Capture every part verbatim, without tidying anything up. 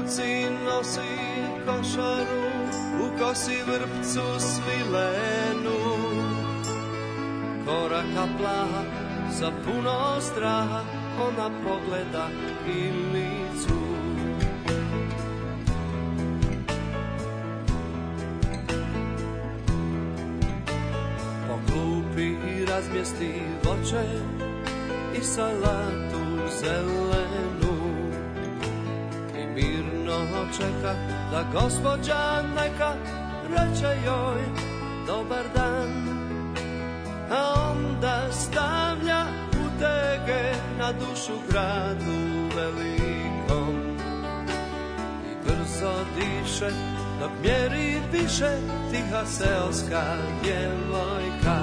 ruci nosi košaru, u kosi vrpcu svilenu. Koraka plaha, sa puno straha, ona pogleda krilicu. Po klupi razmjesti voće i salatu zelenu i mirno čeka da gospođa neka reče joj dobar dan, a onda stavlja utege na dušu gradu velikom i brzo diše dok mjeri više tiha seoska djevojka.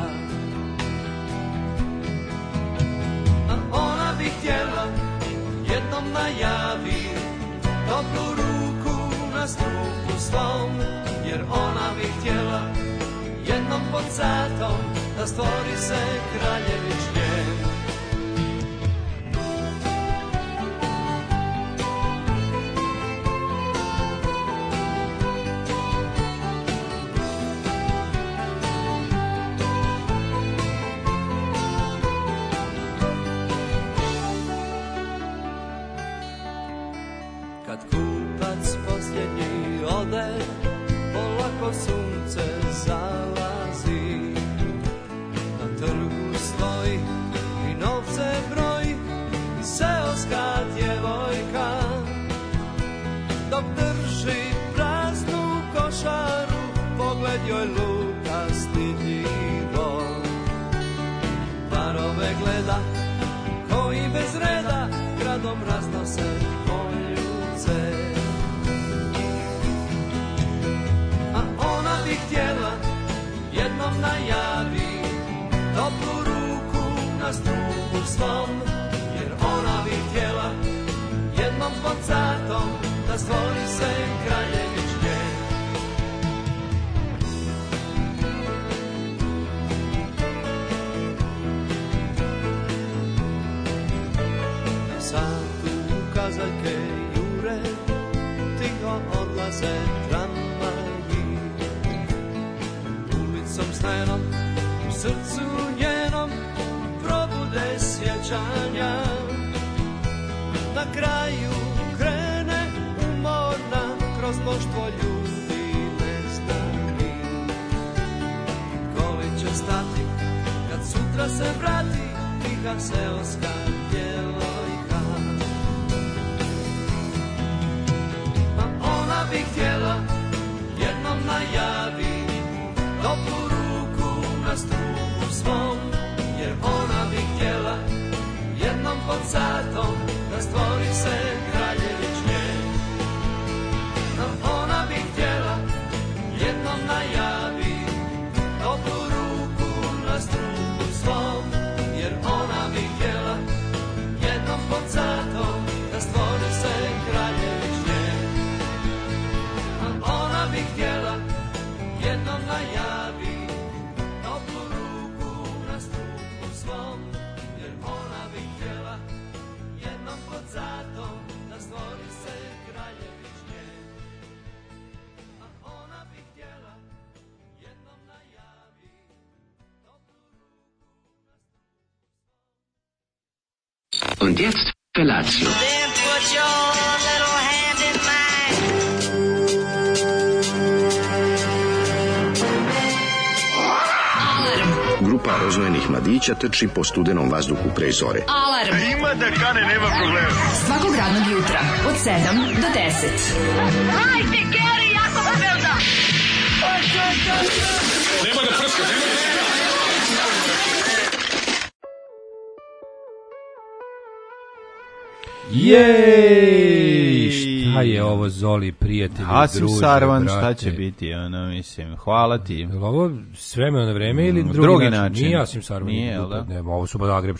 A ona bi htjela jednom najavi toplu ruku na strupu svom, jer ona bi htjela jednom pod satom da stvori se kraljevičke. Kad kupac posljednji ode, polako sunce zalazi. Na trgu stoji i novce broji seoska djevojka, dok drži praznu košaru, pogled joj luka stidljivo. Parove gleda koji bez reda gradom raznose poljuce. A ona bi htjela jednom najavi toplu ruku na strupu svom, jer ona bi htjela jednom pod satom da stvori se kraljevičke. Na satu kazaljke jure, tiho odlaze tramvaji. Ulicom snenom, u srcu njenom probude sjećanja. Na kraju krene umorna kroz mnoštvo ljudi neznani. Koli će stati kad sutra se vrati tiha seoska djevojka. A ona bi htjela jednom najavi toplu ruku na strupu svom, jer ona bi htjela jednom pod satom da stvori se kraljevičke. A ona bi htjela jednom najavi toplu ruku na strupu svom, jer ona bi htjela jednom pod satom da stvori se kraljevičke. A ona bi htjela jednom najavi toplu ruku na strupu svom, jer ona bi htjela jednom pod satom da stvori se kraljevičke. A ona bi htjela jednom najavi toplu ruku na strupu svom. Und jetzt Felatio. Then put your little hand in mine. Grupa roznojenih mladića trči po studenom vazduhu pre zore. Alarm. Ima da kane, nema problema. Svakog radnog jutra od sedam do deset. Hajde, Geri, jako se velda. Nema da prska, nema da prska. Jej! Šta je ovo, Zoli, prijatelji, Asim druže, Sarvan, brate? šta će biti, ono, mislim, hvala ti. Je li ovo s vremena na vreme ili Mm, drugi, drugi način? način. Nije Asim Sarvan. Nije, jel da? Ne, ovo su Zagrebčani.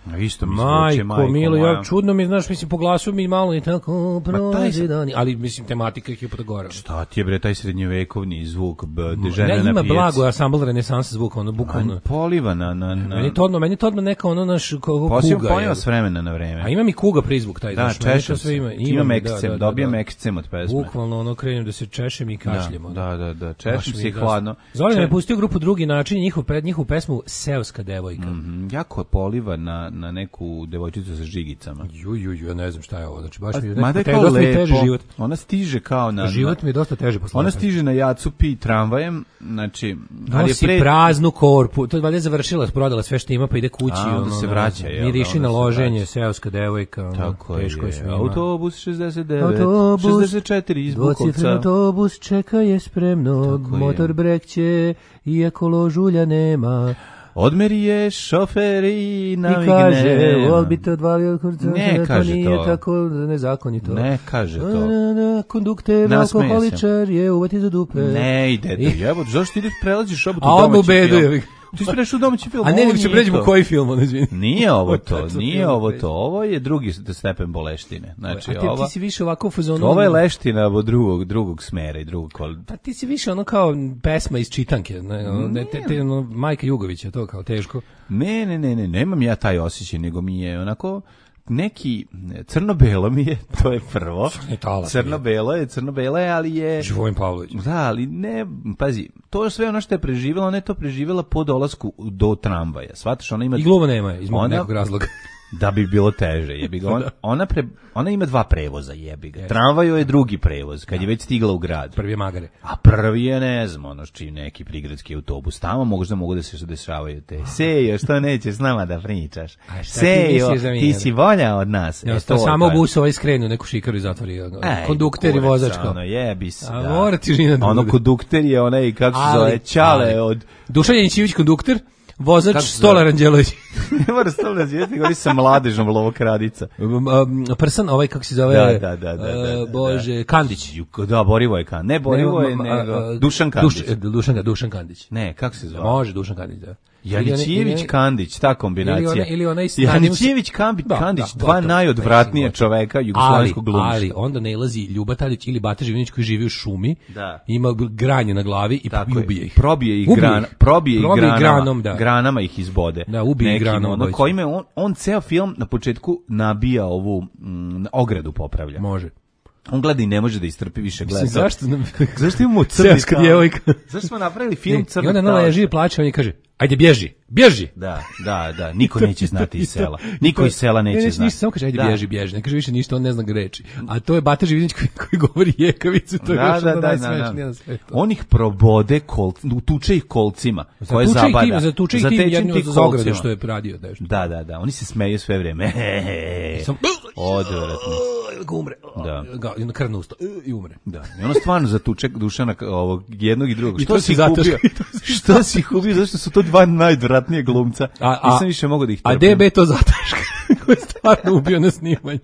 A isto mi Majko, zvuči, majko milo, moja. ja čudno mi, znaš, mislim, po glasu mi malo i tako prođe sam- dani, ali mislim, tematika ih je podgora. Šta ti je bre taj srednjovekovni zvuk, b, de Ne, žene ima na pijaci. blago ansambl renesansa zvuka, ono, bukvalno. On poliva na... na, na Meni to odmah, meni to odmah neka ono naš ko- Posebno kuga. pojava je. s vremena na vreme. A ima mi kuga prizvuk taj, Da, znaš, meni to češem sve se. ima. Ima mi, mekcem, da, da, dobijem da. mekcem od pesme. Bukvalno ono krenem da se češem i kašljem. ono. Da, da, da, Baš češem mi se i je hladno. Zoli Če- me pustio grupu Drugi način, njihov pred njihovu pesmu Seoska devojka. Mhm, jako poliva na, na neku devojčicu sa žigicama. Ju, ju, ju, ja ne znam šta je ovo. Znači, baš mi je Mada je te- kao dosta mi je teži lepo. život. Ona stiže kao na... Život mi je dosta teže posle. Ona stiže na Jacu Pi tramvajem, znači... ali je Nosi pre- praznu korpu. To je valjda završila, prodala sve što ima, pa ide kući. A, onda ono, se ono, vraća, jel da, miriši onda na se loženje, vraća. seoska devojka. ono, Tako teško je je. svima. Autobus šezdeset devet, Autobus, šezdeset četiri iz dvocifren Bukovca. autobus čeka je spremno, Tako je. motor brekće, iako ložulja nema. Odmeri je šofer i I navigne. kaže, odbite odvalio kurca, Ne to kaže nije to. tako nezakonito. Ne kaže to. Na, na, na, kondukter, Nasmeje se. alkoholičar je uvati za dupe. Ne ide to, jebo, zašto ti ideš prelaziš obotu A on mu domaći ubeduje. film? Ti spreš u domaći film. A ne, ovo nego će nije pređemo to. u koji film, ono izvini. Nije ovo to, Tačno nije film ovo pređe. to. Ovo je drugi stepen boleštine. Znači, A ti, ova, ti si više ovako u fazonu... ovo je leština od drugog, drugog smera i drugog kvaliteta. Pa ti si više ono kao pesma iz čitanke, ne, ono, ne, te, te, ono, Majka Jugovića, to kao teško. Ne, ne, ne, ne, nemam ja taj osjećaj, nego mi je onako neki crno-belo mi je, to je prvo. Crni talas Crno-belo je, crno-belo je, ali je... Živojin Pavlović. Da, ali ne, pazi, to je sve ono što je preživjela, ona je to preživjela po dolasku do tramvaja. Shvataš, ona ima... I gluva nema je, iz mog Ona- nekog razloga. Da bi bilo teže, jebi ga. Ona, ona, pre, ona ima dva prevoza, jebi ga. Tramvaj je drugi prevoz, kad je već stigla u grad. Prvi je Magare. A prvi je, ne znam, ono čiji neki prigradski autobus. Tamo možda mogu da se dešavaju te. Sejo, što nećeš s nama da pričaš? A šta ti Sejo, misliš za mene? ti si volja od nas. Ja, E, to je samo to. bus ovaj skrenu, neku šikaru i zatvori. ono, Ej, Kondukter i kurac, vozač kao. Ono, jebi se, A da. mora ti žina da Ono bude. kondukter je onaj, kako se Ali- zove, Ćale ali- od... Dušan Janićević kondukter, vozač Kako se Stolar zove? Anđelović. Ne mora stavljati zvijesti, govori sa mladežom Lovokradica. Um, um, Prsan, ovaj kako se zove, Da, da, da, da, uh, da, da. Bože, Kandić. Da, Borivo je kan. Ne, Borivo je, Ne, ma- nego... a- a- Dušan Kandić. Duš- Dušan, Dušan Kandić. Ne, kako se zove? Može Dušan Kandić, da. Janićijević Ili- Kandić, ta kombinacija. Ili ona- ili onaj s- Janićijević Kambi- Da, Kandić, da, dva gotovo. najodvratnije Mislim, čoveka ali, jugoslovenskog glumišta. ali onda nailazi Ljuba Tadić ili Bata Živinić koji živi u šumi, Da. ima granje na glavi i, Tako i je. ubije ih. Probije ih, Ubije gran, ih. probije ih Probije granama, granom, da. granama ih izbode. Da, ubije ih Nekim, granom ono, obojica. kojime on, on ceo film na početku nabija ovu mm, ogradu popravlja. Može. On gleda i ne može da istrpi više gleda. Mislim, zašto nam... Zašto imamo crni Seoska talas? djevojka. Zašto smo napravili film I crnog onda ona talasa? leži i plače, on je kaže, ajde bježi, bježi. Da, da, da, niko neće znati iz sela. Niko iz sela neće ne, znati. Ništa, samo kaže, ajde Da. bježi, bježi. Ne kaže više ništa, on ne zna reči. A to je Bata Živinić koji, koji govori jekavicu, to je Da, još da, ono da, najsmešnije da. na svetu. On ih probode, kol, tuče ih kolcima, koje Zatuče ih zabada. tim, zatuče ih tim Zatečen jednim tih od ograde kolcima. što je radio. Da, što. Da, da, da, oni se smeju sve vreme. Sam, Odvratno. ga umre. Da. Ga, i na krvno usto. I umre. Da. I ono stvarno zatuče Dušana ovog jednog i drugog. I Što to si si ih zato ubio? što- Što si ih ubio? Zašto su to dva najodvratnije glumca? A- a- Nisam više mogao da ih A trpim. D B to zataška koji je stvarno ubio na snimanju.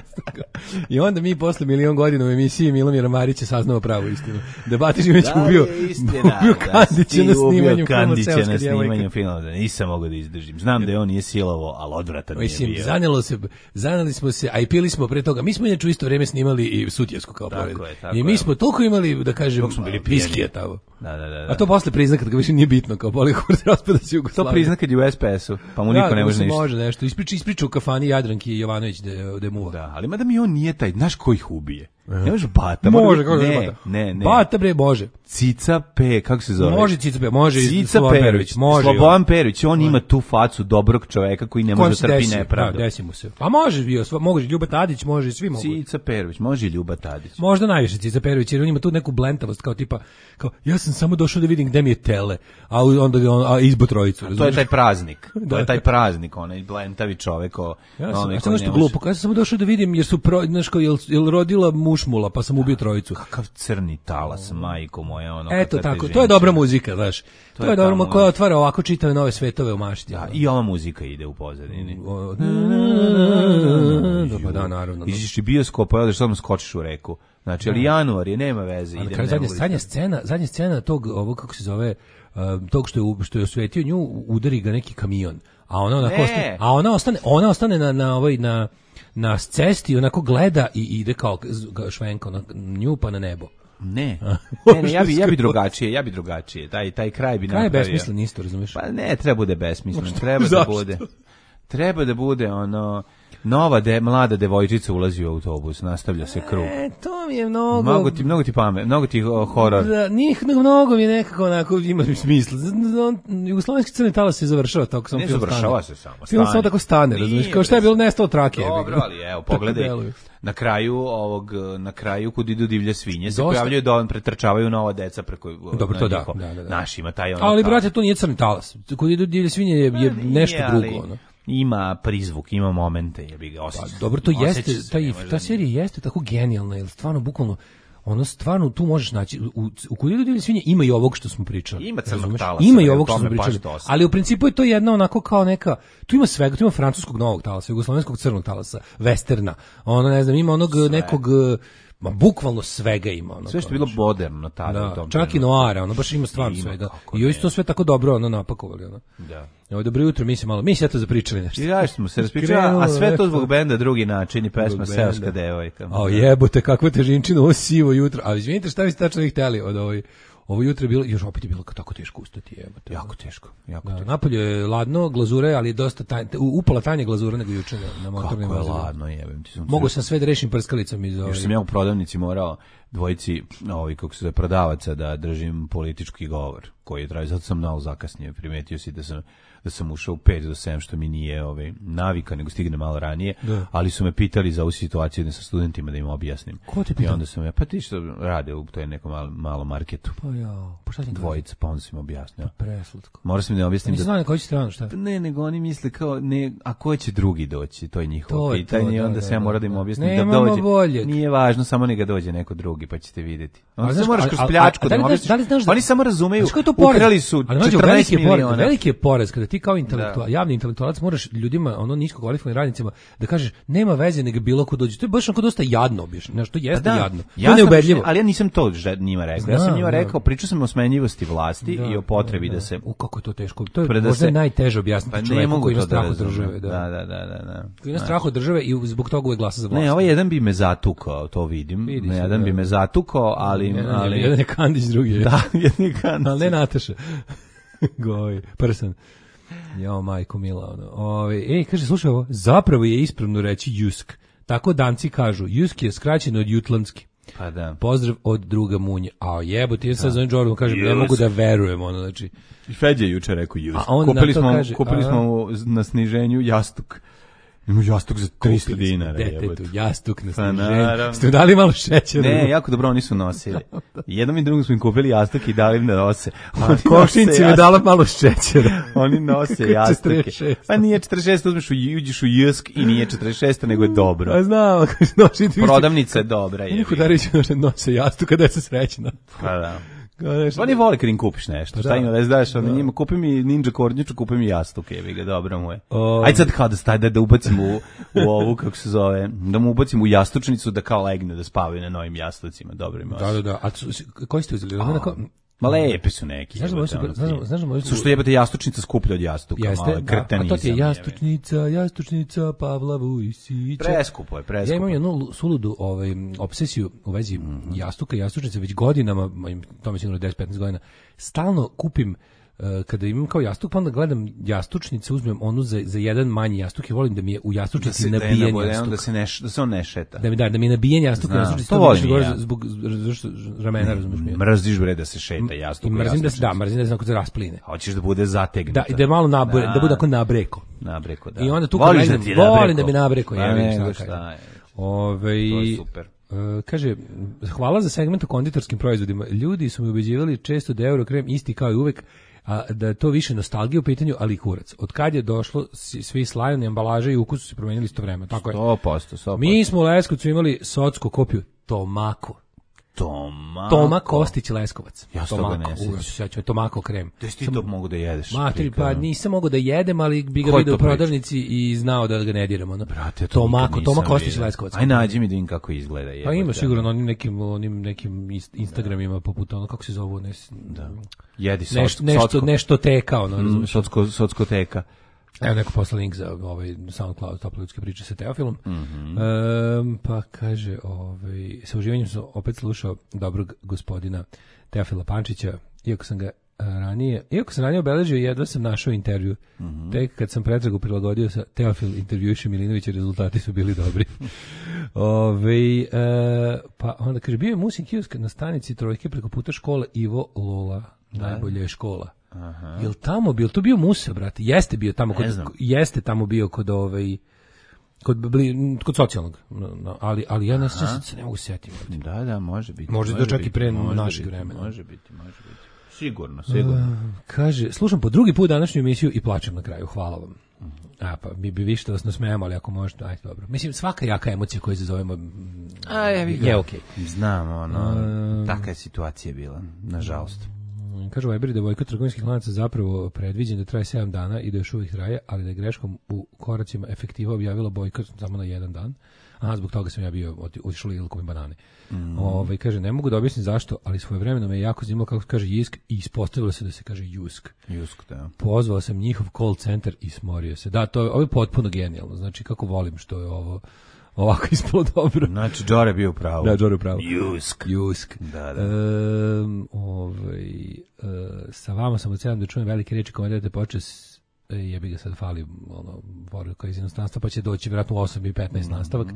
I onda mi posle milion godina u emisiji Milomira Marića saznamo pravu istinu. Da Bata Živinić Da, ubio, je istina, ubio da si Kandića ti na ubio snimanju filma Kandića Seoska na djevojka. snimanju filma, da nisam mogao da izdržim. Znam da je on nije silovo, ali odvratan je Mislim, bio. zanelo se, zaneli smo se, a i pili smo pre toga. Mi smo inače u isto vrijeme snimali i Sutjesku kao Tako pored. je, tako I mi je. smo toliko imali, da kažem, Dok smo bili pijeni. viskija tamo. Da, da, da. da. A to posle prizna kad ga više nije bitno, kao boli kurs raspada se to Jugoslavija. prizna kad je u S P S-u, pa mu niko Da, ne može mislim, ništa. može nešto. Ispriča, ispriča u kafani Jadranki Jovanović da je, da je muva. Da, ali mada mi on nije taj, znaš ko ih ubije? Ne može Bata. mora Može, biti- kako ne, ne, Bata. ne, ne. Bata bre, može. Cica P, kako se zove? Može Cica Pe, može i Cica Slobodan Perović. Perović, može. Slobodan Perović, on ima tu facu dobrog čoveka koji ne može da trpi nepravdu. Da, desi mu se. Pa može bio, sva- može Ljuba Tadić, može svi mogu. Cica Perović, može i Ljuba Tadić. Možda najviše Cica Perović, jer on ima tu neku blentavost, kao tipa, kao, ja sam samo došao da vidim gde mi je tele, a u- onda ga on, a izbo trojicu. To je razumeš? taj praznik. To Da. je taj praznik, onaj blentavi čovek. o- Ja sam, onaj ja sam koji nešto ne može- glupo, ja sam samo došao da vidim, jer su, pro, znaš, kao, jel, jel rodila mušmula, pa sam ubio trojicu. Kakav crni talas, majko moja. Ono, Eto kakve te tako, to je ženčine. dobra muzika, znaš. To, je je dobra tamo, muzika koja otvara ovako čitave nove svetove u mašti. Da, i ova muzika ide u pozadini. O, da, pa da, naravno. Iziš i bioskop, pa odeš samo skočiš u reku. Znači, ali januar je, nema veze. A na idem, kraju ne zadnja, mogu da zadnja izdržim. scena, zadnja scena tog, ovo kako se zove, um, tog što je, u- što je osvetio nju, udari ga neki kamion. a ona onako Ne. ostane, a ona ostane, ona ostane na na ovoj na na cesti, onako gleda i ide kao švenka, ona njupa na nebo. Ne. ne, ne, ja bi ja bi drugačije, ja bi drugačije. Taj taj kraj bi Kraj je napravio. besmislen isto, razumeš? Pa ne, treba bude besmislen, treba da Zašto? bude. Treba da bude ono nova de, mlada devojčica ulazi u autobus, nastavlja se krug. E, to mi je mnogo... Mnogo ti, mnogo ti pamet, mnogo ti o, horor. Da, njih mnogo mi je nekako onako ima smisla. Jugoslovenski crni talas se završava tako samo Ne film završava stane. se samo. Film samo tako stane, razumiješ? Nije, Kao šta je bre. bilo nestao trake. Dobro, ali evo, pogledaj. deluje. Na kraju ovog na kraju kud idu divlje svinje se Dosta. pojavljaju da on pretrčavaju nova deca preko Dobro, na to da, njihov. da, da, da. Naš ima taj ono. Ali, kao- brate, to nije crni talas. Kod idu divlje svinje je, je Nije, nešto ali drugo. Ono. Ima prizvuk, ima momente, jebi ga osjeća. Pa, dobro, to osjeća jeste, se, taj, ne može ta da- serija jeste tako genijalna, jer stvarno, bukvalno, ono stvarno tu možeš naći, u, u Kod idu divlje svinje ima i ovog što smo pričali. Ima crnog razumeš? talasa, Ima i bre, ovog o što smo tome baš pričali. dosta. Ali u principu je to jedna onako kao neka, tu ima svega, tu ima francuskog novog talasa, jugoslovenskog crnog talasa, westerna, ono ne znam, ima onog nekog, ma bukvalno svega ima. Ono, Sve što kao, je bilo znaš. moderno tada u Da, tom čak i trenutku. noara, ono baš ima stvarno Ima, svega. kako I ne. isto sve tako dobro ono napakovali. Ono. Da. Evo, dobro jutro, mi se malo, mi se eto zapričali nešto. I da smo se raspričali, a sve to zbog benda drugi način i pesma Zbog Seoska benda. devojka. A jebote, kakva težinčina, ovo sivo jutro. A izvinite, šta vi ste tačno vi hteli od ovoj... Ovo jutro je bilo, još opet je bilo tako teško ustati, jebote. Jako teško, jako Da, teško. napolje je ladno, glazure, ali dosta taj, upala tanje glazura nego juče na, na motornim Kako je vozilima. ladno, jebem ti. Sam Mogu se- sam sve da rešim prskalicom iz Još sam ovih. ja u prodavnici morao dvojici, ovi, kako se zove, prodavaca da držim politički govor, koji je trajao, zato sam malo zakasnije, primetio si da sam da sam ušao u pet do sedam, što mi nije ovaj, navika, nego stigne malo ranije, Da. ali su me pitali za ovu situaciju da sa studentima da im objasnim. Ko te I pitao? onda sam ja, pa ti što rade u toj nekom malo, malo marketu, Pa ja, pa šta ti dvojica, pa onda sam im objasnio. preslatko. Morao sam im da objasnim Nisam da znao na koji će stranu, šta? ne, nego oni misle kao, ne, a ko će drugi doći, to je njihovo To je to, pitanje, i da, onda da, se ja da, mora da im da. objasnim da Nemamo dođe. boljeg. Nije važno, samo neka dođe neko drugi, pa ćete vidjeti. Onda znaš, se moraš a- kroz a- pljačku a da da im li znaš- objasniš. da li znaš da- Oni samo razumeju, Znaš koji je to porez? ukrali su Ali mlađe, četrnaest veliki je porez, miliona. veliki je porez kada ti kao intelektual, javni intelektualac moraš ljudima, ono nisko kvalifikovanim radnicima da kažeš nema veze nego bilo ko dođe. To je baš onako dosta jadno objašnjeno, znači to Pa jeste da, jadno. To ja je sam- neubedljivo. ali ja nisam to že- njima rekao. Ja sam Znam, njima da. rekao, pričao sam o smenjivosti vlasti Da, i o potrebi da se... U kako je to teško. To je Pre da možda se- najteže objasniti Pa ne čoveku mogu koji ima to da strah od razumem. države, da. Da, da, da, da, da. Koji ima strah od države i zbog toga uvek glasa za vlast. Ne, ovaj jedan bi me zatukao, to vidim. Vidi Ne, se, jedan da. bi me zatukao, ali... Jedan, je- ali jedan je Kandić, drugi je. Da, jedan je Kandić. Ali ne Nataša. Goj, prsan. Jao, majko mila. Ono. Ove, ej, kaže, slušaj ovo, zapravo je ispravno reći Jusk. Tako Danci kažu, Jusk je skraćeno od jutlandski. Pa da. Pozdrav od druga Munje. A jebote, ja sad zovem Jordan, kažem, ne Jusk. mogu da verujem, ono, znači. I Feđa je juče rekao Jusk. A on na Kupili to smo, kaže, kupili a- smo mu na sniženju jastuk. Ima jastuk za tristo Kupili smo dinara. detetu jebote. jastuk na Pa sniženju. naravno. Ste mu dali malo šećera? Ne, jako dobro oni su nosili. Jednom i drugom smo im kupili jastuk i dali im da nose. A Oni košinci nose mi jastuk. dala malo šećera. Oni nose Kako jastuke. četrdeset šest. Pa nije četrdeset šest, uzmeš u, uđeš u Jusk i nije četrdeset šest, nego je dobro. A znam, kaže, nosi ti Prodavnica je dobra. Oni Je. Hudarić nose jastuka, da se srećna. Pa da. Kao nešto- Oni vole kad im kupiš nešto. Pa Šta da. ima da znaš, ono Da. njima kupi mi ninja kornjaču, kupi mi jastuk, jebi ga, dobro mu je. O- Ajde sad kao da staj da, da ubacim u, u ovu, kako se zove, da mu ubacim u jastučnicu da kao legne, da spavaju na novim jastucima, dobro ima. Da, da, da. A su- koji ste uzeli? Ono onako- Ma lepi su neki. Znaš da jebote, moji su- ono, znaš da- znaš da moji su- Zato što jebate jastučnica skuplja od jastuka, Jeste, malo je da. A kretenizam. to ti je jebi. jastučnica, jastučnica Pavla Vujsića. Preskupo je, preskupo. Ja imam jednu suludu ovaj, obsesiju u vezi jastuka i jastučnice već godinama, ma im- to mi sigurno deset petnaest godina, stalno kupim eh, kada imam kao jastuk, pa onda gledam jastučnice, uzmem onu za, za jedan manji jastuk i volim da mi je u da jastučnici se, da je nabijen nabojen, jastuk. da se ne, š- da se on ne šeta. Da mi da, da mi je nabijen jastuk Znam, u jastučnici, to to mi volim više i gore ja. zbog zašto ramena, razumiješ mi? Mrziš bre da se šeta jastuk. I u mrzim da se, jastučnici. da, mrzim da se onako se raspline. Hoćeš da bude zategnuto. Da, i da je malo nabre, da, bude ako nabreko. Nabreko, da. I onda tu kad Voliš najdem, da ti je volim nabreko? da mi nabreko, Pa jebi ga, nego šta šta kažem. je. Ove, To je super. e, kaže, hvala za segment o konditorskim proizvodima. Ljudi su me ubeđivali često da je Eurokrem isti kao i uvek, a da je to više nostalgija u pitanju, ali i kurac. Od kad je došlo, si- svi slajoni, ambalaže i ukus su se promenili istovremeno. Tako je. sto posto, sto posto. Mi smo u Leskovcu imali socku kopiju Tomako. Toma. Toma Kostić Leskovac. Ja se toga Tomako, ne sećam. uvek se sećam, Tomako krem. Da ti to mogu da jedeš. Matri, pa prikladno. nisam mogao da jedem, ali bi ga Ko je vidio u to priča? prodavnici i znao da ga ne diram. Ono. Brate, to Tomako, nikad Toma nisam Kostić vidio. Leskovac. Aj nađi mi da vidim kako izgleda. Pa jebote. ima sigurno na onim nekim, onim nekim ist- Instagramima poput ono, kako se zovu, ne, Da. Jedi soc, nešto, nešto, socko. nešto teka, ono, Mm, razumeš? socko, sockoteka. Evo neko posla link za ovaj SoundCloud Tople ljudske priče sa Teofilom. Mm-hmm. Um, pa kaže, ovaj, sa uživanjem sam opet slušao dobrog gospodina Teofila Pančića, iako sam ga ranije, iako sam ranije obeležio, jedva sam našao intervju. Mm-hmm. Tek kad sam pretragu prilagodio sa Teofil intervjuiše Milinovića, rezultati su bili dobri. Ove, e, pa onda kaže, bio je Musin kiosk na stanici Trojke preko puta škole Ivo Lola, najbolja je škola. Aha. Jel tamo bio, to bio Musa, brate, jeste bio tamo, kod, znam. jeste tamo bio kod ovaj, kod, kod socijalnog, no, ali, ali ja ne, se ne mogu setiti. Da, da, može biti. Može, može da čak biti, i pre može našeg biti, vremena. Može biti, može biti. Sigurno, sigurno. Uh, kaže, slušam po drugi put današnju emisiju i plačem na kraju, hvala vam. A, pa mi bi više da vas nasmejamo, ali ako možete, ajde, dobro. Mislim, svaka jaka emocija koju zazovemo A, ja bih je okej. Okay. Znam, ono, um, taka je situacija bila, nažalost. Kažu Vajberi da bojkot trgovinskih lanaca zapravo predviđen da traje sedam dana i da još uvijek traje, ali da je greškom u koracima efektiva objavila bojkot samo na jedan dan. Aha, zbog toga sam ja bio otišao Ilkom i banane. Mm. Ove, kaže, ne mogu da objasnim zašto, ali svojevremeno me je jako zanimalo kako se kaže Jisk i ispostavilo se da se kaže Jusk. Jusk, da. Pozvao sam njihov call center i smorio se. Da, to je, ovo je potpuno genijalno. Znači, kako volim što je ovo ovako ispalo dobro. Znači, Džore bio pravo. Da, Džore pravo. Jusk. Jusk. Da, da. E, ovaj, e, sa vama sam ocelam da čujem velike reči komentirate počes. E, jebi ga sad fali ono, poruka iz inostranstva, pa će doći vjerojatno u osam i petnaest mm-hmm. nastavak.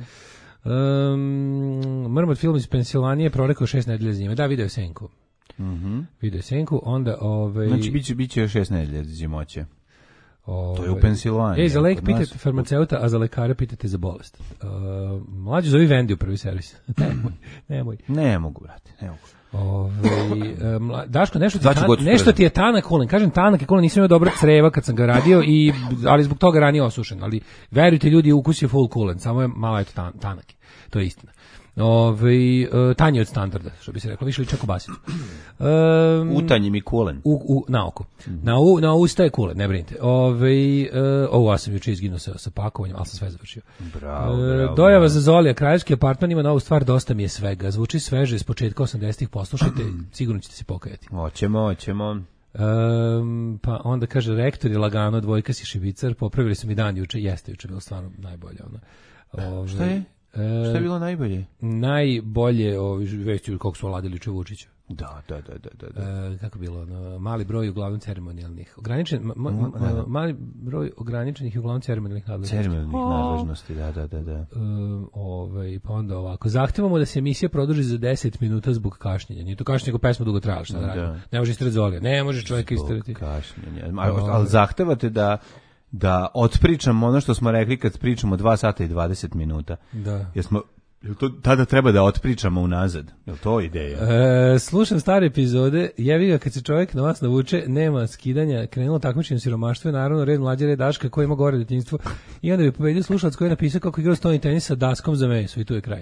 Um, Mrmot film iz Pensilvanije prorekao šest nedelja zime. Da, video je Senku. Mm-hmm. Video je Senku, onda... Ovaj, znači, bit će, bit će još šest nedelja zimoće. Ovaj, to je u Pensilvaniji. E, za lek pitate farmaceuta, a za lekara pitate za bolest. Uh, mlađe zovi Vendi u prvi servis. nemoj, nemoj. Ne mogu, brate, ne mogu. Ove, um, Daško, nešto ti, tan, nešto ti je tanak kulen. Kažem tanak je kulen, nisam imao dobra creva kad sam ga radio, i, ali zbog toga ranije osušen. Ali verujte ljudi, ukus je full kulen, samo je malo eto tan, tanak. To je istina. Ove, uh, tanje od standarda, što bi se reklo, više liča kobasicu. Um, Utanji mi kulen. U, u, na oko. Mm-hmm. Na, u, na usta je kulen, ne brinite. Ove, uh, ovo, ja sam juče izginuo sa, sa pakovanjem, ali sam sve završio. Bravo, uh, bravo. Dojava za Zolija, kraljevski apartman ima novu stvar, dosta mi je svega. Zvuči sveže iz početka osamdesetih, poslušajte, sigurno ćete se pokajati. Hoćemo, hoćemo. Um, pa onda kaže, rektor je lagano, dvojka si šibicar, popravili su mi dan juče, jeste juče bilo stvarno najbolje. Ono. Ove, Šta je? Šta je bilo najbolje? Najbolje, ovi vesti kako su oladili juče Vučića. Da, da, da, da, da. E, kako bilo? No, mali broj uglavnom ceremonijalnih. Ograničen, ma, ma, ma, mali broj ograničenih i uglavnom ceremonijalnih nadležnosti. Ceremonijalnih nadležnosti, da, da, da. da. E, ovaj, pa onda ovako. Zahtevamo da se emisija produži za deset minuta zbog kašnjenja. Nije to kašnjenje, nego pesma dugo trajala, šta da radimo. Ne može istrati Zolija. Ne može čovjeka istrati. Zbog kašnjenja. Ali, ali zahtevate da da otpričamo ono što smo rekli kad pričamo dva sata i dvadeset minuta. Da. Jer smo, jel to tada treba da otpričamo unazad? Jel to ideja? E, slušam stare epizode, jevi ga kad se čovjek na vas navuče, nema skidanja, krenulo takmičenje siromaštvo, je naravno red mlađe, red Daška koji ima gore detinjstvo, i onda bi pobedio slušalac koji je napisao kako igrao stoni tenis sa daskom za meso, i tu je kraj.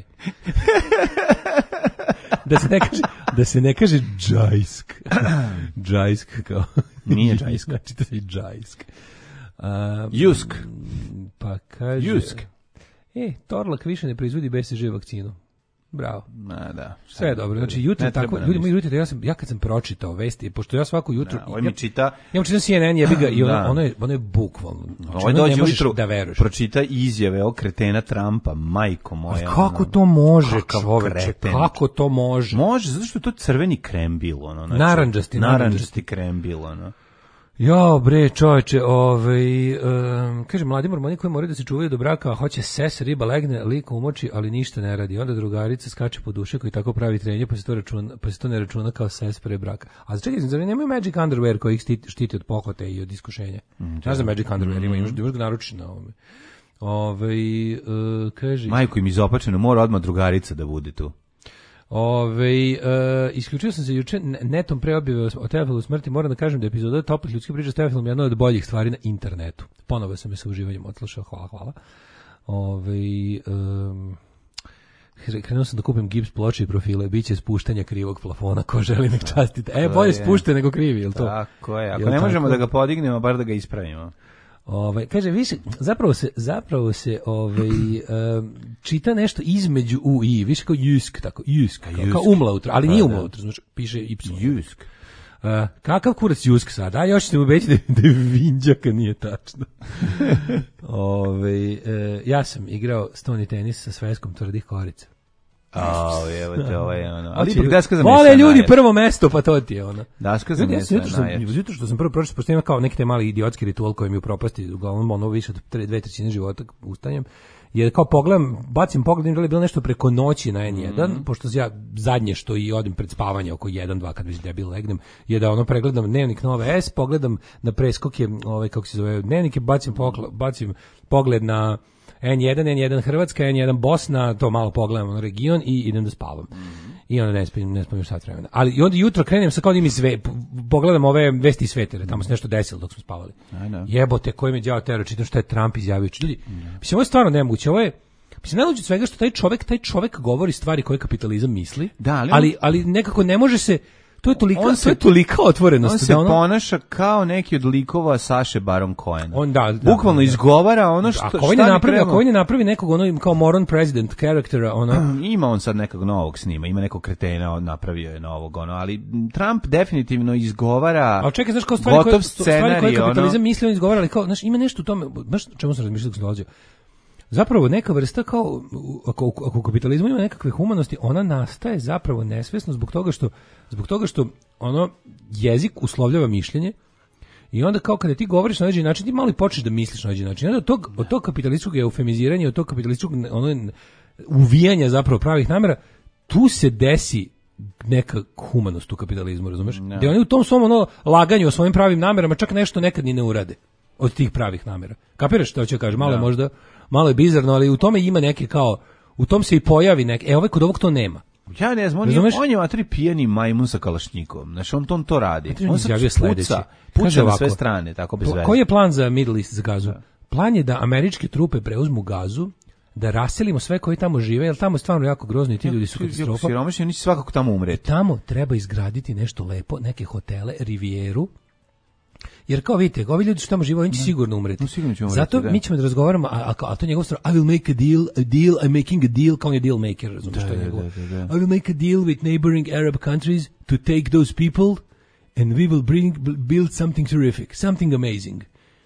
Da se ne kaže, da se ne kaže džajsk. Džajsk kao. Nije džajsk. Znači to je džajsk. Um, Jusk. Pa kaže... Jusk. E, Torlak više ne proizvodi B C G vakcinu. Bravo. Ma da. Sve je dobro. Znači jutro tako, ljudi moji jutro, ja sam ja kad sam pročitao vesti, pošto ja svako jutro da, mi čita, ja čitam C N N, jebi ga, i ono, ono je ono je bukvalno. Znači, ovaj dođe ujutro da veruješ. Pročita izjave o kretena Trumpa, majko moja. A kako to može, čoveče? Kako to može? Može, zato što je to crveni krembil, ono, znači narandžasti, narandžasti krembil, ono. Jo, bre, čoveče, ovaj, um, kaže, mladi mormoni koji moraju da se čuvaju do braka, a hoće ses, riba legne, lik umoči, ali ništa ne radi. Onda drugarica skače po duše koji tako pravi trenje, pa se to, računa, pa se to ne računa kao ses pre braka. A čekaj, zar nemaju Magic Underwear koji ih štiti, štiti od pohvate i od iskušenja? Mm, Znaš da Magic Underwear ima, imaš, imaš ga naručiti na ovome. Ove, uh, kaže... Majko im izopačeno, mora odmah drugarica da bude tu. Ove, uh, isključio sam se juče netom pre objave o Teofilu smrti. Moram da kažem da je epizoda Toplih ljudskih priča s Teofilom jedna od boljih stvari na internetu. Ponovo sam je sa uživanjem odslušao, hvala, hvala. Ove, um, krenuo sam da kupim gips ploče i profile, bit će spuštanja krivog plafona, ko želi nek častite. E, bolje spušte nego krivi, je li to? Tako je, ako jel ne možemo tako? Da ga podignemo, bar da ga ispravimo. Ovaj kaže više zapravo se zapravo se ovaj um, čita nešto između u i više kao jusk tako jusk kao, kao umlaut, ali nije umlaut, znači piše y. Jusk. Uh, Uh, kakav kurac Jusk sad? A još ćete mu beći da, da je Vinđaka, nije tačno. Ove, e, ja sam igrao stoni tenis sa Sveskom Tvrdih Korica. A, evo te, ovo je ono. Ali Znači, ipak daska za mesa. vole ljudi prvo mesto, pa to ti je ono. Daska za Ljudi, ja mesa. sam jutro sam, jutro što sam prvo prošao, pošto ima kao neki taj mali idiotski ritual koji mi upropasti, uglavnom ono više od tre, dve trećine života ustanjem, je kao pogledam, bacim pogled, da li je bilo nešto preko noći na en jedan, mm. pošto ja zadnje što i odim pred spavanje oko jedan dva kad već debil legnem, je da ono pregledam Dnevnik Nove S, pogledam na preskoke, ovaj, kako se zove, Dnevnike, bacim, pokla, bacim pogled na en jedan, en jedan Hrvatska, en jedan Bosna, to malo pogledam na region i idem da spavam. Mm. I onda ne spim, ne spim još sat vremena. Ali i onda jutro krenem sa kao da mi sve, pogledam ove vesti iz sveta, tamo se nešto desilo dok smo spavali. Jebote, koji mi đavo tero, čitam šta je Trump izjavio. Ljudi, mislim, ovo je stvarno nemoguće, ovo je, mislim, najluđe od svega što taj čovek, taj čovek govori stvari koje kapitalizam misli, da, ali, ali, ali nekako ne može se, to je toliko, on se, to je tolika otvorenost. On se da ono, ponaša kao neki od likova Saše Baron Cohena. On da, da bukvalno da, izgovara ono što ako on ne napravi, ako on ne napravi nekog ono kao moron president karaktera, ono ima on sad nekog novog snima, ima nekog kretena, on napravio je novog ono, ali Trump definitivno izgovara. Al čekaj, znaš kao stvari koje stvari koje kapitalizam ono, misli on izgovara, ali kao, znaš, ima nešto u tome, baš čemu sam razmišljao dok sam dolazio. Zapravo neka vrsta kao ako, ako u kapitalizmu ima nekakve humanosti, ona nastaje zapravo nesvesno zbog toga što zbog toga što ono jezik uslovljava mišljenje i onda kao kada ti govoriš na neki način ti malo i počneš da misliš na neki način. Onda od tog od tog kapitalističkog eufemiziranja, od tog kapitalističkog ono uvijanja zapravo pravih namera, tu se desi neka humanost u kapitalizmu, razumeš? No. Da oni u tom svom ono laganju o svojim pravim namerama čak nešto nekad ni ne urade od tih pravih namera. Kapiraš što hoće kažem? Malo no. možda malo je bizarno, ali u tome ima neke kao, u tom se i pojavi neke, e ovaj kod ovog to nema. Ja ne znam, on je, on je matri pijeni majmun sa kalašnjikom, znači on to, on to radi. On, on se puca, puca na sve strane, tako bez veze. Koji je plan za Middle East, za Gazu? Da. Plan je da američke trupe preuzmu Gazu, da raselimo sve koji tamo žive, jer tamo je stvarno jako grozno i ti ljudi su katastrofa. Siromašni, oni će svakako tamo umreti. Tamo treba izgraditi nešto lepo, neke hotele, rivijeru, jer kao vidite, ovi ljudi što tamo žive, oni će sigurno umreti. No, sigurno će umreti. Zato da. mi ćemo da razgovaramo, a, a, a to je njegov stvar, I will make a deal, a deal, I'm making a deal, kao on je deal maker, razumiješ što je njegov. Da, da, da. I will make a deal with neighboring Arab countries to take those people and we will bring, build something terrific, something amazing.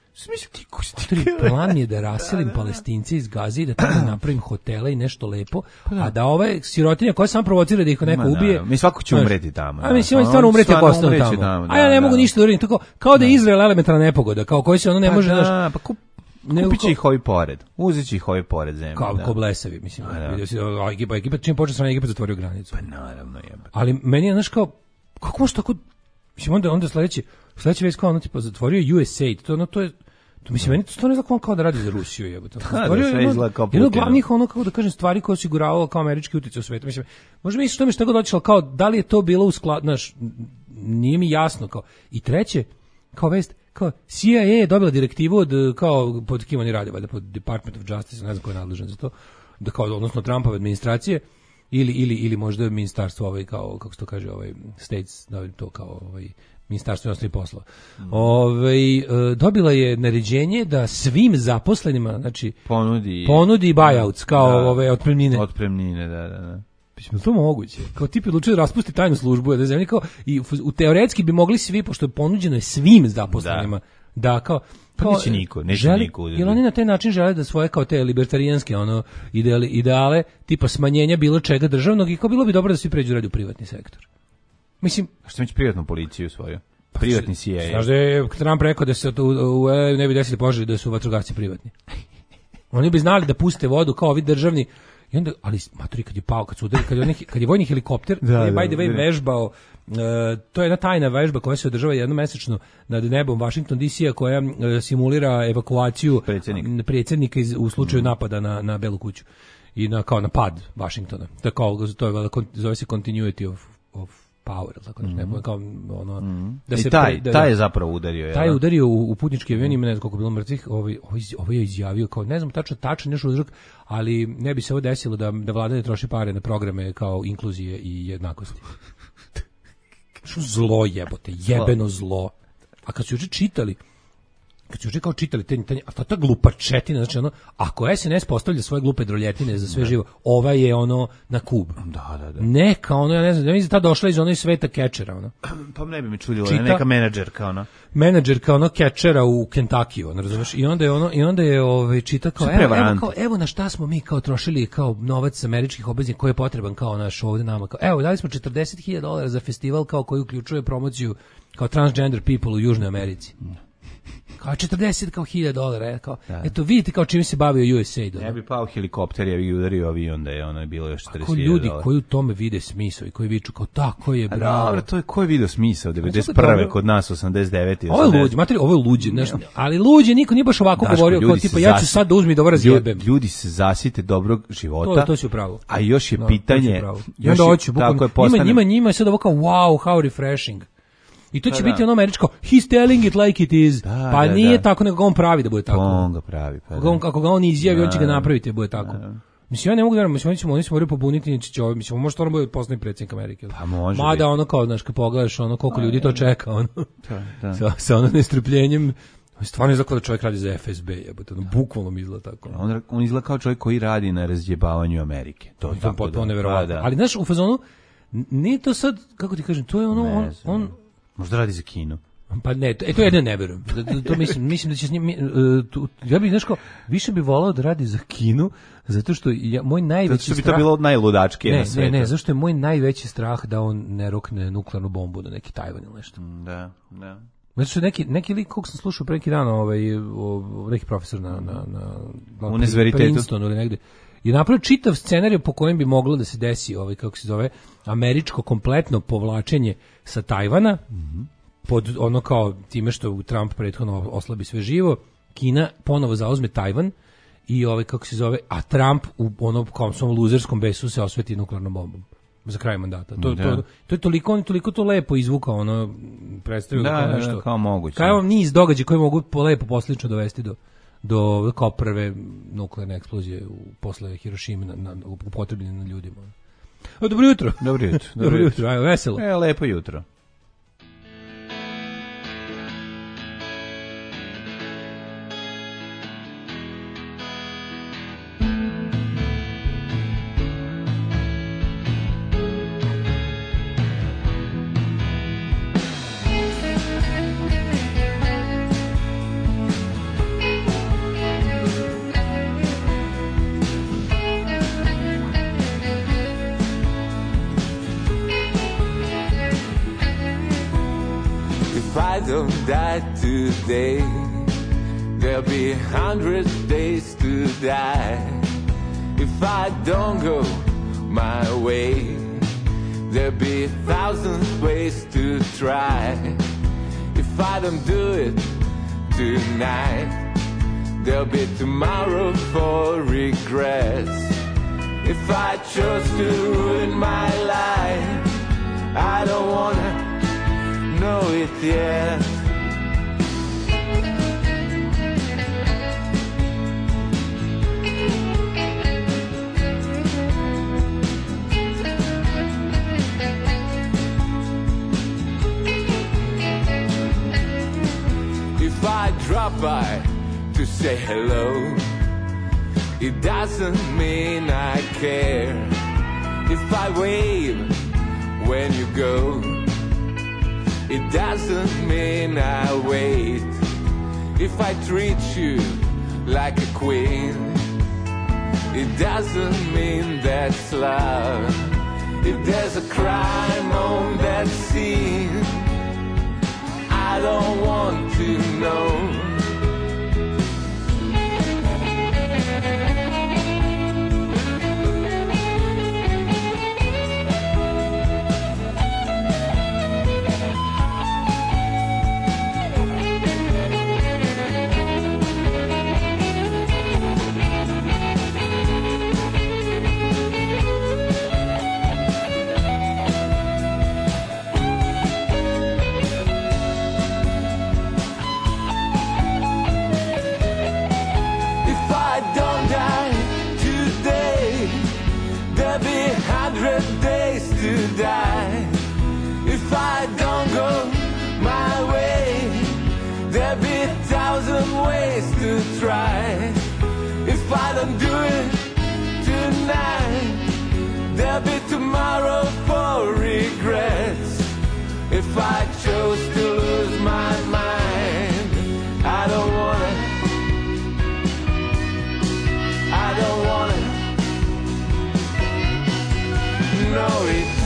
Plan je da raselim Palestince iz Gaze i da tamo napravim hotele i nešto lepo, a da ove sirotinje koje sam provocira da ih neko ubije. Mi svako će umreti tamo. A mislim, oni stvarno umreti ako ostanu tamo. tamo. A ja ne da, mogu da. ništa da uradim, tako kao da je Izrael elementarna nepogoda, kao koji se ono ne pa može... Da, naš, pa kup, kupit će ih ovi pored, uzet će ih ovi pored zemlje. Kao da. ko blesavi, mislim. Vidio si, ekipa, ekipa, čim počeo strane, Egipat zatvorio granicu. Pa naravno, jebe. Ali meni je, znaš, kao, kako može tako... Mislim, onda, onda sledeći, sledeći već kao ono, tipa, zatvorio U S A I D, to, ono, to je... To mislim, meni to stvarno izgleda kao da radi za Rusiju, jebote. Stvorio je jedno, jedno od glavnih, ono, kako da kažem, stvari koje osiguravalo kao američki utjecaj u svijetu. Mislim, možda misliš što mi što god dođe, kao, da li je to bilo u skladu, znaš, nije mi jasno, kao. I treće, kao vest, kao, C I A je dobila direktivu od, kao, pod kim oni rade, valjda, pod Department of Justice, ne znam ko je nadležan za to, da kao, odnosno Trumpove administracije, ili, ili, ili možda ministarstvo, ovaj, kao, kako se to kaže, ovaj, States, da to kao, ovaj, Ministarstvo inostranih poslova. Mm. Ove, dobila je naređenje da svim zaposlenima, znači ponudi ponudi buyouts kao da, ove otpremnine. Otpremnine, da, da, da. Mislim, to moguće. Kao tip je odlučio da raspusti tajnu službu, da zemlji kao i u teoretski bi mogli svi, pošto je ponuđeno je svim zaposlenima, da, da kao pa neće niko, neće želi, niko. Jer oni na taj način žele da svoje kao te libertarijanske ono ideale, ideale tipa smanjenja bilo čega državnog i kao bilo bi dobro da svi pređu radi u privatni sektor. Mislim, što već privatnu policiju svoju. Privatni C I A. Znaš da je Trump rekao da se u, u, u ne bi desili požari da su vatrogasci privatni. Oni bi znali da puste vodu kao ovi državni. I onda, ali maturi kad je pao, kad su udarili, kad je, neki, kad je vojni helikopter, da, je by the way vežbao, uh, to je jedna tajna vežba koja se održava jednomesečno nad nebom Washington D C-a koja uh, simulira evakuaciju Predsjednik. predsjednika iz, u slučaju mm. napada na, na Belu kuću i na, kao na pad Washingtona. To, kao, to je, zove se continuity of, of power, tako mm-hmm. ne kao ono mm-hmm. da se I taj, pre, da, taj je zapravo udario je. Taj je udario u, u putnički avion, ima ne znam koliko bilo mrtvih, ovaj ovaj ovaj je izjavio kao ne znam tačno tačan nešto uzrok, ali ne bi se ovo desilo da da vlada ne troši pare na programe kao inkluzije i jednakosti. Što zlo jebote, jebeno zlo. A kad su juče čitali kad su juče kao čitali te, te a to ta glupačetina, znači ono, ako S N S postavlja svoje glupe droljetine za sve živo, ova je ono na kub. Da, da, da. Neka, ono, ja ne znam, da mi je ta došla iz onog sveta kečera, ono. Pa ne bi mi čudilo, Čita, neka menadžerka, ono. Menadžerka, ono, kečera u Kentucky, ono, razumeš? I onda je ono, i onda je ovaj, čita kao, evo, evo, kao, evo na šta smo mi kao trošili kao novac američkih obveznika koji je potreban kao naš ovde nama. Kao, evo, dali smo četrdeset hiljada dolara za festival kao koji uključuje promociju kao transgender people u Južnoj Americi. Kao četrdeset kao hiljada dolara, kao, da. Eto vidite kao čime se bavio U S A. Ne bi pao helikopter, ja bi udario avion da je ono je bilo još četrdeset hiljada dolara. dolara. Ljudi koji u tome vide smisao i koji viču kao tako je, bravo. Dobro, to je ko je video smisao, devedeset prve kod nas, osamdeset devete Ovo je luđe, materi, ovo je luđe, nešto, ali luđe niko nije baš ovako Daško, govorio kao tipa ja ću sad da uzmi da ovo razjebem. Ljudi, ljudi se zasite dobrog života. To, to si upravo. A još je no, pitanje, još je, hoću, tako je postane. Njima, njima, njima je sad ovo kao wow, how refreshing. I to će da, biti ono američko, he's telling it like it is, da, pa da, nije da. Tako, nego ga on pravi da bude tako. On ga pravi. Pa da. Ako ga on izjavi, da, on će ga napraviti da bude tako. Da. Mislim, ja ne mogu da verujem, mislim, oni će, oni će moraju pobuniti, neće će ovo, mislim, možda to bude poslednji predsjednik Amerike. Pa može Mada ono kao, znaš, kad pogledaš, ono, koliko ljudi to čeka, ono, da, da. sa, sa ono nestrpljenjem, stvarno izgleda da čovjek radi za F S B, jebote, ono, bukvalno mi izgleda tako. On, on izgleda kao čovjek koji radi na razjebavanju Amerike. To je potpuno neverovatno. Ali, znaš, u fazonu, nije to sad, kako ti kažem, to je ono, on, on možda radi za Kinu. Pa ne, to, e, to ja ne verujem. To, to mislim, mislim da će s njim, uh, tu, ja bih, znaš kao, više bih volao da radi za Kinu, zato što ja, moj najveći strah... Zato bi to bilo najludačkije ne, na svetu. Ne, ne, zašto je moj najveći strah da on ne rokne nuklearnu bombu na neki Tajvan ili nešto. Da, da. Znači što neki, neki lik kog sam slušao pre neki dan, ovaj, ovaj, neki profesor na, na, na, na Univerzitetu Princetonu ili negde, je napravio čitav scenarij po kojem bi moglo da se desi, ovaj, kako se zove, američko kompletno povlačenje sa Tajvana, mm-hmm. pod ono kao time što Trump prethodno oslabi sve živo, Kina ponovo zauzme Tajvan i ovaj kako se zove, a Trump u onom kao svom luzerskom besu se osveti nuklearnom bombom za kraj mandata. To, da. to, to je toliko, on toliko to lepo izvukao, ono predstavio da, kao nešto. Da, kao moguće. Kao vam niz događaja koji mogu lepo poslično dovesti do do kao prve nuklearne eksplozije u posle Hirošime na, na upotrebljene na ljudima. O, dobro jutro. Dobro jutro. Dobro jutro. Ajde, veselo. E, lepo jutro. Don't die today, there'll be a hundred days to die. If I don't go my way, there'll be a thousand ways to try. If I don't do it tonight, there'll be tomorrow for regrets. If I chose to ruin my life, I don't wanna know it yet. If I drop by to say hello, it doesn't mean I care. If I wave when you go, it doesn't mean I wait. If I treat you like a queen, it doesn't mean that's love. If there's a crime on that scene, I don't want to know. Die. If I don't go my way, there'll be a thousand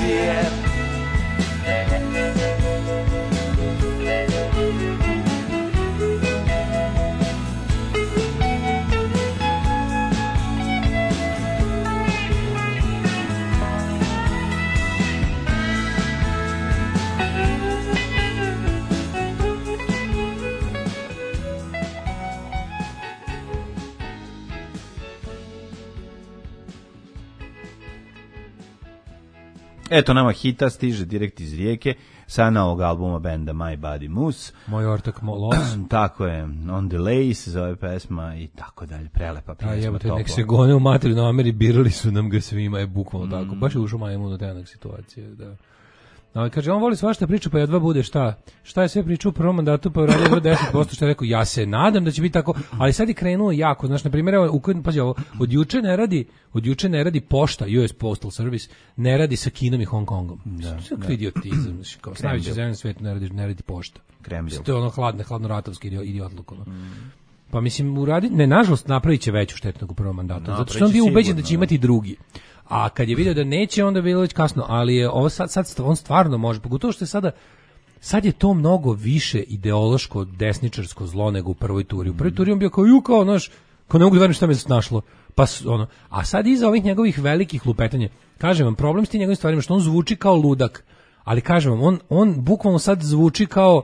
svijet. Eto nama hita stiže direkt iz Rijeke sa novog albuma benda My Body Moose. Moj ortak Molos. Tako je, On Delay se zove pesma i tako dalje, prelepa pesma. A jebote, nek se gone u materinu Ameri, birali su nam ga svima, je bukvalno mm. tako. Baš je ušao majmun u tenak situacije, da. No, kaže, on voli svašta priču, pa jedva bude šta? Šta je sve pričao u prvom mandatu, pa je radio jedva deset posto, što je rekao, ja se nadam da će biti tako, ali sad je krenuo jako, znaš, na primjer, pazi ovo, od juče ne radi, od juče ne radi pošta, U S Postal Service, ne radi sa Kinom i Hong Kongom. Da, sve da. Idiotizam, znači, kao, s najveće zemlje sveta ne radi, ne radi pošta. Kremlj. To je ono hladne, hladno-ratovski idiotluk, ono. Mm. Pa mislim, uradi, ne, nažalost, napravit će veću štetu u prvom mandatu, zato što on bio ubeđen da će imati drugi. A kad je video da neće, onda je bilo već kasno, ali je ovo sad, sad on stvarno može, pogotovo što je sada, sad je to mnogo više ideološko desničarsko zlo nego u prvoj turi. U prvoj turi on bio kao, ju, kao, znaš, kao ne mogu da verujem šta me snašlo. Pa, ono, a sad iza ovih njegovih velikih lupetanja, kažem vam, problem s tim njegovim stvarima, što on zvuči kao ludak, ali kažem vam, on, on bukvalno sad zvuči kao,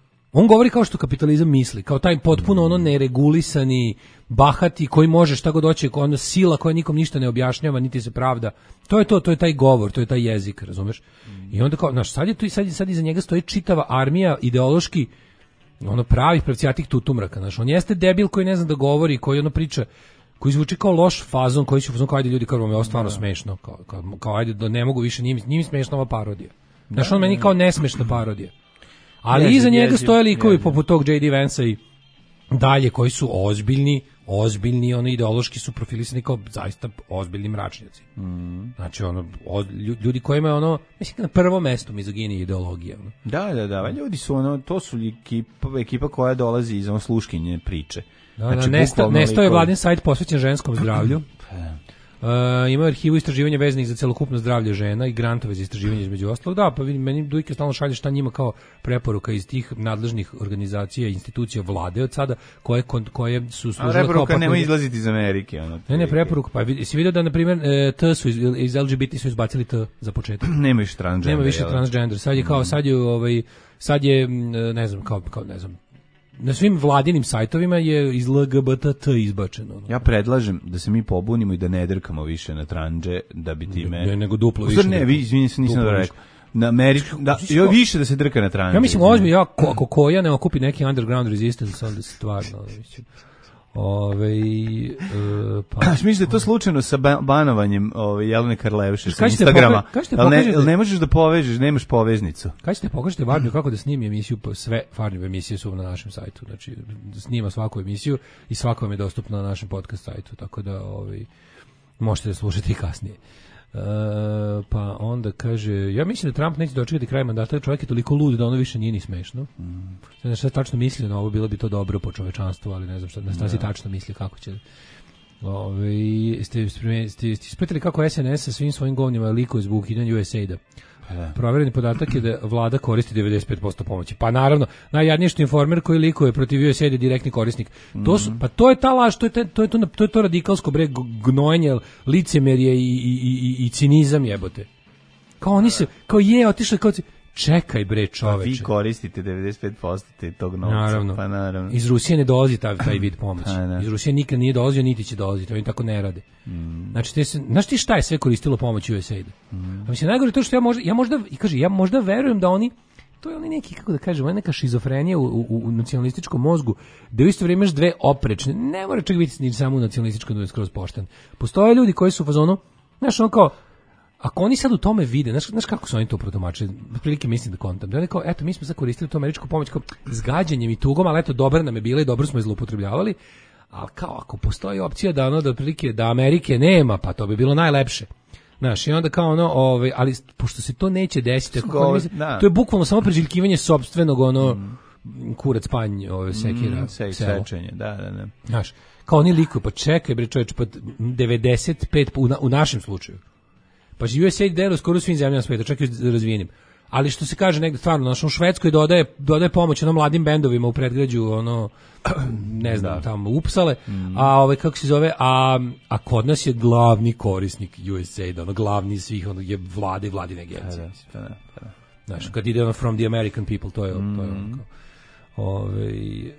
on govori kao što kapitalizam misli, kao taj potpuno ono neregulisani, bahati, koji može šta god doći, ono sila koja nikom ništa ne objašnjava, niti se pravda. To je to, to je taj govor, to je taj jezik, razumeš? Mm. I onda kao, znaš, sad je tu i sad, sad iza njega stoji čitava armija ideološki, ono pravih pravcijatih tutumraka, znaš, on jeste debil koji ne zna da govori, koji ono priča, koji zvuči kao loš fazon, koji će fazon kao ajde ljudi, kao vam je ovo stvarno smešno, kao, kao, kao ajde da ne mogu više, nije, nije smešna ova parodija. Znaš, on meni kao nesmešna parodija. Ali jeziv, iza njega jeziv, stoje likovi jeziv. Poput tog J D Vansa i dalje koji su ozbiljni, ozbiljni, ono ideološki su profilisani kao zaista ozbiljni mračnjaci. Mm. Znači ono o, ljudi koji imaju ono, mislim na prvo mesto mizogini ideologija. Ono. Da, da, da, ljudi su ono, to su ekipa, ekipa koja dolazi iz ono sluškinje priče. Da, znači, da, nesta, nestao je vladin sajt posvećen ženskom zdravlju. Uh, imaju arhivu istraživanja vezanih za celokupno zdravlje žena i grantove za istraživanje između ostalog. Da, pa vidim, meni Dujke stalno šalje šta njima kao preporuka iz tih nadležnih organizacija i institucija vlade od sada, koje, koje su služile kao... A preporuka pa, nema izlaziti iz Amerike. Ono, ne, ne, preporuka. Pa si vidio da, na primjer, T su iz, iz L G B T su izbacili T za početak. Nema više transgender. Nema više transgender. Sad je kao, sad je, ovaj, sad je, ne znam, kao, kao ne znam, na svim vladinim sajtovima je iz L G B T izbačeno. No. Ja predlažem da se mi pobunimo i da ne drkamo više na tranđe, da bi time... Ne, nego duplo više. Uzor, ne, vi, izvini se, nisam da rekao. Na Američku, da, jo, više da se drka na tranđe. Ja mislim, ozbiljno, ja, ako koja ne okupi neki underground resistance, onda se stvarno, mislim... Ove, e, pa mislim da je to slučajno sa banovanjem ove Jelene Karleuše sa Instagrama. Al ne, ne možeš da povežeš, nemaš poveznicu. Kad ćete pokažete Varnju kako da snimi emisiju, sve Varnjeve emisije su na našem sajtu. Znači snima svaku emisiju i svaka vam je dostupna na našem podcast sajtu, tako da ovaj možete da slušate i kasnije. Uh, pa onda kaže, ja mislim da Trump neće dočekati kraj mandata, čovjek je toliko lud da ono više nije ni smešno. Mm. Ne znam šta tačno misli na ovo, bilo bi to dobro po čovečanstvu, ali ne znam šta, na šta si tačno misli kako će. Ove, ste, ste, ste ispratili kako S N S sa svim svojim govnjima likuje zbog ukidanja U S A I D-a. Provereni podatak je da vlada koristi devedeset pet posto pomoći. Pa naravno, najjadnije što Informer koji likuje protiv U S A I D direktni korisnik. Mm-hmm. To su, pa to je ta laž, to je, te, to je to to je to radikalsko bre gnojenje, licemerje i, i, i, i cinizam jebote. Kao oni se, kao je otišli kao čekaj bre čoveče. Pa vi koristite devedeset pet posto tog novca. Naravno. Pa naravno. Iz Rusije ne dolazi taj, taj vid pomoći. Iz Rusije nikad nije dolazio, niti će dolaziti. Oni tako ne rade. Mm. Znači, te se, znaš ti šta je sve koristilo pomoć U S A I D-a? Mm. A mislim, najgore to što ja možda, ja možda, i kaže, ja možda verujem da oni, to je oni neki, kako da kažem, neka šizofrenija u, u, u nacionalističkom mozgu, da u isto vrijeme imaš dve oprečne, ne mora čak biti ni samo u nacionalističkom, da je skroz pošten. Postoje ljudi koji su u fazonu, znaš, on kao, ako oni sad u tome vide, znaš, znaš kako su oni to protumačili, prilike mislim da kontam, da oni kao, eto, mi smo sad koristili tu američku pomoć kao s gađanjem i tugom, ali eto, dobra nam je bila i dobro smo je zloupotrebljavali, ali kao, ako postoji opcija da ono, da prilike, da Amerike nema, pa to bi bilo najlepše. Znaš, i onda kao ono, ovaj, ali pošto se to neće desiti, kako mislim, to je bukvalno samo preželjkivanje sopstvenog, ono, mm. kurac panj, ove, sekira, mm, se, sečenje, da, da, da. Znaš, kao oni likuju, pa čekaj, bre čoveče, pa devedeset pet, u, na, u našem slučaju, Pa U S A I deluje skoro u svim zemljama sveta, čak i u razvijenim. Ali što se kaže negde stvarno, znači u Švedskoj dodaje dodaje pomoć onom mladim bendovima u predgrađu, ono ne znam, tamo Upsale, mm. a ovaj kako se zove, a a kod nas je glavni korisnik U S A I D, ono glavni svih, ono je vlade, vladine agencije. Da, da, da. Znači, kad ide ono from the American people, to je, mm. to je ono. Ove, e,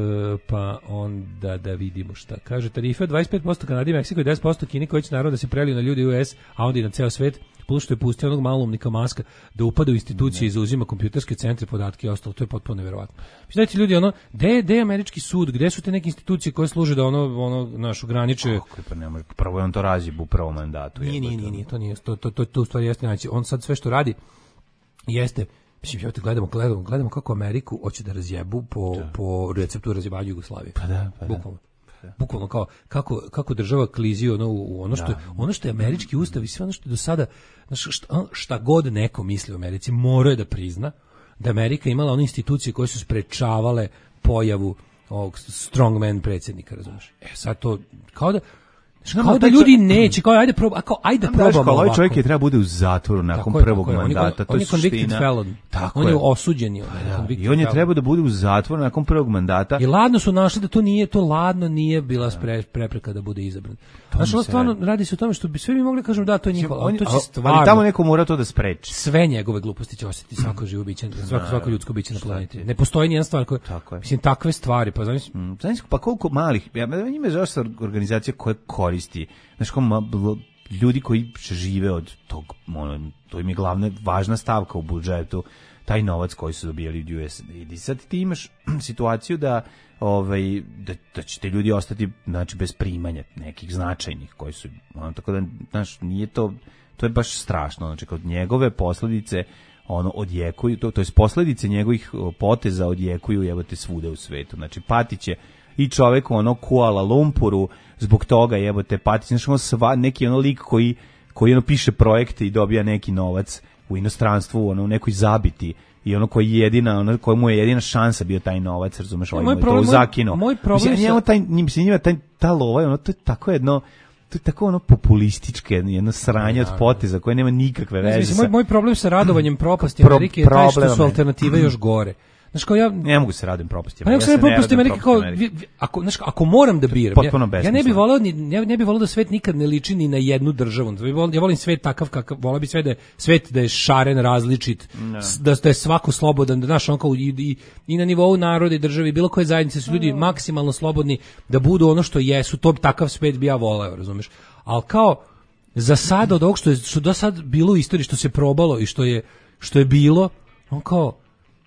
pa onda da vidimo šta kaže. Tarife dvadeset pet posto Kanadi, Meksiko i deset posto Kini, koji će naravno da se preliju na ljudi u S, a onda i na ceo svet, plus što je pustio onog maloumnika Maska da upada u institucije i zauzima kompjuterske centre, podatke i ostalo. To je potpuno neverovatno. Znači, ljudi, ono, gde, gde je američki sud, gde su te neke institucije koje služe da ono, ono naš ograniče... Kako, pa nema, prvo je on to razjeb u prvom mandatu. Nije, nije, nije, nije, to nije, to, to, to, to u stvari jeste, znači, on sad sve što radi jeste... Mislim, ja te gledamo, gledamo, gledamo kako Ameriku hoće da razjebu po, da. po receptu razjebanja Jugoslavije. Pa da, pa bukvalno. Da. Bukvalno kao kako, kako država klizi ono, u ono što, da. ono što je američki ustav i sve ono što je do sada, šta, šta god neko misli o Americi, mora je da prizna da Amerika imala one institucije koje su sprečavale pojavu ovog strongman predsjednika, razumiješ? E sad to, kao da, kao da ljudi neće, kao ajde probamo, kao ajde probamo. Ovaj čovjek je treba bude u zatvoru nakon tako prvog je, mandata, on, on je convicted felon. Tako on je je osuđen, on da, i on je trebao da bude u zatvoru nakon prvog mandata. I ladno su našli da to nije, to ladno nije bila spre, prepreka da bude izabran. Znači, stvarno radi. radi se o tome što bi sve mi mogli kažemo da to je njihovo, ali to će stvarno. Ali tamo neko mora to da spreči. Sve njegove gluposti će osjetiti svako živo biće, svako svako ljudsko biće na planeti. Ne postoji ni jedna stvar koja, mislim, takve stvari, pa znači, mm, znači pa koliko malih, ja njima je zašto organizacija koje koristi, znači kao ljudi koji žive od tog, ono, to im je glavna važna stavka u budžetu, taj novac koji su dobijali od U S A I D. I sad ti imaš situaciju da ovaj da, da će te ljudi ostati, znači, bez primanja nekih značajnih koji su, ono, tako da, znaš, nije to, to je baš strašno, znači kod njegove posljedice ono odjekuju, to, to je posljedice njegovih poteza odjekuju jebote svuda u svetu, znači patiće i čovek ono Kuala Lumpuru zbog toga jebote patiće, znači ono sva, neki ono lik koji, koji ono piše projekte i dobija neki novac u inostranstvu, ono u nekoj zabiti i ono koji je jedina, ono kojemu je jedina šansa bio taj novac, razumeš, ovaj moj to zakinuo. Moj problem mislim, njemu taj, mislim, taj ta lova, ono to je tako jedno, to je tako ono populističke, jedno sranje od poteza koje nema nikakve veze. Mislim, moj, moj problem sa radovanjem propasti Amerike je taj što su alternative još gore. Znaš, kao ja ne mogu se radim propasti. Pa ja se ne propasti Amerike kao vi, vi, ako znaš, ako moram da biram, ja, ja ne bih voleo ni ja ne bih voleo da svet nikad ne liči ni na jednu državu. Ja volim svet takav kakav, voleo bih sve da je svet da je šaren, različit, no. da, da je svako slobodan, da znaš, on kao i, i, i na nivou naroda i države, bilo koje zajednice su ljudi no. maksimalno slobodni da budu ono što jesu. To takav svet bi ja voleo, razumeš? Al kao za sad od ovog što je što do sad bilo u istoriji, što se probalo i što je što je bilo, on kao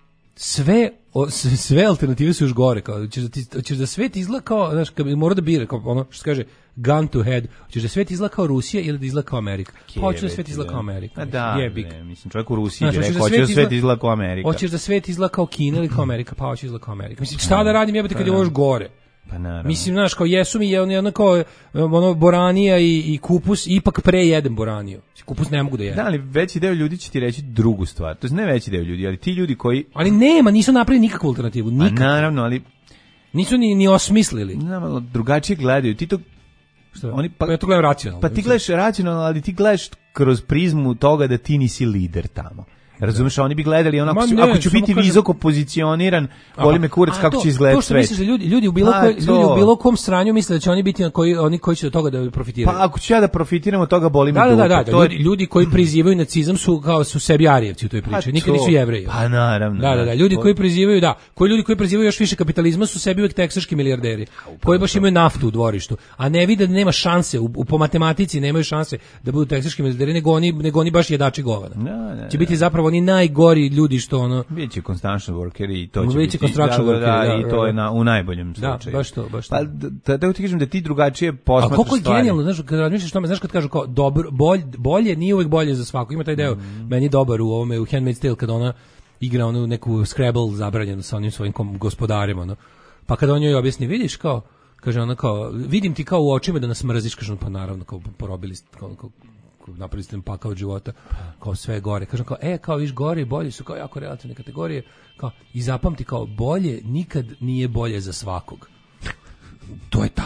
sve o, sve alternative su još gore, kao hoćeš da ti hoćeš da svet izgleda kao, znaš, kad mora da bira kao ono što se kaže gun to head, hoćeš da svet izgleda kao Rusija ili da izgleda kao Amerika. Pa hoćeš da svet izgleda kao Amerika. Da, ne, mislim čovjek u Rusiji bi rekao hoće da svet izgleda kao Amerika. Hoćeš da svet izgleda kao Kina ili kao Amerika, pa hoćeš da izgleda kao Amerika. Mislim šta da radim jebote kad je ovo još gore. Pa naravno. Mislim, znaš, kao jesu mi je ono kao ono boranija i, i kupus, ipak pre jedem boraniju. Kupus ne mogu da jedem. Da, ali veći deo ljudi će ti reći drugu stvar. To je ne veći deo ljudi, ali ti ljudi koji... Ali nema, nisu napravili nikakvu alternativu. Nikakvu. A naravno, ali... Nisu ni, ni osmislili. Naravno, drugačije gledaju. Ti to... Šta? Oni, pa, pa ja to gledam racionalno. Pa ti gledaš racionalno, ali ti gledaš kroz prizmu toga da ti nisi lider tamo. Razumeš, oni bi gledali ono, ako, ne, ako ću biti kažem, visoko pozicioniran, boli me kurac kako to, će izgledati svet. Misliš da ljudi, ljudi, u bilo koj, ljudi u bilo kom sranju misle da će oni biti na koji, oni koji će od toga da profitiraju. Pa ako ću ja da profitiram od toga, boli me da, dupe. Da, da, da, to ljudi, ljudi koji prizivaju nacizam su kao su sebi Arijevci u toj priči, nikad nisu Jevreji. Pa naravno. Da, da, da, ljudi koji prizivaju, da, koji ljudi koji prizivaju još više kapitalizma su sebi uvek teksaški milijarderi, koji baš imaju naftu u dvorištu, a ne vide da nema šanse, u, u po matematici nemaju šanse da budu teksaški milijarderi, nego oni, nego oni baš jedači govana. Da, da, će biti zapravo oni najgori ljudi što ono biće construction workeri i to će biti construction da, workeri da, da, i to je na u najboljem slučaju. Da, baš to, baš to. Pa da da ti kažem da ti drugačije posmatraš stvari. A koliko je genijalno, znaš, kad razmišljaš o tome, znaš kad kažu kao dobro, bolje, bolje nije uvek bolje za svako. Ima taj deo mm. meni dobar u ovome u Handmaid's Tale kad ona igra onu neku Scrabble zabranjenu sa onim svojim gospodarem, ono. Pa kad on joj objasni, vidiš kao kaže ona kao vidim ti kao u očima da nas mrziš, kaže on, pa naravno kao porobili kao, kao napravili ste pakao od života, kao sve gore. Kažem kao, e, kao viš gore i bolje su kao jako relativne kategorije, kao, i zapamti kao bolje nikad nije bolje za svakog. To je ta,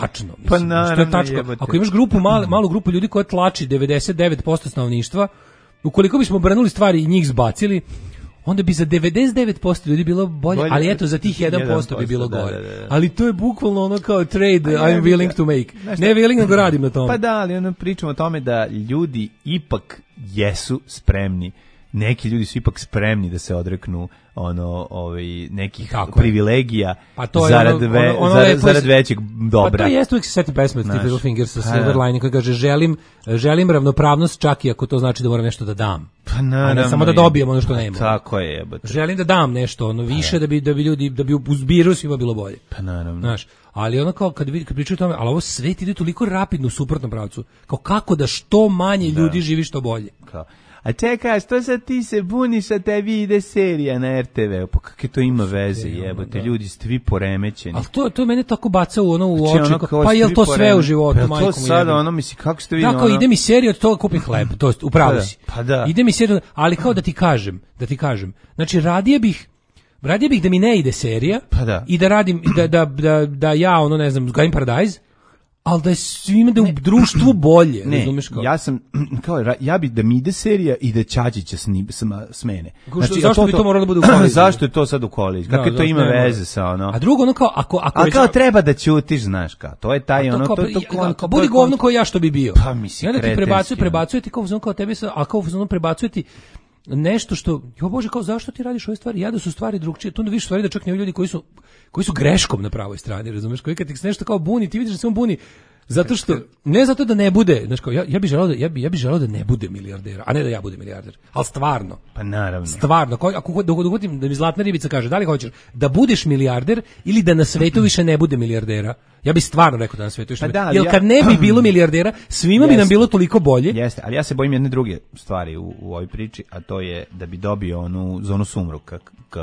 tačno. Mislim, Pa što je naravno, tačno. jebote. Ako imaš grupu, malu, malu grupu ljudi koja tlači devedeset devet posto stanovništva, ukoliko bismo obrnuli stvari i njih zbacili, onda bi za devedeset devet posto ljudi bilo bolje, bolje, ali eto za tih jedan posto bi bilo da, gore. da, da. Ali to je bukvalno ono kao trade I'm bi willing ga- to make. Znaš Ne šta? willing, nego radim na tome. Pa da, ali ono pričamo o tome da ljudi ipak jesu spremni. Neki ljudi su ipak spremni da se odreknu ono ovaj nekih Tako je. privilegija Pa to je zarad, ono- ve, ono- ono zarad, lepo zarad iz- većeg dobra. Pa to jeste, uvijek se seti pesme od Znaš. Steve Littlefingers sa Pa Silver da. Lining koji kaže želim, želim ravnopravnost čak i ako to znači da moram nešto da dam. Pa A ne naravno, samo da je. dobijem ono što nemam. Tako je, jebote. Želim da dam nešto, ono više da bi da bi ljudi da bi u zbiru svima bilo bolje. Pa naravno. Znaš, ali ono kao kad vidi kad pričaju o tome, ali ovo svet ide toliko rapidno u suprotnom pravcu. Kao kako da što manje ljudi živi što bolje. Kao, a čekaj, što sad ti se buniš, a tebi ide serija na er te ve? Pa kakve to ima veze, jebote, ljudi ste vi poremećeni. Ali to to mene tako baca u ono u Znači, oči. ono kao, kao pa ste jel vi to sve poremećeni? u životu, Pa majko to mu sada, jebe. ono, misli, kako ste vi... Tako, ono, ide mi serija od toga kupim hleb, to jest, upravo Pa da, si. pa da. Ide mi serija, ali kao da ti kažem, da ti kažem, znači radije bih, radije bih da mi ne ide serija Pa da. i da radim, da, da, da, da ja, ono, ne znam, gajim Paradise, ali da je svima da je u društvu bolje, Ne, razumeš kao? ja sam, kao, ra- ja bi da mi ide serija i da Čačića sni, sma, smene. Kako što- a zašto bi to moralo da bude u koliziji? Zašto je to sad u koliziji? Kakve Da, to da, ima ne mora. veze sa ono? A drugo, ono kao, ako, ako A već- kao treba da ćutiš, znaš kao, to je taj to ono, kao, to, to, kao, to, kao, budi govno kao ja što bi bio. Pa, mislim, I onda ti kretenski, prebacuje, ono. prebacuje ti kao uzmano kao tebi, sa, a kao uzmano prebacuje ti nešto što, jo bože, kao zašto ti radiš ove stvari? Ja da su stvari drugčije, tu onda vidiš stvari da čak ne ljudi koji su koji su greškom na pravoj strani, razumeš? Koji kad ti se nešto kao buni, ti vidiš da se on buni zato što ne zato da ne bude, znači kao ja ja bih želeo da ja bih ja bih želeo da ne bude milijardera, a ne da ja budem milijarder. Al stvarno. Pa naravno. Stvarno, ko, ako dogodim da mi zlatna ribica kaže da li hoćeš da budeš milijarder ili da na svetu više ne bude milijardera, ja bih stvarno rekao da na svetu više Pa ne da, bude. ali Jer ja- kad ne bi bilo milijardera, svima bi nam Jeste. bilo toliko bolje. Jeste, ali ja se bojim jedne druge stvari u, u ovoj priči, a to je da bi dobio onu zonu sumruka, k- k-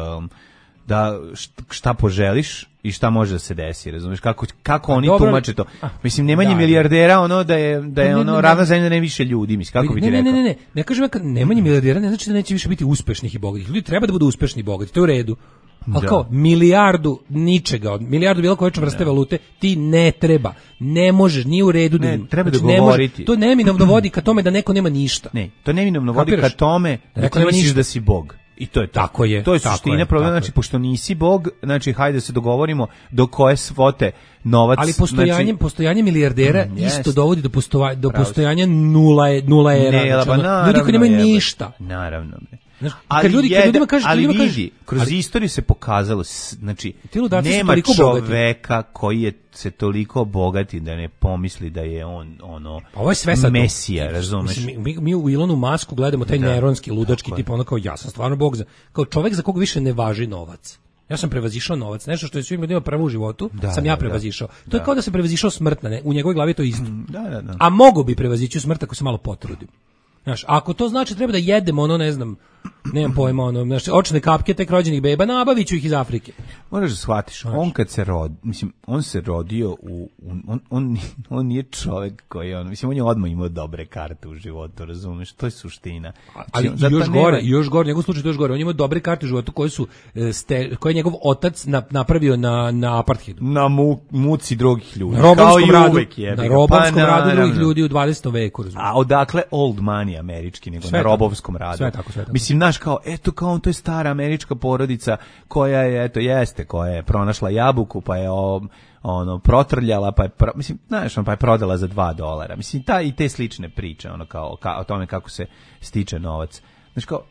da št- šta poželiš i šta može da se desi, razumeš? Kako, kako oni dobro, tumače to? a, Mislim, nemanje da, milijardera, ono da je, da je Ne, ne, ono ne, ravna ne. zemlja ne više ljudi, mislim, kako bi ti ne, ne, rekao? ne, ne, ne, ne kažem ja kad nemanje milijardera, ne znači da neće više biti uspešnih i bogatih. Ljudi treba da budu uspešni i bogati, to je u redu. Ali Da. kao milijardu ničega, od milijardu bilo koje vrste valute ti ne treba. Ne možeš, nije u redu da Ne, ima. treba Znači, da ne može- govoriti. To neminovno vodi ka tome da neko nema ništa. Ne, to neminovno vodi Kapiraš? ka tome da Neko ti nema misliš ništa. da si bog. I to je to. Tako je, To je tako suština je, problema, tako znači je. pošto nisi bog, znači hajde da se dogovorimo do koje svote novac. Ali postojanje znači, postojanje milijardera Mm, isto jest. dovodi do postova, do Pravo si. postojanja nula je nula era. Ne, Znači, pa ono, naravno, ljudi koji nemaju jebe. ništa. Naravno. bre. Znaš, Ali, kad ljudi- kad jedan- ljudima kažeš- ali ljudima kažeš- vidi, kroz ali- istoriju se pokazalo, s- znači, Ti ludaci su nema toliko bogati. čoveka koji je se toliko bogati da ne pomisli da je on ono Pa ovo je sve sad to. mesija, razumeš? Mislim, mi, mi u Ilonu Masku gledamo taj Da. neronski, ludački Tako je. tip, ono kao ja sam stvarno bog za, kao čovek za koga više ne važi novac. Ja sam prevazišao novac, nešto što je svim ljudima prvo u životu, Da, sam ja da, prevazišao. da. To je Da. kao da se prevazišao smrt, ne? U njegovoj glavi je to isto. Da, da, da. A mogu bi prevazići smrt ako se malo potrudim. Znaš, ako to znači treba da jedemo ono, ne znam, nemam pojma, ono, znaš, očne kapke tek rođenih beba, nabavit ću ih iz Afrike. Moraš da shvatiš, on kad se rod, mislim, on se rodio u, u on, on, on nije čovek koji on, mislim, on je odmah imao dobre karte u životu, razumeš, to je suština. Ali Znači, zato još nema- gore, još gore, njegov slučaj to još gore. On ima dobre karte u životu koje su e, ste, koje je njegov otac na, napravio na na apartheidu. na mu, muci drugih ljudi. Na Kao robovskom i radu, uvek, jebi na ga. robovskom Pa, radu drugih naravno. ljudi u dvadesetom veku, razumiješ. A odakle old money američki, nego Sve na tako. robovskom radu. Sve tako, sve tako. Mislim, znaš, kao, eto, kao on, to je stara američka porodica koja je, eto, jeste, koja je pronašla jabuku, pa je o, ono, protrljala, pa je, pro, mislim, znaš, on, pa je prodala za dva dolara. Mislim, ta i te slične priče, ono, kao, ka, o tome kako se stiče novac. Znaš, kao,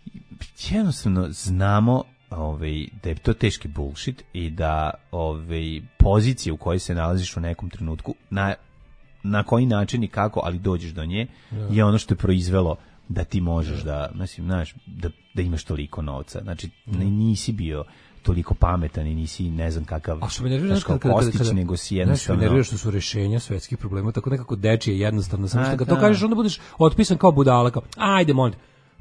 jednostavno znamo ovaj, da je to teški bullshit i da ovaj, pozicije u kojoj se nalaziš u nekom trenutku, na, na koji način i kako, ali dođeš do nje, je ono što je proizvelo da ti možeš da, mislim, znaš, da, da imaš toliko novca. Znači, ne, nisi bio toliko pametan i nisi ne znam kakav, A što me nervira, znaš, kao kada, kada, Kostić, kada, nego si znaš, me jednostavno... nervira što su rešenja svetskih problema tako nekako dečije jednostavno, samo A, što kad to da. kažeš onda budeš otpisan kao budala, kao ajde molim.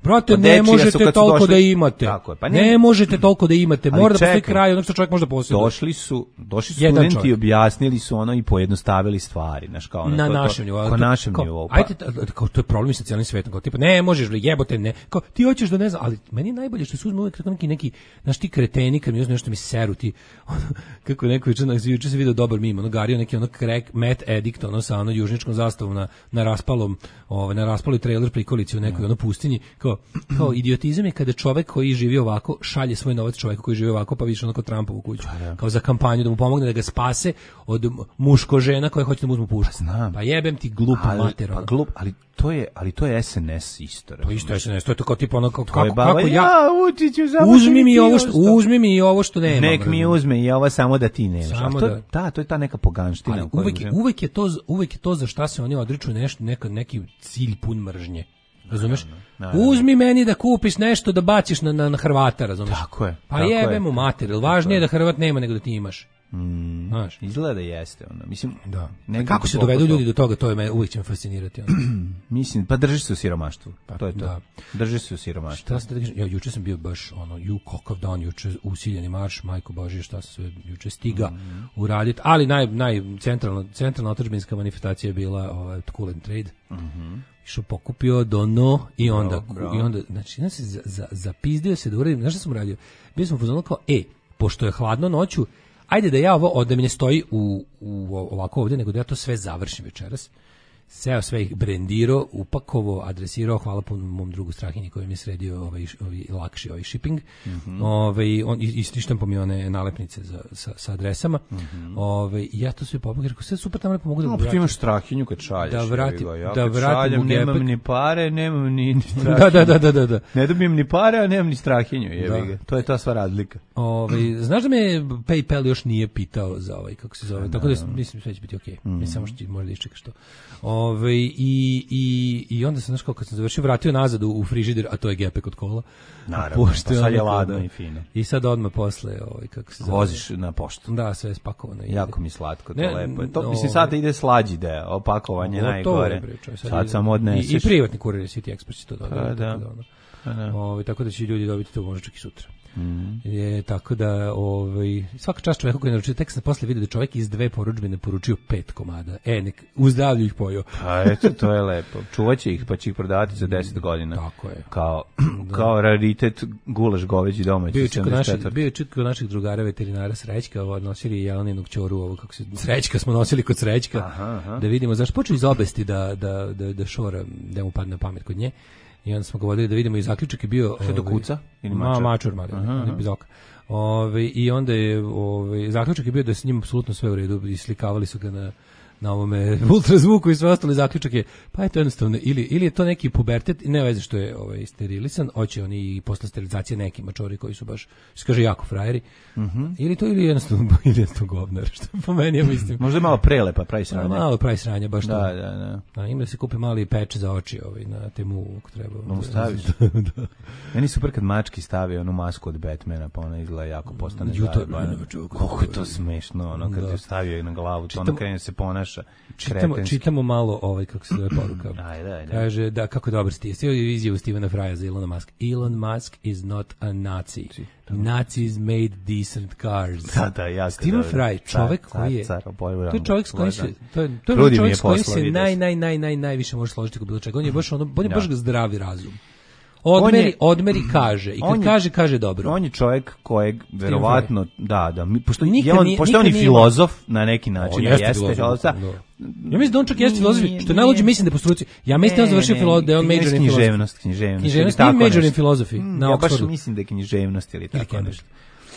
Brate, Od ne dečija su možete kad su toliko došli- da imate. Tako je, pa ne, ne- možete toliko da imate. Ali Mora da postoji čekaj. kraj onog što čovjek može da posjeduje. Došli su, došli su Jedan studenti čovjek. i objasnili su ono i pojednostavili stvari, znaš, kao ono, Na to- to- našem nivou. Kao našem kao, nivou. Pa, Ajde, t- kao, to je problem sa cijelim svetom. Kao, tipa, ne možeš, jebote, ne. Kao, ti hoćeš da ne znam, ali meni je najbolje što se uzme uvijek neki, neki, znaš, ti kreteni, kad mi uzme nešto mi seru, ti, ono, kako je neko juče, juče se video dobar mim, ono, gario neki, ono, crack, Matt Addict, ono, sa ono, južničkom zastavom na, na raspalom, ovaj, na raspaloj trailer prikolici u nekoj, ono, pustinji, kao, kao, idiotizam je kada čovek koji živi ovako, šalje svoj novac čoveku koji živi ovako, pa više ono kao Trumpovu kuću, kao za kampanju, da mu pomogne da ga spase od muško žena koje hoće da mu uzmu pušku. znam. Pa jebem ti glupa ali, mater. pa ono. glup, ali to je, ali to je S N S isto. To isto je S N S, to je to kao tipa ono kao, To je kako, baba, kako ja, ja, Vučiću, samo uzmi ti mi ti ovo što, ostao. uzmi mi i ovo što nema. Nek mi uzme i ovo samo da ti nemaš. Samo A to, da- da, to je ta neka poganština. Ali u kojoj uvek, je, živimo. uvek, je to, uvek je to za šta se oni odriču nešto, neka, neki cilj pun mržnje. Razumeš? naravno. Uzmi meni da kupiš nešto da baciš na, na, na Hrvata, razumeš? Tako je, Pa tako jebe je. mu mater, jel važnije je da Hrvat nema nego da ti imaš. Mm, Znaš? izgleda da jeste. Ono. Mislim, Da. negdje Kako se duboko dovedu to- ljudi do toga, to je me uvijek će me fascinirati. Ono. Mislim, pa drži se u siromaštvu. To je to. da. Drži se u siromaštvu. Šta sam da kažem? Ja juče sam bio baš ono ju kakav dan juče usiljeni marš, majko božje, šta sam sve juče stiga Mhm. uraditi, ali naj naj centralna centralna otadžbinska manifestacija je bila ovaj Cool and Trade. Mhm. Išao pokupio dono i onda Bravo, bravo. i onda znači ja se za, za, zapizdio se da uradim, znaš šta sam radio? Bio sam u fazonu kao e, pošto je hladno noću, ajde da ja ovo od da mi ne stoji u, u ovako ovdje, nego da ja to sve završim večeras. Seo sve ih brendirao, upakovao, adresirao, hvala puno mom drugu Strahinji koji mi je sredio ovaj, ovaj lakši ovaj shipping. Mhm. Ovaj on istištam mi one nalepnice za sa, sa adresama. Mhm. Ovaj i ja to sve popakao, rekao sve super, tamo lepo mogu da No, mu pa ti vratim. imaš Strahinju kad šalješ. Da vratim- jebi ga. Ja da kad vratim šaljem, u nemam gepek. ni pare, nemam ni, ni Strahinju. Da, da, da, da, da, da. Ne dobijem ni pare, a nemam ni Strahinju. Jebi Da. ga. To je ta sva razlika. Ovaj znaš da me PayPal još nije pitao za ovaj kako se zove, tako da mislim sve će biti okej. Mhm. Mislim samo što ti možda da iščekaš to. Ovaj i i i onda sam znaš kako kad sam završio vratio nazad u, u frižider, a to je gepek od kola. Naravno, Pošto pa sad je ono, ladno da. i fino. I sad odmah posle ovaj kako se zove. Voziš na poštu. Da, sve je spakovano. ide. Jako mi slatko, to Ne, lepo je. To, no, mislim, sad ide slađi deo, opakovanje Gotovo najgore. je, bre, čovječe, sad Sad ide- samo odneseš. I, i privatni kurir City Express će to dodati. Pa, da. tako da, ono. Pa, da. Ovaj, tako da će ljudi dobiti to možda čak i sutra. Mhm. Je, tako da ovaj, svaka čast čoveku koji je naručio, tek sam posle vidio da čovjek iz dve porudžbine poručio pet komada. E, nek u zdravlju ih pojeo. A eto, to je lepo. Čuvaće ih, pa će ih prodavati za deset godina. Tako je. Kao, kao raritet gulaš goveđi domaći. Bio je čak kod naših, sedamdeset četvrte. bio je čak kod naših drugara veterinara Srećka, ovo nosili Jeleninog ćoru, ovo kako se Srećka smo nosili kod Srećka. Aha, aha. Da vidimo zašto počeo iz obesti da da da da šora, da mu padne na pamet kod nje. I onda smo ga vodili da vidimo i zaključak je bio Što je to ovaj, kuca ili ma, mačar? mačur, mali, Aha, on je aha. bez oka. Ovaj, i onda je ovaj zaključak je bio da je s njim apsolutno sve u redu i slikavali su ga na na ovome ultrazvuku i sve ostale. Zaključak je pa eto jednostavno ili ili je to neki pubertet, ne veze što je ovaj sterilisan, hoće oni i posle sterilizacije neki mačori koji su baš se kaže jako frajeri. Mhm. Ili to ili jednostavno ili jednostavno govnar, što po meni ja mislim. Možda je malo prelepa, pravi A, sranje. malo pravi sranja baš to. Da, da, da. A ima da se kupi mali peč za oči ovaj na temu ako treba. Da mu staviš. da. Meni super kad mački stavi onu masku od Batmana, pa ona izgleda jako postane Ju, to- zajebana. ne, čuo, kako- Koliko je to smešno, ono, kad Da. je stavio na glavu, to ono Čitam- krene se ponaša Čitamo, kretenski. čitamo malo ovaj kako se zove poruka. Ajde, ajde. Kaže da kako je dobar stil. Stil je izjavu Stevena Frya za Elon Musk. Elon Musk is not a Nazi. Nazis made decent cars. Da, da, jako Steven dobro. Fry, Car, čovek car, koji je car, obožavam to je čovjek s kojim se obožavam. to je to je Krudi mi čovjek je s kojim poslao, se vidio naj sam. naj naj naj najviše može složiti kod bilo čega. On je baš ono on je Da. baš zdravi razum. Odmeri, je- odmeri kaže i kad on je- kaže kaže dobro. On je čovjek kojeg verovatno da da mi pošto Nikad je on nije- pošto je on i nikad nije filozof na neki način On jeste, jeste filozof, da. da. Ja mislim da on čak jeste filozof, Nije, što je najluđe nije. mislim da je po struci. Ja mislim da je on završio filozof, da je on major in filozofiji. književnost, književnost. Književnost, ili tako nije major in nešto. filozofiji, Mm, na ja baš Oxfordu. mislim da je književnost ili tako Cambridge. nešto.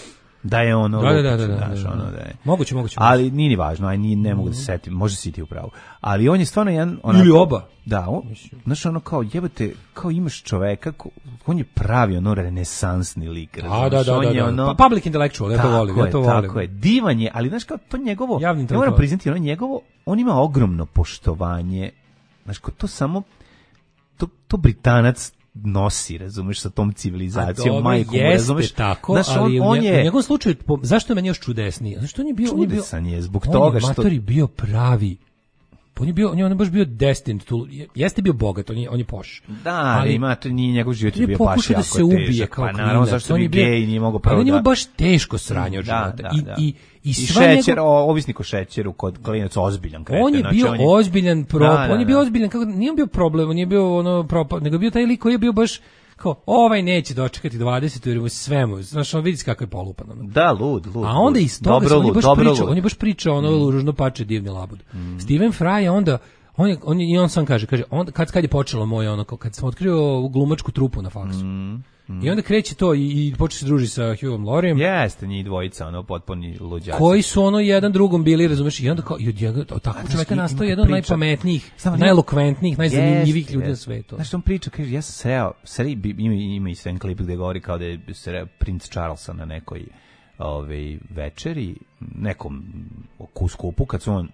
Da je ono, Da, da, da, lupić, da, da, znaš, da, da. ono da je. Moguće, moguće. Ali nije ni važno, aj nije, ne mogu da se setim, može si ti u pravu. Ali on je stvarno jedan onako, Ili oba. Da, on, znaš ono kao jebote, kao imaš čoveka, ko, on je pravi ono renesansni lik, A, razumeš? da, da, on da, je da. ono, Pa public intellectual, ja to tako volim, ja je, to volim. Tako je, divan je, ali znaš kao to njegovo, Javni ja moram intelektualac. priznati, ono njegovo, on ima ogromno poštovanje, znaš kao to samo, to, to Britanac nosi, razumeš, sa tom civilizacijom, majkom, jeste razumeš? tako, Znaš, ali on, u, on nje- je, u njegovom slučaju, po- zašto je meni još čudesniji? Zašto on je bio, on je bio, čudesan je zbog on toga je što... matori bio pravi on je bio, on je, on je baš bio destined to, jeste bio bogat, on je, on je poš. Da, ali ima, to nije njegov život je bio baš jako da se ubije kao pa naravno, zašto bi gej i nije mogao prvo da... On je baš teško sranje od da, života. da, I, da. i, i, I sva šećer, njegov... o, ovisnik o šećeru, kod klinac ozbiljan kreten. On je znači, bio on je... ozbiljan prop, da, da, on je bio da. ozbiljan, kako, nije on bio problem, on je bio ono propad, nego je bio taj lik koji je bio baš kao, ovaj neće dočekati dvadeset jer mu sve mu, znaš, on vidi kako je polupan. Ono. Da, lud, lud. A onda iz toga, dobro, on je baš lud, pričao, lud. on je baš pričao ono mm. ružno pače divni labud. Mm. Steven Fry je onda, on je, on je, i on sam kaže, kaže, on, kad, kad je počelo moje ono, kad sam otkrio glumačku trupu na faksu. Mm. Mm. I onda kreće to i, i počne se druži sa Hughom Lauriem. Jeste, njih dvojica, ono, potpuni luđaci. Koji su ono jedan drugom bili, razumeš, i onda kao, i od njega, od takvog čoveka nastao jedan od najpametnijih, najelokventnijih, najzanimljivih ljudi na svetu. Znaš što on priča, kaže, ja sam sreo, sreo, ima, ima i sve klip gde govori kao da je sreo princ Charlesa na nekoj ove, večeri, nekom skupu, kad su on,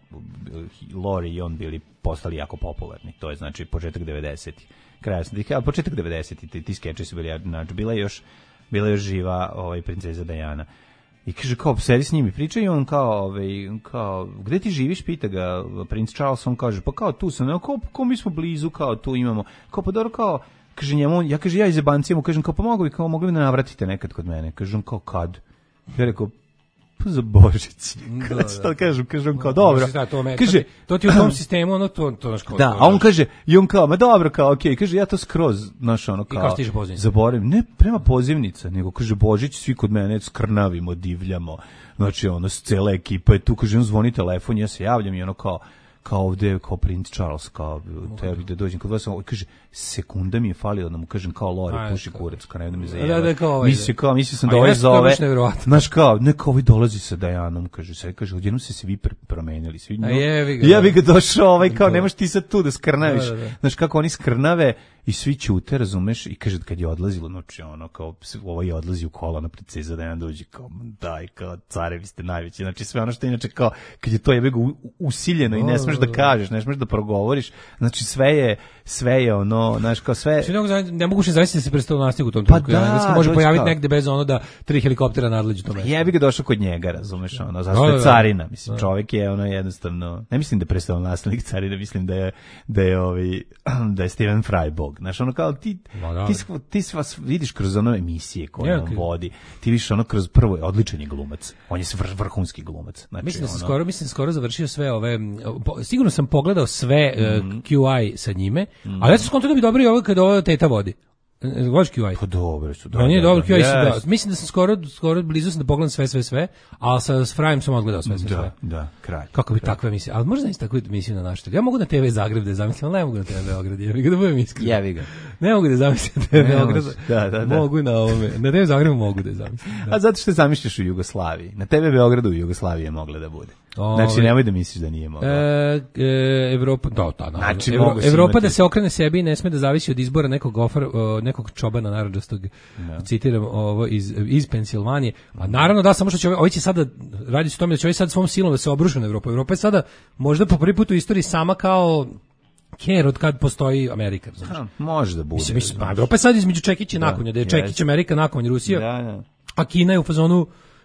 Laurie i on bili postali jako popularni, to je znači početak devedesetih. Kraj sam dihao, početak devedesetih, ti, ti skeči su bili, znači, bila je još, bila je još živa ovaj, princeza Diana. I kaže, kao, sedi s njim i priča i on kao, ovaj, kao, gde ti živiš, pita ga princ Charles, on kaže, pa kao, tu sam, ne, kao, kao, mi smo blizu, kao, tu imamo, kao, pa dobro, kao, kaže njemu, ja kaže, ja iz jebancijama, kažem, kao, pa mogu bi, kao, mogli bi da navratite nekad kod mene, kažem, kao, kad? Ja rekao, pa za Božić. Kada se to kažem, kažem kao, dobro. Kaže, to ti u tom sistemu, ono, to, to naš kao... Da, a on kaže, i on kao, ma dobro, kao, okej, kaže, ja to skroz, znaš, ono, kao... I kao stiže pozivnica? Zaboravim, ne prema pozivnica, nego, kaže, Božić, svi kod mene skrnavimo, divljamo, znači, ono, cela ekipa je tu, kaže, on zvoni telefon, ja se javljam i ono, kao, kao ovde, kao princ Charles, kao, tebi da dođem kod vas, on kaže, sekunda mi je falila da mu kažem kao Laurie, puši kurac, kao ne da mi zajeva. Da, da, kao ovaj, mislio, kao, mislio sam da ovaj zove, znaš, kao, ne, kao ovaj dolazi sa Dianom, kaže, sve, kaže, odjednom se svi pr promenili, svi, no, ja bih ga došao, ovaj, kao, nemaš ti sad tu da skrnaviš, da, da, da. Znaš, kako oni skrnave i svi ćute, razumeš, i kaže, kad je odlazilo, znači, ono, kao, ovo je odlazi u kola na princeza Diana, dođe, kao, daj, kao, carevi ste najveći, znači, sve ono što inače, kao, kad je to jebe ga usiljeno i ne smeš da kažeš, ne smeš da progovoriš, znači, sve je, sve je, ono, znaš, kao sve... Znači, ne mogu se zavisiti da se predstavlja nastavnik u tom trenutku, pa da, može pojaviti kao... negde bez ono da tri helikoptera nadleđu to mesto. Jebi ga došao kod njega, razumeš, ono, zašto je carina, mislim, čovjek je, ono, jednostavno, ne mislim da je predstavlja nastavnik carina, mislim da je, da je, ovi, da je Steven Fry bog. Znaš, ono kao, ti, ti, ti sva vidiš kroz ono emisije koje ja, on vodi, ti vidiš ono kroz prvo, odličan je glumac, on je vr, vrhunski glumac. Znači, mislim da sam ono... skoro, mislim skoro završio sve ove, sigurno sam pogledao sve mm -hmm. uh, Q I sa njime, mm. ali ja sam skonto da bi dobro i ovo kada ovo teta vodi. Voliš Q I? Pa dobro su. Da, on je dobro Q I, yes. Da. Mislim da sam skoro, skoro blizu sam da pogledam sve, sve, sve, ali sa Frajem sam odgledao sve, sve, da, sve. Da, kraj. Kako bi kraj. takve emisije, ali možda nisi takvu emisiju na našoj. Ja mogu na te ve Zagreb da zamislim, ali ne mogu na te ve Beograd, ja bih da budem iskren. Jevi ga. Ne mogu da zamislim na te ve Beograd. Da, da, da. Mogu na ovome. Na te ve Zagrebu mogu da zamislim. Da. A zato što zamišljaš u Jugoslaviji. Na te ve Beogradu u Jugoslaviji je mogla da bude. Ove, znači, nemoj da misliš da nije mogla. E, e, Evropa, da, da, znači, Evro, Evropa imati... da se okrene sebi i ne sme da zavisi od izbora nekog ofar, nekog čobana narandžastog, no. Citiram ovo iz, iz Pensilvanije. A naravno da, samo što će ovaj, ovaj će sada, radi se o tome da će ovaj sad svom silom da se obruši na Evropu. Evropa je sada možda po prvi put u istoriji sama kao ker od kad postoji Amerika. Ha, može da bude. Mislim, mislim, pa, Evropa je sad između Čekića i nakonja, da je Čekić Amerika, nakonja Rusija, da, da. A Kina je u fazonu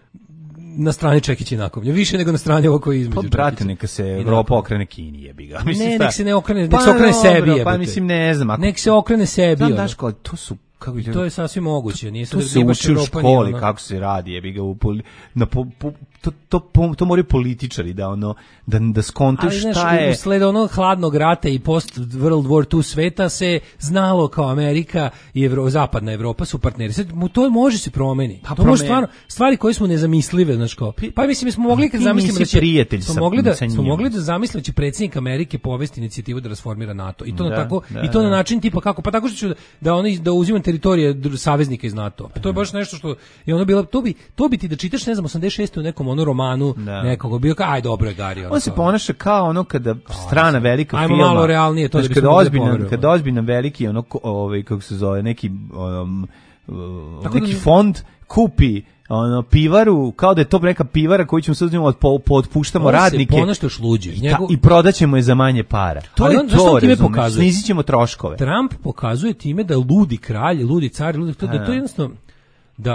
na strani Čekića i nakovnja, više nego na strani ovo koji između. Pa brate, neka se Evropa okrene Kini, jebi ga. Mislim, ne, nek se ne okrene, nek pa, se okrene sebi, jebate. Pa mislim, ne znam. Ako... Nek se okrene sebi. Znam, daš, kao, to su... Kako to je sasvim moguće, nije to se uči u školi kako se radi, jebi ga u na po, po, to to to, to moraju političari da ono da da skontuju šta znaš, je. Usled onog hladnog rata i post World War two sveta se znalo kao Amerika i Evro, zapadna Evropa su partneri. Sad to može se promeni. Pa to može stvarno stvari koje smo nezamislive, znači kao. Pa mislim smo mogli kad zamislimo da će prijatelj smo mogli da smo mogli da zamislimo da će predsjednik Amerike povesti inicijativu da rasformira NATO. I to da, na tako da, i to da. Na način tipa kako pa tako što će da oni da uzimaju teritorije saveznika iz NATO. To je baš nešto što je ono bilo to bi to bi ti da čitaš ne znam osamdeset šeste u nekom ono romanu da. Nekog bio kao aj dobro je Gari ono. On se ponaša kao ono kada strana velika ajmo firma. Ajmo malo realnije to da bi kada ozbiljan kada ozbiljan veliki ono ovaj kako se zove neki um, neki da, fond kupi ono pivaru kao da je to neka pivara koju ćemo sad uzmemo po, po otpuštamo radnike. On se ponaša šluđe. I, Njegov... i prodaćemo je za manje para. To je on, to, razumeš, snizićemo troškove. Trump pokazuje time da ludi kralj, ludi car, ludi to, da to je jednostavno da ono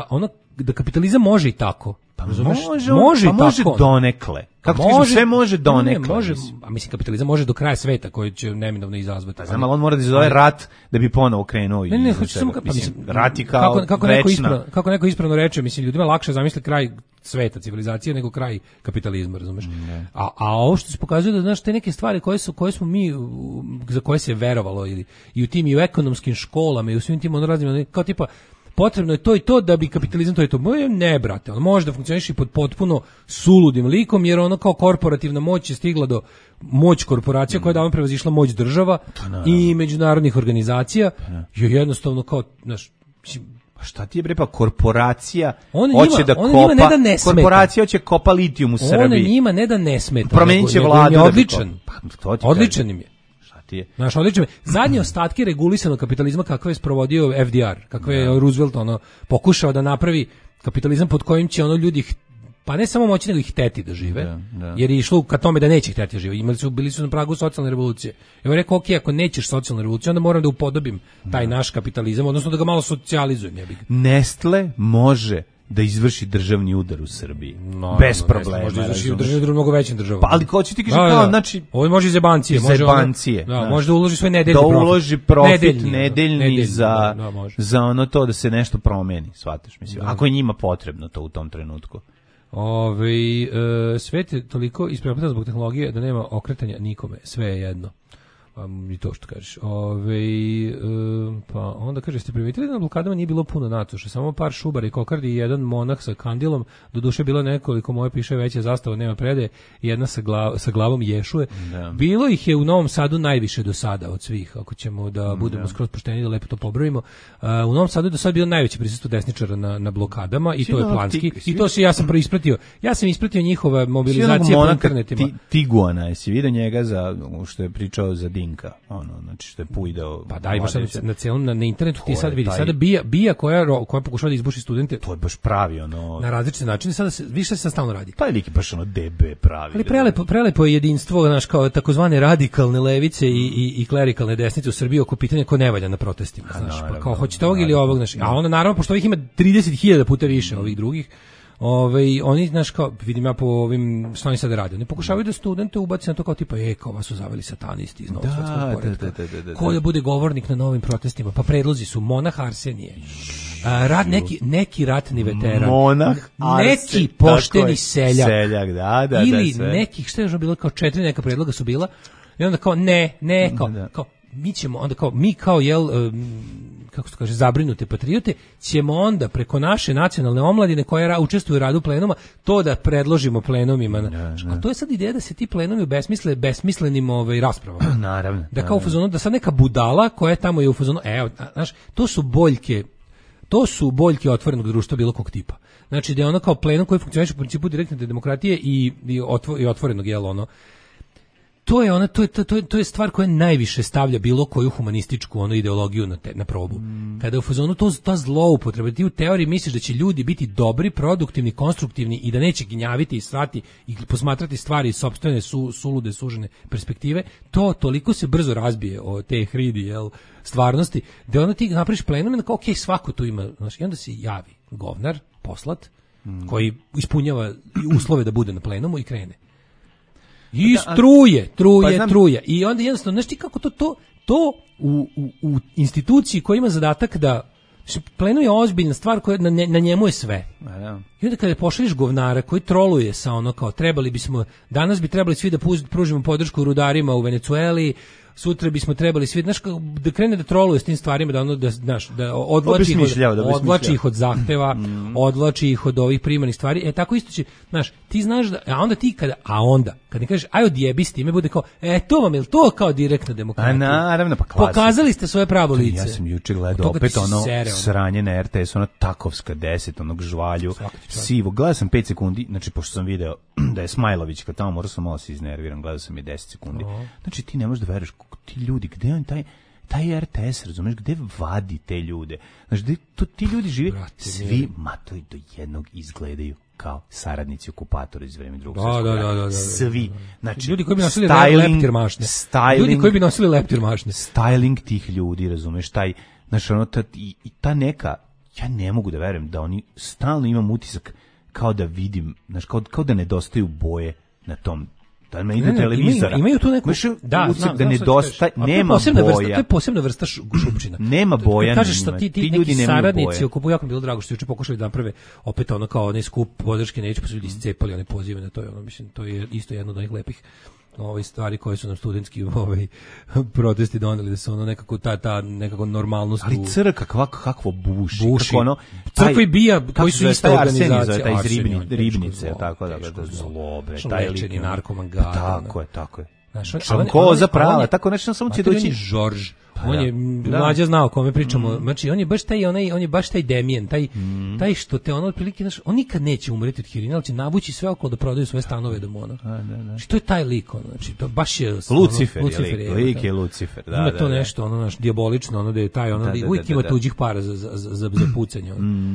da kapitalizam može i tako. Pa razumeš? može, može pa i može tako. donekle. Kako ti kažeš, sve može donekle. Ne, može, mislim. a mislim kapitalizam može do kraja sveta koji će neminovno izazvati. Pa znam, ali on mora da izazove rat da bi ponovo krenuo. Ne, ne, hoću samo, pa mislim, rat je kao kako, kako neko večna. ispravno, kako neko ispravno reče, mislim, ljudima lakše zamisli kraj sveta, civilizacije, nego kraj kapitalizma, razumeš? Ne. A, a ovo što se pokazuje da, znaš, te neke stvari koje su, koje smo mi, u- za koje se verovalo, ili, i u tim i u ekonomskim školama, i u svim tim ono raznim, kao tipa, potrebno je to i to da bi kapitalizam to i to. Moje ne, brate, on može da funkcioniše i pod potpuno suludim likom, jer ono kao korporativna moć je stigla do moć korporacija koja je davno prevazišla moć država i međunarodnih organizacija, je jednostavno kao, znaš, mislim, Pa šta ti je bre, pa korporacija On hoće njima- da on kopa, njima ne da ne smeta. korporacija hoće kopa litijum u on Srbiji. njima ne da ne smeta, Promenit će nego- nego vladu im je da bi odličan. ko- Pa, to ti Odličan kažem. im je. Šta ti je? Znaš, odlično. Zadnje ostatke regulisanog kapitalizma kakve je sprovodio F D R, kakve je Roosevelt ono pokušao da napravi kapitalizam pod kojim će ono ljudi ht- pa ne samo moći nego i hteti da žive. Da, da. Jer je išlo ka tome da neće hteti da žive. Imali su bili su na pragu socijalne revolucije. Ja bih rekao, ok, ako nećeš socijalnu revoluciju, onda moram da upodobim taj naš kapitalizam, odnosno da ga malo socijalizujem, ja bih. Nestle može da izvrši državni udar u Srbiji. Bez problema. Možda izvrši u razumeš? državi u mnogo većim državama. Pa ali ko će ti kaže Da, kao, da. znači, Ovo može iz jebancije. iz može ono- jebancije, Da, znaš. može da uloži svoj nedeljni da profit. uloži profit Nedeljni, nedeljni, ono, nedeljni, za, da, da, može. za ono to da se nešto promeni, shvataš, mislim. Da. Ako je njima potrebno to u tom trenutku. Ove, e, svet je toliko isprepleten zbog tehnologije da nema okretanja nikome, sve je jedno. Um, I to što kažeš. Ove, e, pa onda kaže, ste primetili da na blokadama nije bilo puno natoša, samo par šubara i kokardi i jedan monah sa kandilom, doduše bilo nekoliko, moje piše veće zastava, nema predaje, i jedna sa, glav, sa glavom Ješuje. Da. Bilo ih je u Novom Sadu najviše do sada od svih, ako ćemo da budemo skroz pošteni da lepo to pobrojimo. Uh, u Novom Sadu je do sada bilo najveće prisustvo desničara na, na blokadama i to je Svi ono planski. ti- I to se ja sam ispratio. Ja sam ispratio njihova Svi mobilizacija onog po monaka internetima. ti, Tiguana, jesi vidio njega za, što je pričao za Dinka, ono, znači što je pujdao. Pa da, imaš sad vladajuće. na celom na, na internetu ti Ko sad je vidi, taj- sada bija, bija koja, ro- koja pokušava da izbuši studente To je baš pravi, ono, na različite načine, sada se, više se stalno radi. taj lik je baš ono D B pravi. Ali prelepo, prelepo je jedinstvo, znaš, kao takozvane radikalne levice i, i, i klerikalne desnice u Srbiji oko pitanja ko ne valja na protestima, znaš, pa naravno, kao hoćete ovog ili naravno. ovog, znaš, a onda naravno, pošto ovih ima trideset hiljada puta više ovih drugih, Ove, oni, znaš, kao, vidim ja po ovim, što oni sada rade, oni pokušavaju da studente ubaci na to kao tipa, e, kao vas su zaveli satanisti iz novog Da, svetskog poretka. da, da, da, da, da. Ko da bude govornik na novim protestima, pa predlozi su monah Arsenije, a, rad, neki, neki ratni veteran, Monah, neki Arsen, pošteni tako je. seljak, Seljak, da, da, ili da, sve. nekih, što je još bilo, kao četiri neka predloga su bila, i onda kao, ne, ne, kao, Da. kao mi ćemo, onda kao, mi kao, jel, um, kako se to kaže, zabrinute patriote, ćemo onda preko naše nacionalne omladine koja ra, učestvuju u radu plenuma, to da predložimo plenumima. Znaš, a to je sad ideja da se ti plenumi obesmisle besmislenim ovaj, raspravama. Naravno. Da kao u fazonu, da sad neka budala koja tamo je u fazonu, evo, znaš, to su boljke, to su boljke otvorenog društva bilo kog tipa. Znači da je ono kao plenum koji funkcioniše u principu direktne demokratije i, i, otvo, i otvorenog, jel, ono, to je ona to je to je to je stvar koja najviše stavlja bilo koju humanističku ono ideologiju na te, na probu. Mm. Kada je u fazonu to ta zloupotreba, ti u teoriji misliš da će ljudi biti dobri, produktivni, konstruktivni i da neće gnjaviti i srati i posmatrati stvari iz sopstvene su, sulude sužene perspektive, to toliko se brzo razbije o te hridi, jel, stvarnosti, da onda ti napraviš plenum i kao okej, svako tu ima, znači, i onda se javi govnar, poslat, mm. koji ispunjava uslove da bude na plenumu i krene. I struje, truje, pa znam, truje. I onda jednostavno, znaš ti kako to, to, to u, u, u instituciji koja ima zadatak da, plenum je ozbiljna stvar koja na, na njemu je sve. I onda kada pošalješ govnara koji troluje sa ono kao trebali bismo, danas bi trebali svi da pružimo podršku rudarima u Venecueli, sutra bismo trebali svi, znaš, da krene da troluje s tim stvarima, da ono, da, znaš, da odvlači, ih od, da odvlači ih od zahteva, mm. odvlači ih od ovih primarnih stvari, e tako isto će, znaš, ti znaš da, a onda ti kada, a onda, kad ne kažeš, aj odjebi s time, bude kao, e, to vam je to kao direktna demokratija? A naravno, pa klasika. Pokazali ste svoje pravo lice. Ja sam juče gledao opet ono sranje na R T S, ono Takovska deset, onog žvalju, sivo, gledao sam pet sekundi, znači, pošto sam video da je Smajlović, kad tamo morao sam malo se iznerviram, gledao sam je deset sekundi. Oh. Znači, ti ne možeš da veruješ ti ljudi, gde on taj taj R T S, razumeš, gde vadi te ljude? Znači, gde to, ti ljudi žive, brate, svi matovi do jednog izgledaju kao saradnici okupatora iz vremena drugog svjetskog rata. Da, da, da, svi. Znači, ljudi koji bi nosili leptir mašne. Styling, ljudi koji bi nosili leptir mašne. Styling tih ljudi, razumeš, taj, znači, ono, ta, i, i ta neka ja ne mogu da verujem da oni stalno imam utisak kao da vidim, znaš, kao, kao da nedostaju boje na tom da me ide televizora. Imaju, imaju tu neku Maš, da, znam, da nedostaje, nema boja. boja. Vrsta, to je posebna vrsta šupčina. Nema boja. Kažeš što ti, ti, ti neki saradnici, oko jako mi bilo drago što su juče pokušali da naprave opet ono kao onaj skup podrške, neće pa su ljudi iscepali one pozive na to, ono, mislim, to je isto jedno od onih lepih ove stvari koje su nam studentski ovaj protesti doneli, da se ono nekako ta ta nekako normalnost. Ali crka kakva kakvo buši, buši. Kako ono crkva i bija koji su ista organizacija, taj iz ribnice, ribnice, tako da da zlobe, taj lečeni narkoman gada. Tako je, tako je. Ko za prava, tako nešto samo će doći Žorž. On je mlađa znao o kome pričamo. Znači on je baš taj onaj on je baš taj Demijan, taj taj što te ono otprilike naš, on nikad neće umreti od heroina, ali će navući sve okolo da prodaju svoje stanove do mona. Znači to je taj lik, ono, znači to baš je Lucifer, lik je Lucifer, da. Ima to nešto ono naš dijabolično, ono da je taj ono da uvijek ima tuđih para za za za za pucanje.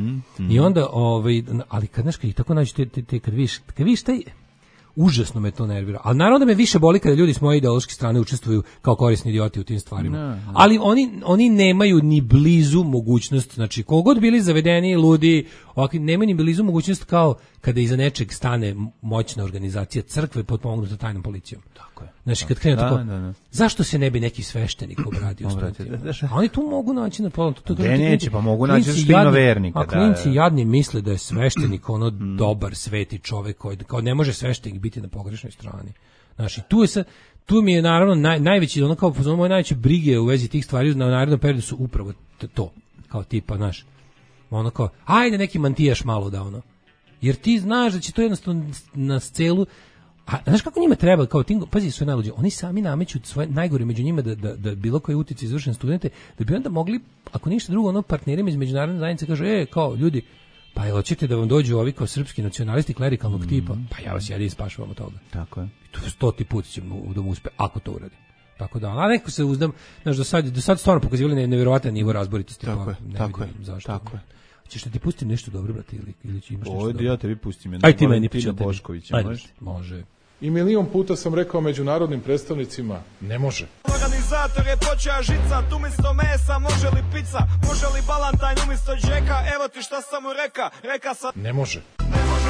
I onda ovaj ali kad znaš kad tako nađete te kad vidiš kad vidiš taj užasno me to nervira. Ali naravno da me više boli kada ljudi s moje ideološke strane učestvuju kao korisni idioti u tim stvarima. No, no. Ali oni, oni nemaju ni blizu mogućnost, znači kogod bili zavedeni, ludi, ovakvi, nemaju ni blizu mogućnost kao kada iza nečeg stane moćna organizacija crkve potpomognuta tajnom policijom. Tako je. Znači kad krenu tako, da, da. Zašto se ne bi neki sveštenik obradio studentima? A oni tu mogu naći na polom. To, to, ne, neće, pa mogu naći što vernika. A klinci jadni misle da je sveštenik ono dobar, sveti čovek koji kao ne može sveštenik biti na pogrešnoj strani. Znači tu je sa tu mi je naravno naj, najveći ono kao moje najveće brige u vezi tih stvari na narednom periodu su upravo to, kao tipa naš ono kao ajde neki mantijaš malo da ono. Jer ti znaš da će to jednostavno na celu. A znaš kako njima treba, kao tim, pazi, sve najluđe, oni sami nameću svoje najgore među njima da, da, da bilo koji utjecaj izvršen studente, da bi onda mogli, ako ništa drugo, ono partnerima iz međunarodne zajednice kaže, e, kao, ljudi, pa jel hoćete da vam dođu ovi kao srpski nacionalisti klerikalnog mm. tipa? Pa ja vas jedin spašavam od toga. Tako je. I to stoti put ćemo da mu uspe, ako to uradi. Tako da, a neko se uzdam, znaš, do sad, do sad stvarno pokazivali nevjerovatan nivo razboritosti. Tako je, ne tako je, zašto. tako je. Ćeš da ti pustim nešto dobro, brate, ili, ili će imaš nešto dobro? Ovdje ja tebi pustim jedno. Aj ti meni priča Boškovića, može? Može. I milion puta sam rekao međunarodnim predstavnicima, ne može. Organizator je počeo žica, tu umjesto mesa, može li pizza, može li balantajn umjesto džeka, evo ti šta sam mu reka, reka sam... Ne može. Ne može,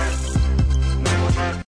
ne može.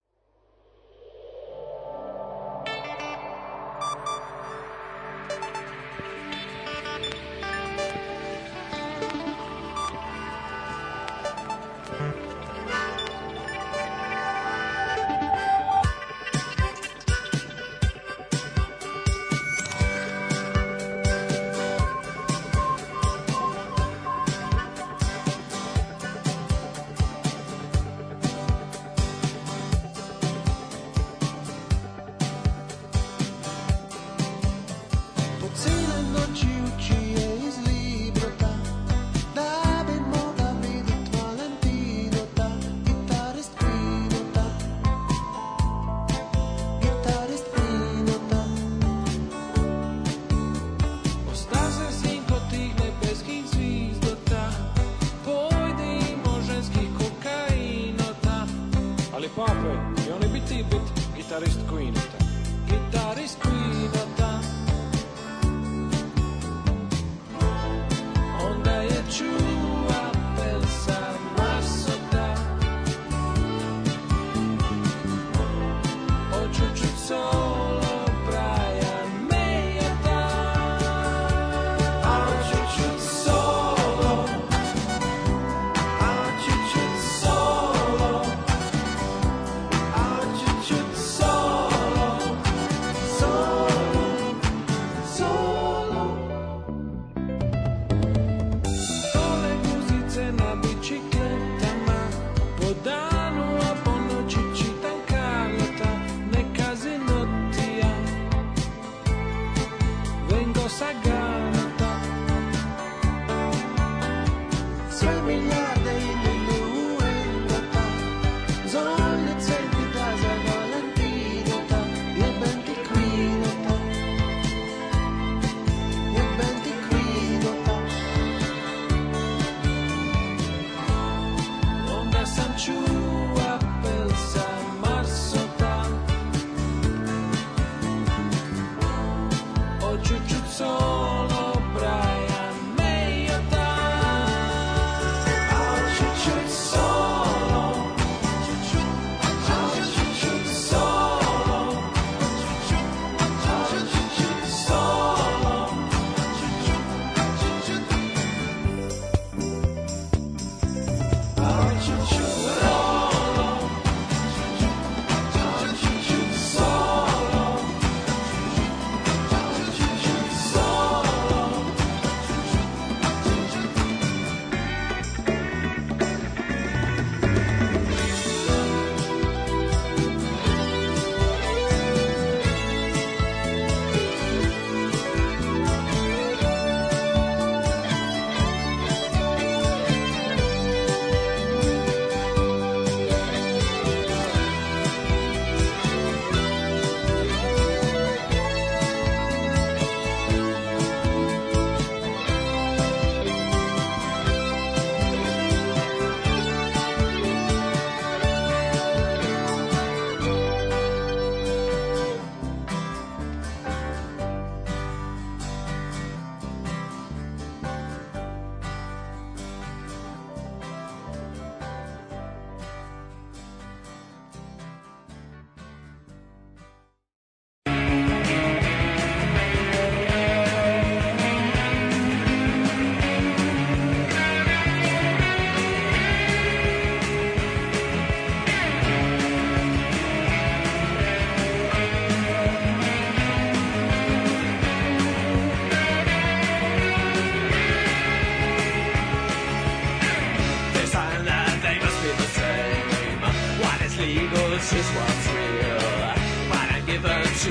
Solo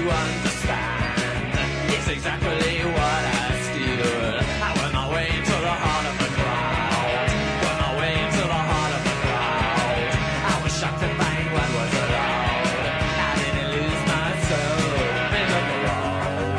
to understand. It's exactly what I steal. I went my way into the heart of the crowd. Went my way into the heart of the crowd. I was shocked to find what was allowed. I didn't lose my soul in the crowd.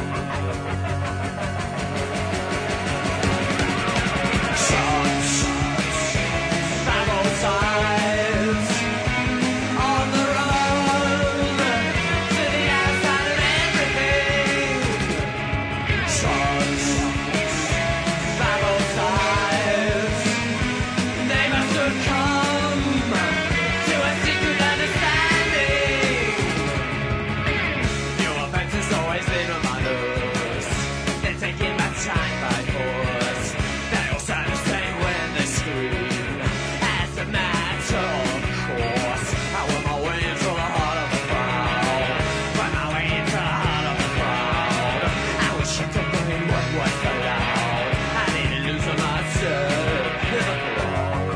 Shots, by both sides, on the run, to the outside of everything. Shots, by both sides, they must have come to a secret understanding. New offenses always leave on my nose. They're taking my time by force. They all sound the same when they scream. As a matter of course, I went my way into the heart of the crowd. Went my way into the heart of the crowd. I was shocked to find what was allowed. I didn't lose myself in the crowd.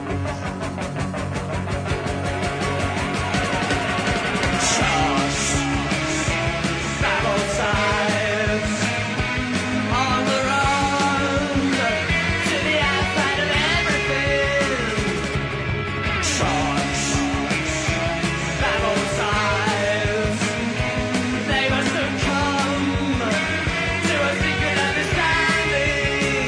Shots, by both sides, on the run, to the outside of everything. Shots, by both sides, they must have come to a secret understanding.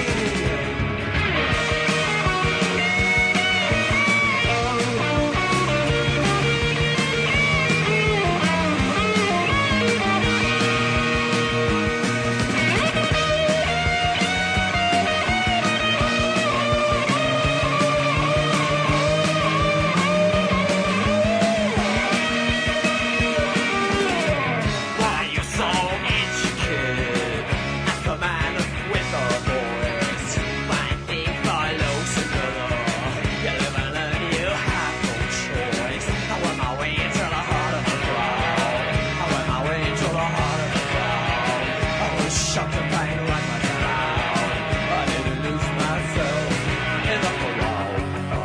Why you so intricate? Ask the man with a voice. Find things follow similar. You live and learn, you have no choice. I went my way into the heart of the crowd. I went my way into the heart of the crowd. I was shocked to find what was allowed. I didn't lose myself in the crowd.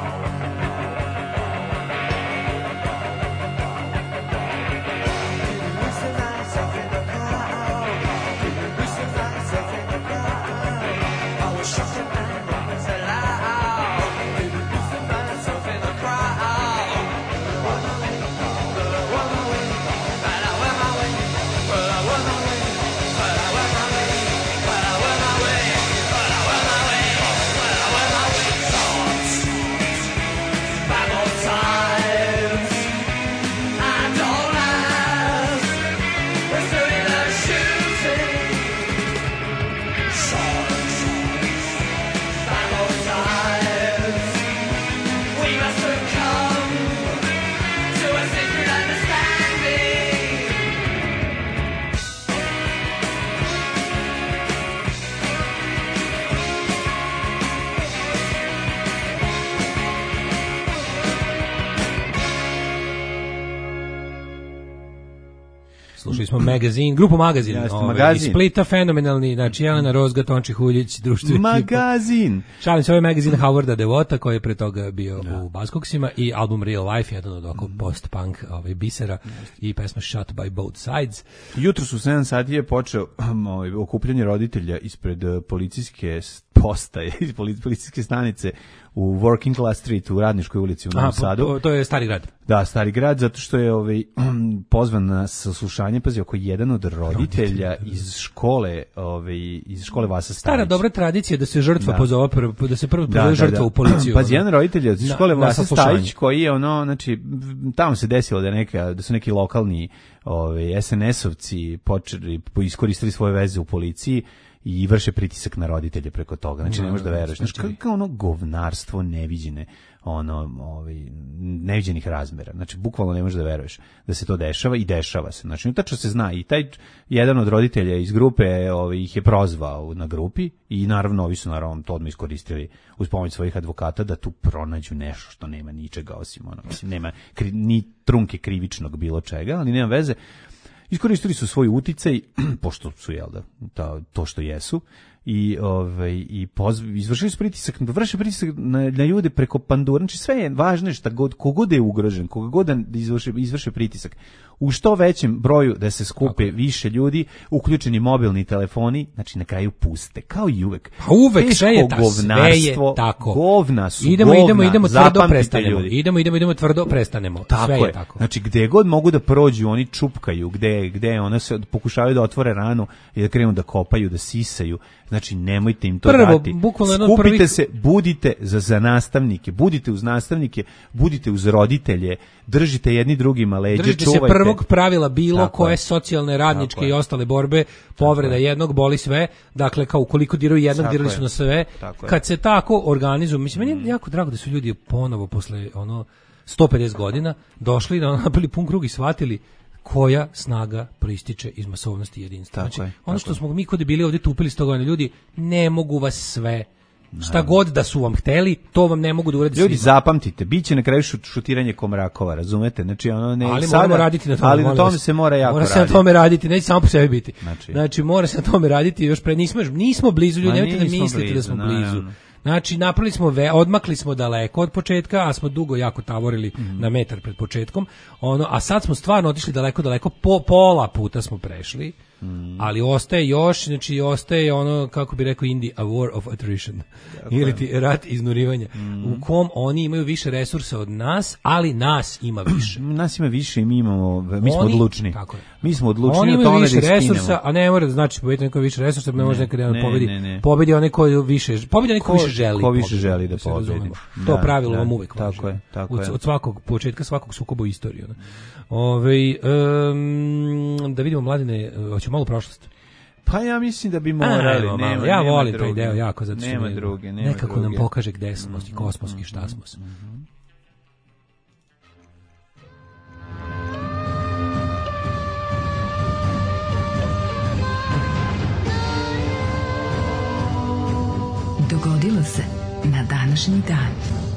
Losing myself in the crowd. Losing myself in the crowd. I was shocked to find what was allowed. Losing myself in the crowd. But I went my way. But I went my way. But I went my way. But I went my way. But I went my way. But I went my way. But I went my way. Shots by both sides. I don't ask. We're still in a shooting. Shots by both sides. We must have come to a secret understanding. Slušali smo Magazin, grupu Magazin, Jeste, ovaj, Magazin. iz Splita, fenomenalni, znači Jelena Rozga, Tonči Huljić, društvo ekipa. Magazin. Šalim se, ovaj magazin Howarda Devota, koji je pre toga bio u Buzzcocksima, i album Real Life, jedan od oko post-punk ovaj, bisera, i pesma Shot by Both Sides. Jutro su sedam sati je počeo ovaj, okupljanje roditelja ispred eh, policijske s- postaje, iz poli- policijske stanice u Working Class Street u Radničkoj ulici u Novom Aha, po- Sadu. to, to je Stari grad. Da, Stari grad, zato što je ovaj, pozvan na saslušanje, pazi, oko jedan od roditelja iz škole, ovaj, iz škole Vasa Stanić. Stara dobra tradicija da se žrtva Da. pozove, prvo- da se prvo Da, pozove da, žrtva da. u policiju. Pazi, ono. jedan roditelj iz Na- škole na Vasa saslušanje. Stajić, koji je ono, znači, tamo se desilo da, je neka, da su neki lokalni ovaj, es en esovci počeli, iskoristili svoje veze u policiji i vrše pritisak na roditelje preko toga. Znači, ne možeš da veruješ. Znači, kako kao ono govnarstvo neviđene, ono, ovaj, neviđenih razmera. Znači, bukvalno ne možeš da veruješ da se to dešava i dešava se. Znači, tačno se zna i taj jedan od roditelja iz grupe ovaj, ih je prozvao na grupi i naravno ovi su naravno to odmah iskoristili uz pomoć svojih advokata da tu pronađu nešto što nema ničega osim ono, mislim, nema kri, ni trunke krivičnog bilo čega, ali nema veze. Iskoristili su svoj uticaj, pošto su, jel da, ta, to što jesu, i ovaj i pozv, izvršili su pritisak, vrše pritisak na, na ljude preko pandura. Znači sve je važno šta god kogod je ugrožen, koga god da izvrši izvrše pritisak. U što većem broju da se skupe tako više ljudi, uključeni mobilni telefoni, znači na kraju puste, kao i uvek. Pa uvek sve je, ta, sve je tako. Govna su, idemo, govna, idemo, idemo tvrdo prestanemo. Ljudi. Idemo, idemo, idemo tvrdo prestanemo. Tako sve je. je tako. Znači gde god mogu da prođu, oni čupkaju, gde gde ona se pokušavaju da otvore ranu i da krenu da kopaju, da sisaju. Znači nemojte im to Prvo, dati. Skupite prvih... se, budite za, za nastavnike, budite uz nastavnike, budite uz roditelje, držite jedni drugima leđe, držite čuvajte. Držite se prvog pravila bilo tako koje je. socijalne, radničke i ostale borbe, povreda jednog boli sve, dakle kao ukoliko diraju jednog, tako dirali su na sve. Tako Kad je. se tako organizuju, mislim, meni je mm. jako drago da su ljudi ponovo posle ono sto pedeset godina došli da napili pun krug i shvatili koja snaga proističe iz masovnosti i jedinstva. Znači, je, ono što je. smo mi kod bili ovdje tupili sto godina, ljudi, ne mogu vas sve. Šta god da su vam hteli, to vam ne mogu da urede. Ljudi, svima. Zapamtite, biće na kraju šut, šutiranje komrakova, razumete? Znači, ono ne ali sada, moramo raditi na tome. Ali na tome se mora jako mora raditi. Mora se na tome raditi, neće samo po sebi biti. Znači, znači mora se na tome raditi, još pre nismo, nismo blizu, ljudi, nemojte da mislite blizu, da smo blizu. Naravno. Znači, napravili smo, ve, odmakli smo daleko od početka, a smo dugo jako tavorili mm. na metar pred početkom, ono, a sad smo stvarno otišli daleko, daleko, po pola puta smo prešli, mm. ali ostaje još, znači, ostaje ono, kako bi rekao Indi, a war of attrition, ili ti rat iznurivanja, mm. u kom oni imaju više resursa od nas, ali nas ima više. Nas ima više i mi imamo, mi smo oni, odlučni. Tako je. Mi smo odlučni oni o tome više da resursa, a ne mora da znači pobedi neko više resursa, ne, ne može nekada ne, pobedi. Ne, ne. Pobedi onaj ko više, pobedi onaj ko više želi. Ko više želi da pobedi. Da, to pravilo da, vam uvek tako važi. Je, tako od, je. Od svakog početka svakog sukoba u istoriji. Ovaj um, da vidimo Mladine, hoćemo malo prošlost. Pa ja mislim da bi morali. A, nema, ja nema volim druge. taj deo jako, zato što nema druge, nema nekako druge. nam pokaže gde smo i kosmos i šta smo. Dogodilo se na današnji dan.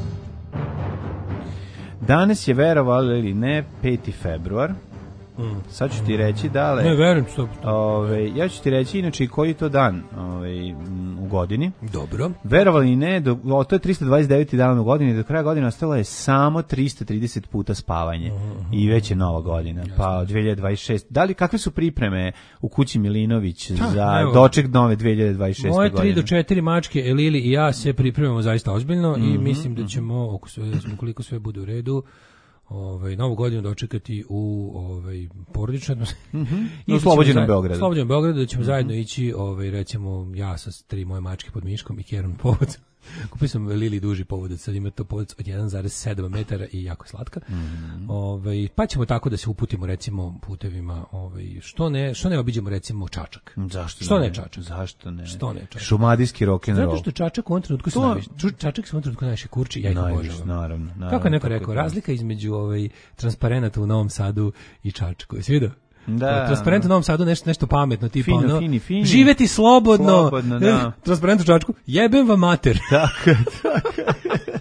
Danas je, verovali ili ne, peti februar. Mm. Sad ću ti reći, dale... Ne, verujem, stop. Ove, ja ću ti reći, inače, koji je to dan ove, u godini. Dobro. Verovali ne, do, o, to je tristo dvadeset deveti dan u godini, do kraja godine ostalo je samo tristo trideset puta spavanje. Mm-hmm. I već je nova godina, jasno. Pa dve hiljade dvadeset šeste. Da li, kakve su pripreme u kući Milinović ha, za evo, doček nove dve hiljade dvadeset šeste moje godine? Moje tri do četiri mačke, Elili i ja se pripremamo zaista ozbiljno mm-hmm. i mislim da ćemo, ukoliko sve bude u redu, ovaj novu godinu dočekati u ovaj porodičnoj mm-hmm. i u Slobođenom Beogradu. Slobođenom Beogradu da ćemo mm-hmm. zajedno ići, ovaj recimo ja sa tri moje mačke pod miškom i Keron povod. Kupio sam Lili duži povodac, sad ima to povodac od jedan zarez sedam metara i jako slatka. Mm-hmm. Ovaj pa ćemo tako da se uputimo recimo putevima, ovaj što ne, što ne obiđemo recimo Čačak. Zašto? Što ne, ne Čačak? Zašto ne? Što ne Čačak? Šumadijski rock and roll. Zato što Čačak u ovom trenutku se najviše, Čačak se u ovom trenutku najviše kurči, ja ih obožavam. Naravno, naravno. Kako je neko rekao, razlika između ovaj transparenata u Novom Sadu i Čačku. Jesi vidio? Da, transparent u Novom Sadu nešto nešto pametno tipa fino, ono fini, fini. živeti slobodno, slobodno da. Transparent u Čačku jebem vam mater. Tako, tako.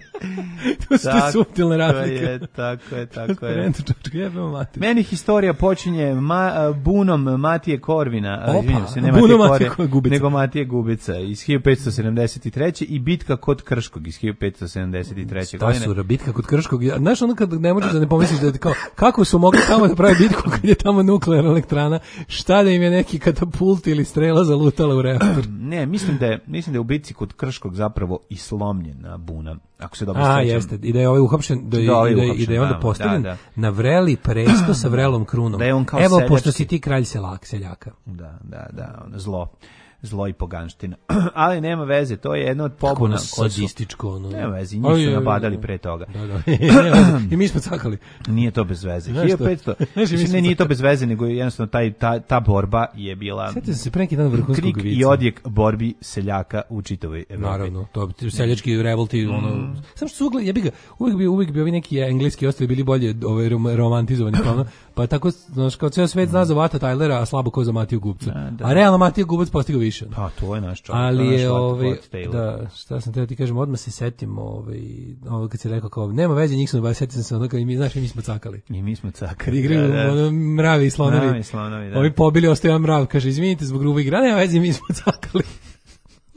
To su te suptilne razlike. Je, tako je, tako je. Meni historija počinje ma, bunom Matije Korvina, Opa, se, ne Matije, Matije Korvina, nego Matije Gubica iz hiljadu petsto sedamdeset treće i bitka kod Krškog iz hiljadu petsto sedamdeset treće godine. Sura, bitka kod Krškog. Znaš ono kad ne možeš da ne pomisliš da kao, kako su mogli tamo da pravi bitku kad je tamo nuklearna elektrana, šta da im je neki katapult ili strela zalutala u reaktor? Ne, mislim da je, mislim da je u bitci kod Krškog zapravo i slomljena buna. Ako se dobro A, sjećam. jeste. I da je ovaj uhapšen, da je, da, ovaj i da, uhapšen, i da je onda da, postavljen da, da. na vreli presto sa vrelom krunom. Da je on kao Evo, seljački. pošto si ti kralj selak, seljaka. Da, da, da, ono, zlo. Zlo i poganština. Ali nema veze, to je jedno od pobuna. Kako ono sadističko. Ono. Nema veze, njih su nabadali pre toga. Da, da. I mi smo cakali. Nije to bez veze. hiljadu petsto Mislim, ne, nije to bez veze, nego jednostavno taj, ta, ta borba je bila... Sjetite se pre neki dan vrhunskog vica. Krik i odjek borbi seljaka u čitavoj Evropi. Naravno, to seljački revolti, mm. ono... Samo što su ugla, ja bi ga, uvijek bi, uvijek bi ovi neki engleski ostali bili bolje ovaj, romantizovani, pa, ono, pa tako, znaš, kao cijel svet zna za Vata Tylera, a slabo ko za Matiju Gubca. Da, da. A realno Matiju Gubac postigao više. Pa, to je naš čovjek. Ali je, ovaj, da, šta sam teo ti kažem, odmah se setim, ovaj, ovo kad si rekao kao, nema veze, njih sam, setim se ono, kao i mi, znaš, i mi smo cakali. I mi smo cakali. Igraju, da, da. Ono, mravi i slonovi. Mravi i slonovi, da. Ovi pobili, ostaje mrav, kaže, izvinite zbog grubog igra, nema veze, mi smo cakali.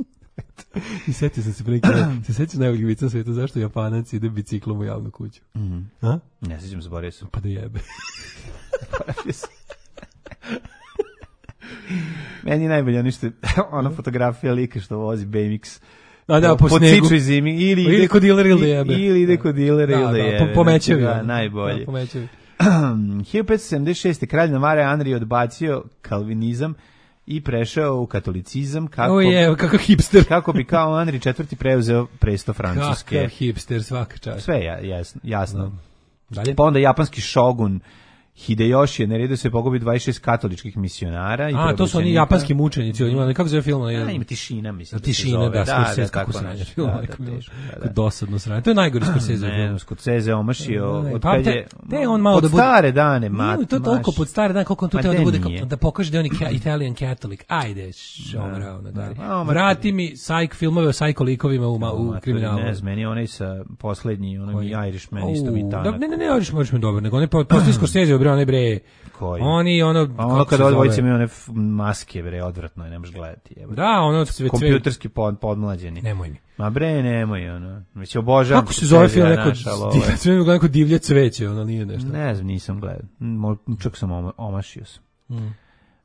I setio sam se pre neki dan, se sećaš najboljeg vica na svetu, zašto Japanac ide biciklom u javnu kuću? Mhm. A? Ne sećam se, zaboravio sam. Pa da jebe. Zaboravio sam. Meni je najbolje ono što ona fotografija lika što vozi B M X. A da, po, po snegu. ciču zimi, ili, ili ide kod dilera ili da jebe. Ili ide kod dilera ili da jebe. Da, po mečevi. Da, najbolje. Da, po mečevi. hiljadu petsto sedamdeset šeste. kralj Navare Andrij odbacio kalvinizam i prešao u katolicizam kako, o je, kako hipster. kako bi kao Andrij četvrti preuzeo presto Francuske. Kakav hipster, svaka čast. Sve je jasno. jasno. No. Dalje? Pa onda japanski šogun Hideyoshi je naredio se pogubi dvadeset šest katoličkih misionara. I a, to su oni japanski mučenici, oni imali, kako zove film? A, ima tišina, mislim. Da tišina, da, Scorsese, kako sranje film. Dosadno sranje. To je najgori Scorsese film. Ne, Scorsese omašio od kad je... Te on malo od da bude... stare dane, mat. Nije to toliko pod stare dane, koliko on tu Pa teo da de bude, nije. da pokaže da on je Italian Catholic. Ajde, šomrao. Da. Vrati mi sajk filmove o sajko likovima u, ma- u kriminalu. Ne znam, meni onaj sa poslednji, onaj mi Irishman isto mi tanak. Da, ne, ne, ne, Irishman je dobar, nego on je postoji Scorsese, bre, onaj bre... Koji? Oni ono a ono kad odvojice imaju one f- maske, bre, odvratno je, ne možeš gledati. Jebe. Da, ono sve kompjuterski pod, podmlađeni. Nemoj mi. Ma bre, nemoj, ono. Već obožavam. Kako se zove film neko divlje, sve mi neko divlje cveće, ono nije nešto. Ne znam, nisam gledao. Čak sam oma, omašio sam. Mm.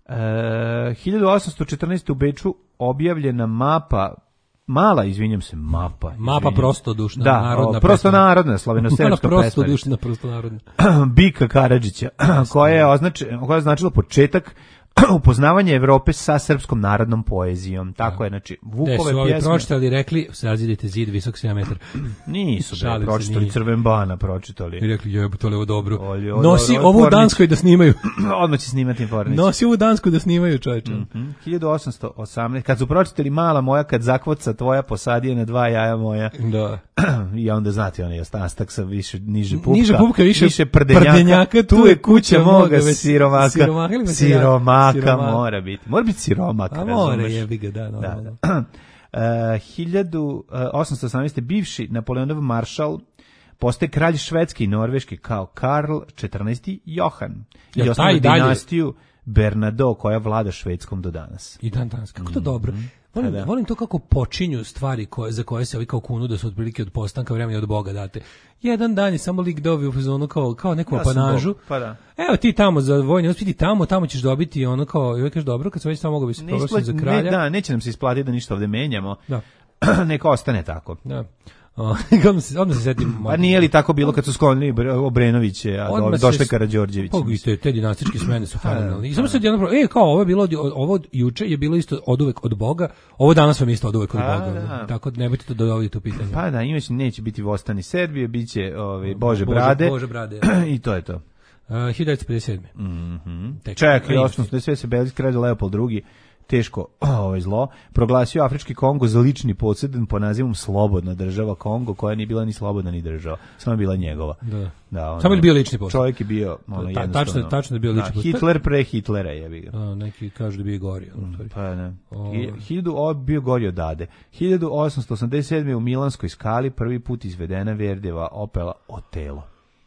E, hiljadu osamsto četrnaeste. u Beču objavljena mapa Mala, izvinjam se, mapa. Mapa prostodušna, da, narodna. O, prosto narodna, sloveno-serbska pesma. Prostodušna, prosto narodna. Bika Karadžića, koja je označila, koja je označila početak upoznavanje Evrope sa srpskom narodnom poezijom. Tako je, znači, Vukove pjesme. Ovi pjesme. pročitali, rekli, sazidite zid visok sedam metara. Nisu, bre, pročitali Crven Bana, pročitali. I rekli, jebote, ovo dobro. Olje, ovo, Nosi ovo, ovu u Danskoj da snimaju. Odmah će snimati Fornić. Nosi ovu Dansku da snimaju, čovječe. Mm-hmm. hiljadu osamsto osamnaeste. Kad su pročitali Mala moja, kad zakvoca tvoja posadije na dva jaja moja. Da. I onda znate, on je ostastak sa više, niže pupka. Niže pupka, više, više prdenjaka. prdenjaka. Tu je kuća moga siromaka. Siromaka, siromaka, siromaka mora biti. Mora biti siromak, a mora, jebi ga, da, normalno. Da, da. Uh, hiljadu osamsto osamnaeste. bivši Napoleonov maršal postaje kralj Švedske i Norveške kao Karl četrnaesti. Johan. I ja, osnovnu dinastiju Bernardo koja vlada Švedskom do danas. I dan danas. Kako to dobro. Volim, da. volim to kako počinju stvari koje, za koje se ovi kao kunu da su otprilike od postanka vremena od Boga date. Jedan dan je samo lik dobi u fazonu kao, kao neku ja apanažu. Pa da. Evo ti tamo za vojni uspjeti tamo, tamo ćeš dobiti ono kao, i uvijek kažeš dobro, kad se već tamo mogu bi se proglasiti za kralja. Ne, da, neće nam se isplatiti da ništa ovde menjamo. Da. Neka ostane tako. Da. Odmah se, odmah se setim. Pa nije li tako bilo kad su sklonili Obrenoviće, a do, došle Karađorđević? Pogledajte, te dinastičke smene su fenomenalne. I samo se jedno, e, kao ovo je bilo, ovo juče je bilo isto oduvek od Boga, ovo danas vam isto oduvek od pa, Boga. Da. Tako nemojte to dovoditi u pitanje. Pa da, imaće, neće biti Vostani Serbije, biće ove, Bože Brade. Bože Brade. I to je to. Uh, hiljadu devetsto pedeset sedme. Mm-hmm. Čekaj, osamsto sve se Belgijski kralj Leopold drugi, teško ovaj zlo, proglasio Afrički Kongo za lični posjed po nazivom Slobodna država Kongo, koja nije bila ni slobodna ni država, samo je bila njegova. Da. Da, ono, samo je bio lični posjed. Čovjek je bio ono, Ta, jednostavno. tačno, tačno je bio lični posjed. Hitler pre Hitlera je bio. A, neki kažu da bi gori. Mm, pa ne. Hiljadu o, bio gori od Dade. hiljadu osamsto osamdeset sedme. u Milanskoj skali prvi put izvedena Verdijeva opera Otelo.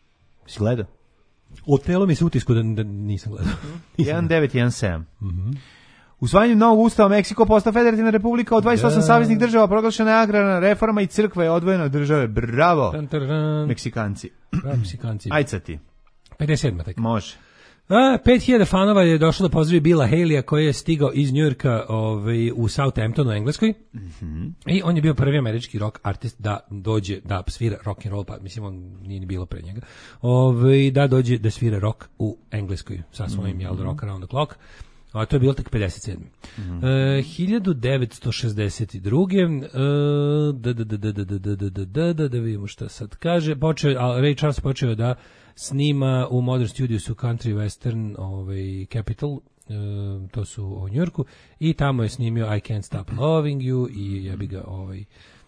Si gledao? Otelo mi se utisku da, da nisam gledao. jedan devet jedan sedam. Mhm. Usvajanjem novog ustava Meksiko postao federativna republika od dvadeset osam saveznih država, proglašena je agrarna reforma i crkva je odvojena od države. Bravo! Tan, tan, tan. Meksikanci. Bravo, Meksikanci. Ajde ti. pedeset sedma tek. Može. A, pet hiljada fanova je došlo da pozdravi Billa Haleya koji je stigao iz Njujorka ovaj, u Southamptonu u Engleskoj. Mm-hmm. I on je bio prvi američki rock artist da dođe da svira rock and roll, pa mislim on nije ni bilo pre njega. Ovaj, da dođe da svira rock u Engleskoj sa svojim mm-hmm. Yellow Rock Around the Clock. A to je bilo tek pedeset sedme. Mm-hmm. E, hiljadu devetsto šezdeset druge. E, da, da, da, da, da, da, da, da, da, da, da vidimo šta sad kaže. Počeo, a Ray Charles počeo da snima u Modern Studios u Country Western ovaj, Capital, e, to su u Njujorku, i tamo je snimio I Can't Stop Loving You i ja bi ga ovaj,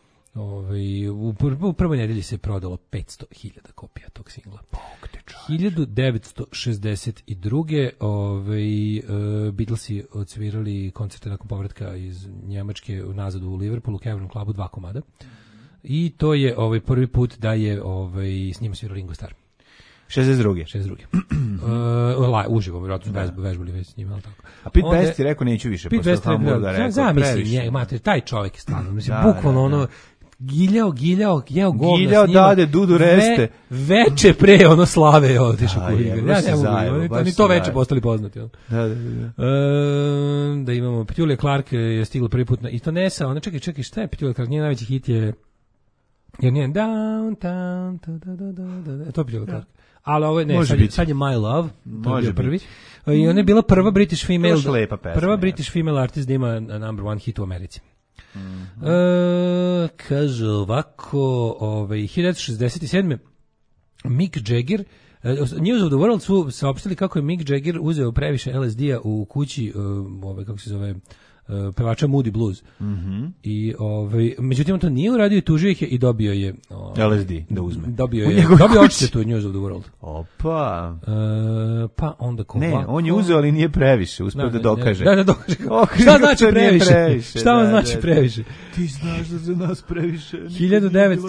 ovaj, u, pr- u prvoj nedelji se prodalo petsto hiljada kopija tog singla. hiljadu devetsto šezdeset druge. Ovaj, uh, Beatlesi odsvirali koncerte nakon povratka iz Njemačke nazad u Liverpoolu, u Cavern Clubu, dva komada. I to je ovaj prvi put da je ovaj, s njima svirao Ringo Starr. šezdeset druge šezdeset druge uh, la, uživo, vjerojatno su vežbali, vežbali već s njima, ali tako. A Pete Best je rekao neću više Pete posle Hamburga, rekao zamisli njega, mate, taj čovjek je stvarno, mislim, da, bukvalno da, da. ono giljao, giljao, jeo govna giljao s njima. Dade, Dudu Reste. Ve, veče pre ono slave je otišao da, ku igre. Ja ne mogu, oni, ni to veče postali poznati. Da, da, da. Da, e, da imamo, Petulija Clark je stigla prvi put na Itonesa, ona čekaj, čekaj, šta je Petulija Clark, njen najveći hit je, jer njen downtown, da, da, da, da, to je Petulija Clark. Ali ovo je, ne, sad je, sad je My Love, to je bio prvi. I ona je bila prva British female, prva British female artist da ima number one hit u Americi. Mm-hmm. E, kaže ovako, ovaj, hiljadu devetsto šezdeset sedme Mick Jagger, News of the World su saopštili kako je Mick Jagger uzeo previše L S D-a u kući, ovaj, kako se zove, pevača Moody Blues. Mm-hmm. I ovaj međutim on to nije uradio i tužio ih je i dobio je ovaj, L S D da uzme. Dobio je, dobio odštetu od News of the World. Opa. E, pa onda ko Ne, on je uzeo, ali nije previše, uspeo da, da dokaže. Da, da dokaže. Šta znači previše? previše? Šta vam da, znači da, previše? Ti znaš da za nas previše. hiljadu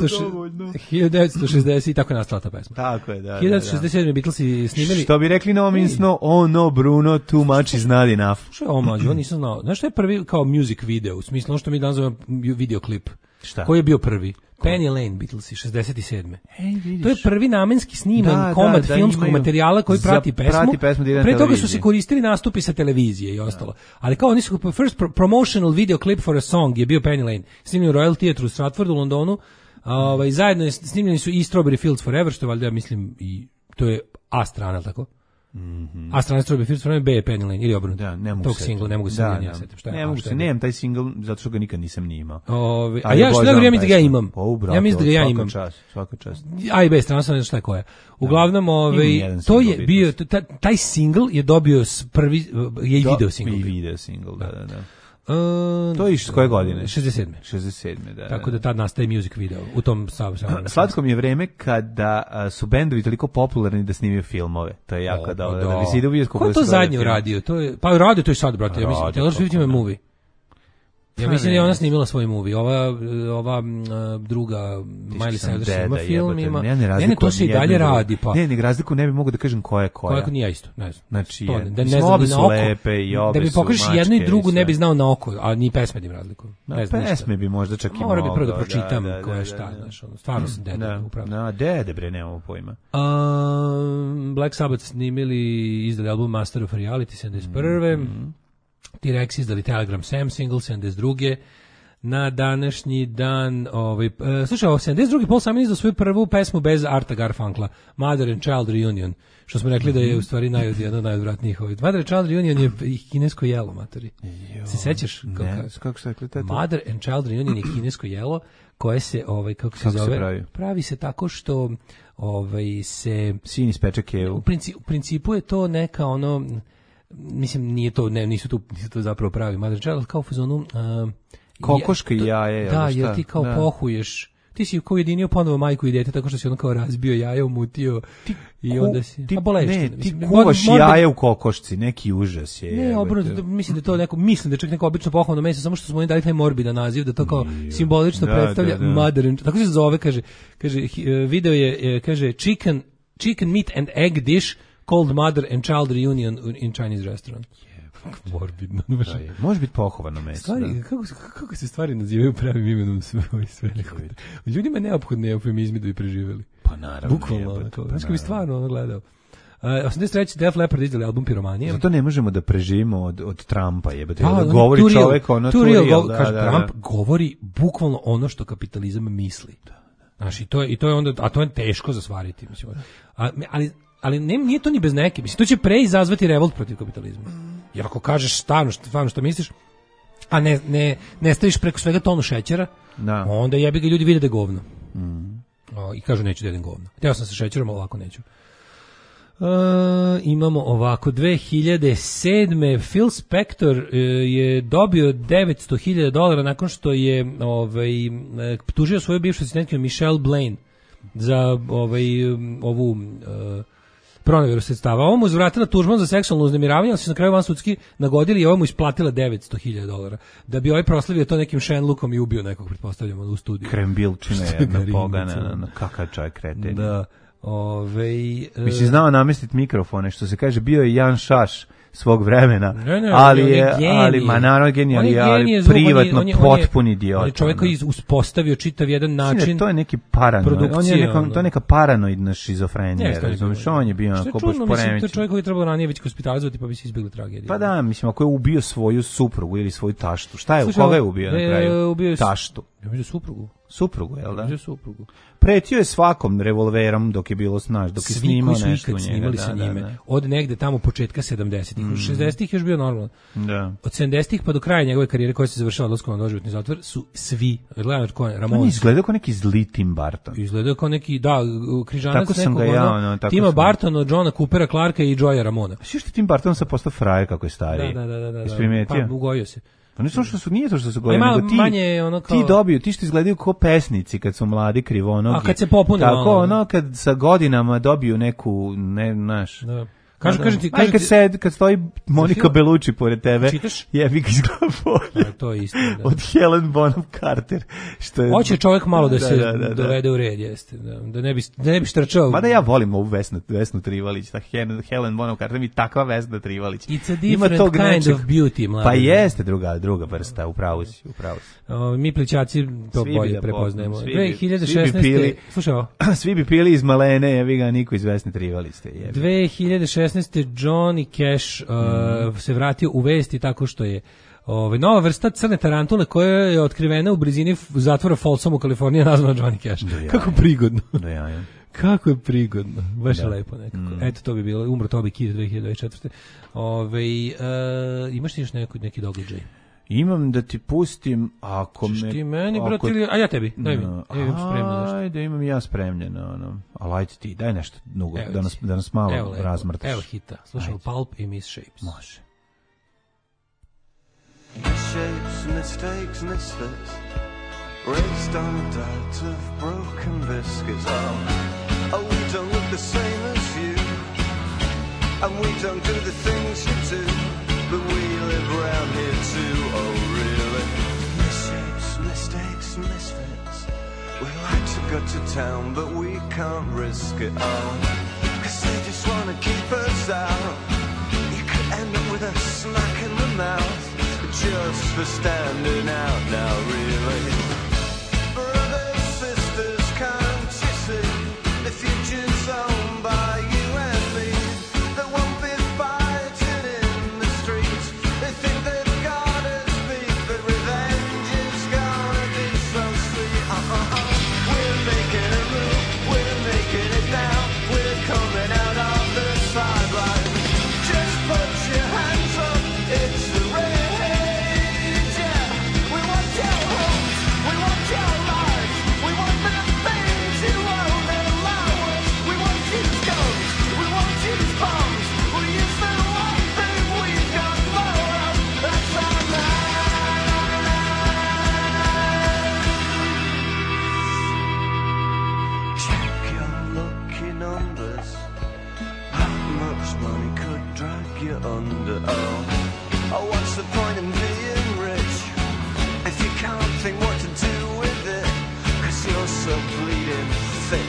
devetsto šezdeset i tako je nastala ta pesma. Tako je, da. hiljadu devetsto šezdeset sedme Beatlesi snimili. Što bi rekli na ominsno, oh no Bruno, too much is not enough. Što je ovo mlađe, on nisam znao. Znaš što je prvi kao music video, u smislu ono što mi danas zovemo videoklip. Šta? Koji je bio prvi? Ko? Penny Lane, Beatlesi, šezdeset sedme Ej, to je prvi namenski sniman da, komad da, da, filmskog imaju, materijala koji prati pesmu. Prati pesmu Pre toga su se koristili nastupi sa televizije i ostalo. Da. Ali kao oni su, first promotional video clip for a song je bio Penny Lane. Snimljen u Royal Theatre u Stratfordu, u Londonu. A, ovaj, zajedno je, snimljeni su i Strawberry Fields Forever, što je valjda, ja mislim, i to je A strana, tako? Mm-hmm. A strana Strawberry Fields Forever, B je Penny Lane, ili obrnuto. Da, ne mogu tog singla, ne mogu se da, ja setim. Šta je? Ne mogu se, nemam taj single, zato što ga nikad nisam ni imao. Ove, a ja što ja mislim da ga ja imam. O, brate, ja mislim da ga ja imam. Čast, svaka čast. A i B strana, sam ne znam šta je koja. Uglavnom, ovaj, to je bio, taj, taj single je dobio prvi, je i video single. I video single, da, da, da. Uh, to je iš s koje godine? šezdeset sedme šezdeset sedme da. Tako da tad nastaje music video u tom sav sav. Slatko mi je vreme kada a, su bendovi toliko popularni da snimaju filmove. To je jako dobro. Da, da bi se ide u bioskop. Ko je to zadnje uradio? To je pa radio to i sad, brate. Ja mislim Taylor Swift ima movie. Ja mislim da je ona snimila svoj movie. Ova ova druga Miley Cyrus ima film, ima. Ne, ne, ne, to se i dalje radi, pa. Ne, ne, razliku ne bi mogao da kažem koja je koja. Koja nije isto, ne znam. Znači, to, da ne znam na oko. I da bi pokažeš jednu i drugu ne bi znao na oko, a ni pesme da im razliku. Ne znam. Pesme bi možda čak i mogao. Mora bi prvo da pročitam koja je šta, znači, ono, stvarno sam dede upravo. Na, dede bre, nemamo pojma. Black Sabbath snimili izdali album Master of Reality sedamdeset prve T-Rex izdali Telegram Sam single sedamdeset druge Na današnji dan, ovaj, uh, slušaj, ovo sedamdeset drugi Paul Simon izdao svoju prvu pesmu bez Arta Garfunkla, Mother and Child Reunion, što smo rekli da je u stvari naj, jedna od najodvratnijih. Ovaj. Mother and Child Reunion je kinesko jelo, matori. Se sećaš? Kako, ne, kako se rekli? Mother and Child Reunion je kinesko jelo koje se, ovaj, kako se kako zove, se pravi? pravi se tako što ovaj, se... Sin ispeče kevu. U, princi, u principu je to neka ono... Mislim, nije to, ne, nisu to, nisu to zapravo pravi Mother and Child, kao u fazonu... Uh, kokoška i jaje, da, jer ti kao da. pohuješ, ti si kao ujedinio ponovo majku i dete tako što si ono kao razbio jaje, umutio ti, i onda si, ti, pa boleština. Ne, ti kuvaš jaje u kokošci, neki užas je. Ne, obrnuto, mislim da to neko, mislim da je čak neko obično pohvalno meso, samo što smo oni dali taj morbidan naziv, da to kao simbolično da, predstavlja da, da. Mother and, tako se zove, kaže, kaže, video je, kaže, chicken, chicken meat and egg dish called Mother and Child Reunion in Chinese restaurant. Morbidno. Može biti pohovano meso. Stvari, da. kako, kako se stvari nazivaju pravim imenom sve, sve nekako. Ljudima je neophodno eufemizmi da bi preživjeli. Pa naravno. Bukvalno. Pa znači, bi stvarno ono gledao. Uh, osamdeset treće Def Leppard izdali album Piromanije. Zato ne možemo da preživimo od, od Trumpa. Jebate, da, govori čovek ono tu real. Go, da, kaže, da, Trump da. govori bukvalno ono što kapitalizam misli. Da, da. Znaš, i to je, i to je onda, a to je teško zasvariti. Mislim. A, ali ali ne, nije to ni bez neke. Mislim, to će pre izazvati revolt protiv kapitalizma. Jer ako kažeš stvarno što, stvarno što misliš, a ne, ne, ne staviš preko svega tonu šećera, da. onda jebi ga ljudi vide da je govno. Mm. O, i kažu neću da jedem govno. Hteo sam sa šećerom, ali ovako neću. Uh, imamo ovako, dve hiljade sedme Phil Spector uh, je dobio devetsto hiljada dolara nakon što je ovaj, tužio svoju bivšu asistentku Michelle Blaine za ovaj, ovu... Uh, proneveru sredstava. Ovo mu uzvratila tužbom za seksualno uznemiravanje, ali se na kraju vansudski nagodili i ovo mu isplatila devetsto hiljada dolara. Da bi ovaj proslavio to nekim Shenlookom i ubio nekog, pretpostavljamo, u studiju. Krembilčina jedna pogana, kakav čaj kreten. Da. Ove, e, Mislim, znao namestiti mikrofone, što se kaže, bio je Jan Šaš svog vremena, Ne, ne, ali on je je, genije. ali ma naravno genije, On je ali, genije ali zvuk, on je- privatno on je- on je- potpuni idiot. On je čovjek koji je uspostavio čitav jedan Mislim da način. to je neki paranoid, on je produkcije, neka, ono. to je neka paranoidna šizofrenija, Jeste, on je razumiješ, bio- on je bio Što je onako čudno, baš mislim, to je poremećen. čovjek koji je trebalo ranije već hospitalizovati pa bi se izbjegli tragedije. Pa da, mislim, ako je ubio svoju suprugu ili svoju taštu, šta je, Slušaj, koga je ubio na e, kraju? ubio je s- Taštu. Ja mislim suprugu. Suprugu, jel da? Ubio suprugu. Pretio je svakom revolverom dok je bilo snaž, dok je Svi snimao koji su nešto u ikad njega. snimali da, sa da, njime, da. od negde tamo početka sedamdesetih, u šezdesetih je još bio normalno. Da. Od sedamdesetih pa do kraja njegove karijere koja se završila odlaskom na doživotni zatvor su svi, Leonard Cohen, On Ramon, je izgledao kao neki zli Tim Burton. izgledao kao neki, da, križanac Tako sam nekog, ga ja, ono, ono, tako Tima sam- Bartona, Johna Coopera, Clarka i Joya Ramona. Svi što Tim Burton sa postao frajer kako je stariji. Da, da, da, da, da. Jesi primetio? Pa ugojio se. Pa nisu što su, nije to što su Ali gledali, malo nego ti, manje ono kao- ti dobiju, ti što izgledaju kao pesnici kad su mladi krivonogi. A kad se popune Tako, malo. ono, kad sa godinama dobiju neku, ne, naš... Da. Kažu, Da. kažem ti, Aj, kažem kad, ti, sed, kad stoji Monika film? Belucci pored tebe, Čitaš? jebi ga izgleda bolje Da, to je istina, da. od Helen Bonham Carter. Što je, Hoće čovjek malo da, Da, se da, da, da. dovede u red, jeste. Da, da ne bi, da ne bi štrčao. Mada ja volim ovu Vesnu, Vesnu Trivalić, ta Helen, Helen Bonham Carter, mi takva Vesna Trivalić. It's a Ima different tog kind nečeg- of beauty, mladi. Pa jeste druga, druga vrsta, upravo si, upravo si. O, mi plićaci to Svi bi bolje da prepoznajemo. poznamo, svi bi- dve hiljade svi bi šesnaeste. pili. Slušaj ovo. Svi bi pili iz malene, jebi ga, niko iz Vesne Trivaliste. Jebi. dve hiljade šesnaeste. Johnny Cash uh, se vratio u vesti tako što je Ove, nova vrsta crne tarantule koja je otkrivena u blizini f- zatvora Folsom u Kaliforniji nazvana Johnny Cash. jaja. Kako prigodno. Do jaja. Kako je prigodno. Baš je Da. lepo nekako. Mm. Eto, to bi bilo. Umro Toby Keith dve hiljade dvadeset četvrte. Ove, uh, imaš ti još neko, neki događaj? Imam da ti pustim, ako Češ me... ti meni, ako- brate, ili- a ja tebi, daj mi. No, Ja imam spremno nešto. Ajde, imam ja spremljeno, ono. Ali ajde ti, daj nešto nugo, Evo da nas, ti. da nas malo Evo lepo. razmrtaš. Evo hita. Slušamo Ajde. Pulp i Miss Shapes. Može. Shapes, mistakes, misfits, raised on a diet of broken biscuits. Oh, oh, we don't look the same as you, and we don't do the things you do, but we live around here too. Oh, really? Misshapes, mistakes, misfits. We like to go to town, but we can't risk it. Oh, 'cause they just wanna keep us out. You could end up with a smack in the mouth. Just for standing out now, really. Brothers, sisters, can't you see? The future's owned by you and me. There won't be fighting in the streets. They think they've got us beat, but revenge is gonna be so sweet. Uh-uh-uh. We're making a move, we're making it now. We're coming out of the sidelines. Just put your hands up, it's the rain. Under. Oh, oh, what's the point in being rich if you can't think what to do with it? 'Cause you're so bleeding thick.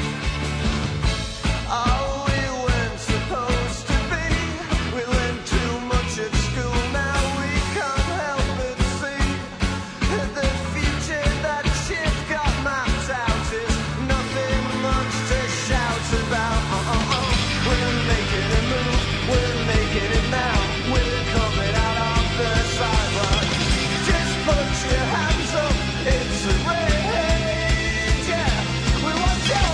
Oh, we weren't supposed to be. We learned too much at school. Now we can't help but see the future that shit got mapped out is nothing much to shout about. Oh, oh, oh. We're making a move. We're making it now. We're coming out of the sidelines. Just put your hands up. It's a rage. Yeah, we want your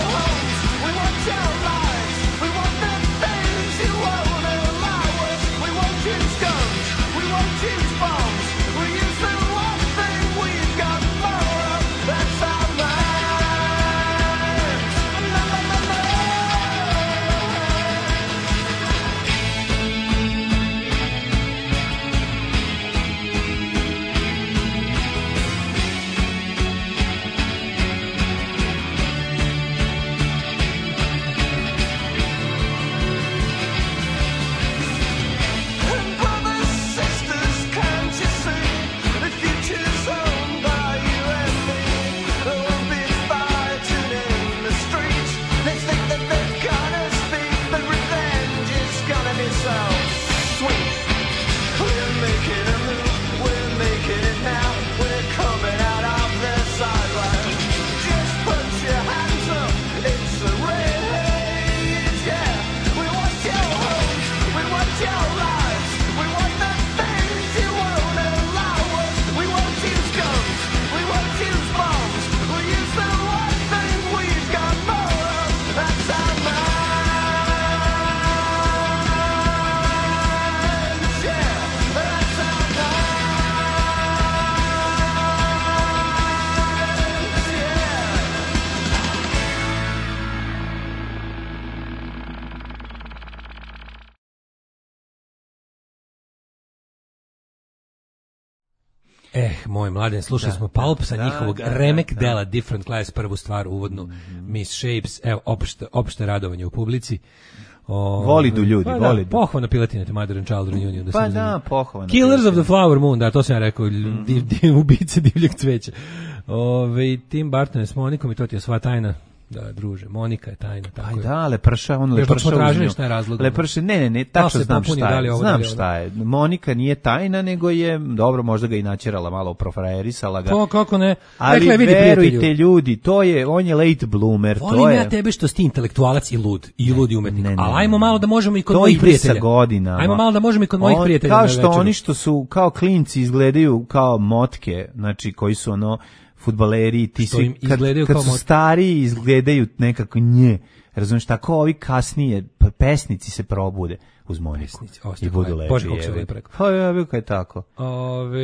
Eh, moj mladen, slušali Da, smo Pulp sa da, njihovog da, da, remek da. dela Different Class, prvu stvar uvodnu, Mhm. Miss Shapes, evo, opšte, opšte radovanje u publici. O, Voli du ljudi, pa voli da, du. pohvalna piletina te Mother and Child Reunion. Da Pa se da, pohvalna Killers of piletina. the Flower Moon, da, to sam ja rekao, Mhm. div, div, ubice divljeg cveća. Ove, Tim Burton je s Monikom i to ti je sva tajna. Da, druže, Monika je tajna, tako Aj je. da, Leprša, on Još dok Leprša smo tražili uzme. šta je razlog. Leprša, ne, ne, ne, Da li tačno se znam popuni, šta da li je. ovo, da Znam li ono? šta je. Monika nije tajna, nego je, dobro, možda ga i načerala malo, profrajerisala ga. To kako ne. Ali Rekla je, vidi, verujte prijatelju, ljudi, to je, on je late bloomer, to volim je... ja tebe što si ti intelektualac i lud, i ludi umetnik. ne, ne, Ali ajmo ne. malo da možemo i kod To mojih ide prijatelja. sa godinama. Ajmo malo da možemo i kod mojih On- prijatelja. Kao na što večeru. oni što su kao klinci izgledaju kao motke, znači koji su ono fudbaleri, ti Što si im kad, izgledaju kad kao su motke. stariji izgledaju nekako nje. Razumiješ, tako ovi kasnije p- pesnici se probude uz Moniku Pesnici, o, i budu stakle. lepi. Bože, kako se jebi. lepo rekao. Pa ja bih kaj tako. Ove,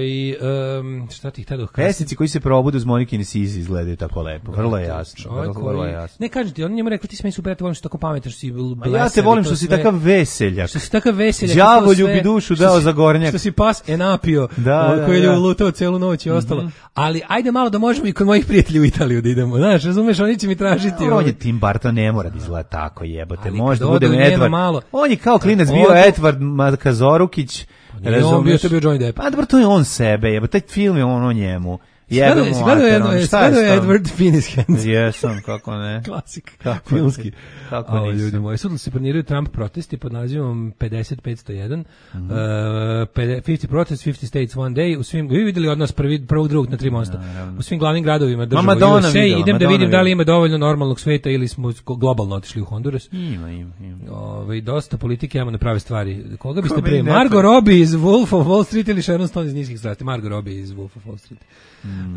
um, šta ti ih tada Pesnici koji se probude uz Monikine size izgledaju tako lepo. Vrlo je jasno. Čovjek Vrlo, vrlo koji- je jasno. Ne, kažem ti, on njemu rekao, ti si meni super, ja te volim što si tako pametan, što si Ma blesav. ja te i volim to što si sve. takav veseljak. Što si takav veseljak. Đavolju i to sve, bi dušu što dao si- za gornjak. Što si pas enapio, Da, ovaj, da, koji je da. lutao celu noć i ostalo. Ali ajde malo da možemo i kod mojih prijatelja u Italiju da idemo. Znaš, razumeš, oni će mi tražiti. On ovaj, je Tim Burton, ne mora da izgleda tako, jebote. Ali Možda kad bude odu njeno Edward. malo- On je kao klinac Kad bio odu- Edward Makazorukić. nije on bio, to je bio Johnny Depp. Pa dobro, to je on sebe, jebote. Taj film je on o njemu. Gledao Jebe je, mu gledao je, mater, ono, šta gledao je je s tom? Edward Penis Hands. Jesam, kako ne. Klasik, Kako filmski. nisi? Kako A, nisam? ljudi moji, sutra se planiraju Trump protesti pod nazivom pedeset petsto jedan. Mhm. Uh, pedeset protest, pedeset states one day. U svim, vi videli od nas prvi, prvog, drugog na tri mosta. U svim glavnim gradovima država Madonna U S A. videla, Idem da Madonna vidim da li videla. ima dovoljno normalnog sveta ili smo globalno otišli u Honduras. Ima, ima, ima. Ove, dosta politike, ajmo na prave stvari. Koga biste Ko pre? meni ne Margot treba. Robbie iz Wolf of Wall Street ili Sharon Stone iz Niskih strasti? Margot Robbie iz Wolf of Wall Street. Mm. E,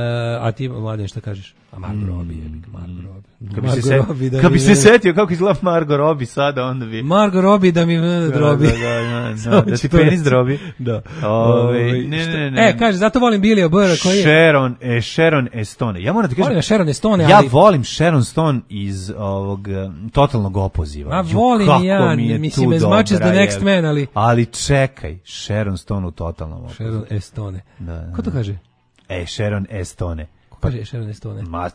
a ti, mladen, šta kažeš? A Margot Robbie, jebi ga, Margot Robbie. Kad bi se, Margot se, Robbie da kad mi- bi se setio kako izgleda Margot Robbie sada, onda bi... Margot Robbie da mi uh, drobi. Da, da, da, da, Samo da ću ti to penis reći. drobi. Da. Ove, Ove, ne, šta- ne, ne. E, kaže, zato volim Billy O'Bara koji je... Sharon, e, Sharon Stone. Ja moram ti kažem, Volim ja Sharon Stone, ja ali... volim Sharon Stone iz ovog um, totalnog opoziva. A Ju, volim kako i ja, mi je mislim, tu as much as dobra, the next je. man, ali... Ali čekaj, Sharon Stone u totalnom opozivu. Sharon Stone. Da, da, Ko to da. kaže? E, Sharon Stone. Ko kaže Sharon Stone? Ma,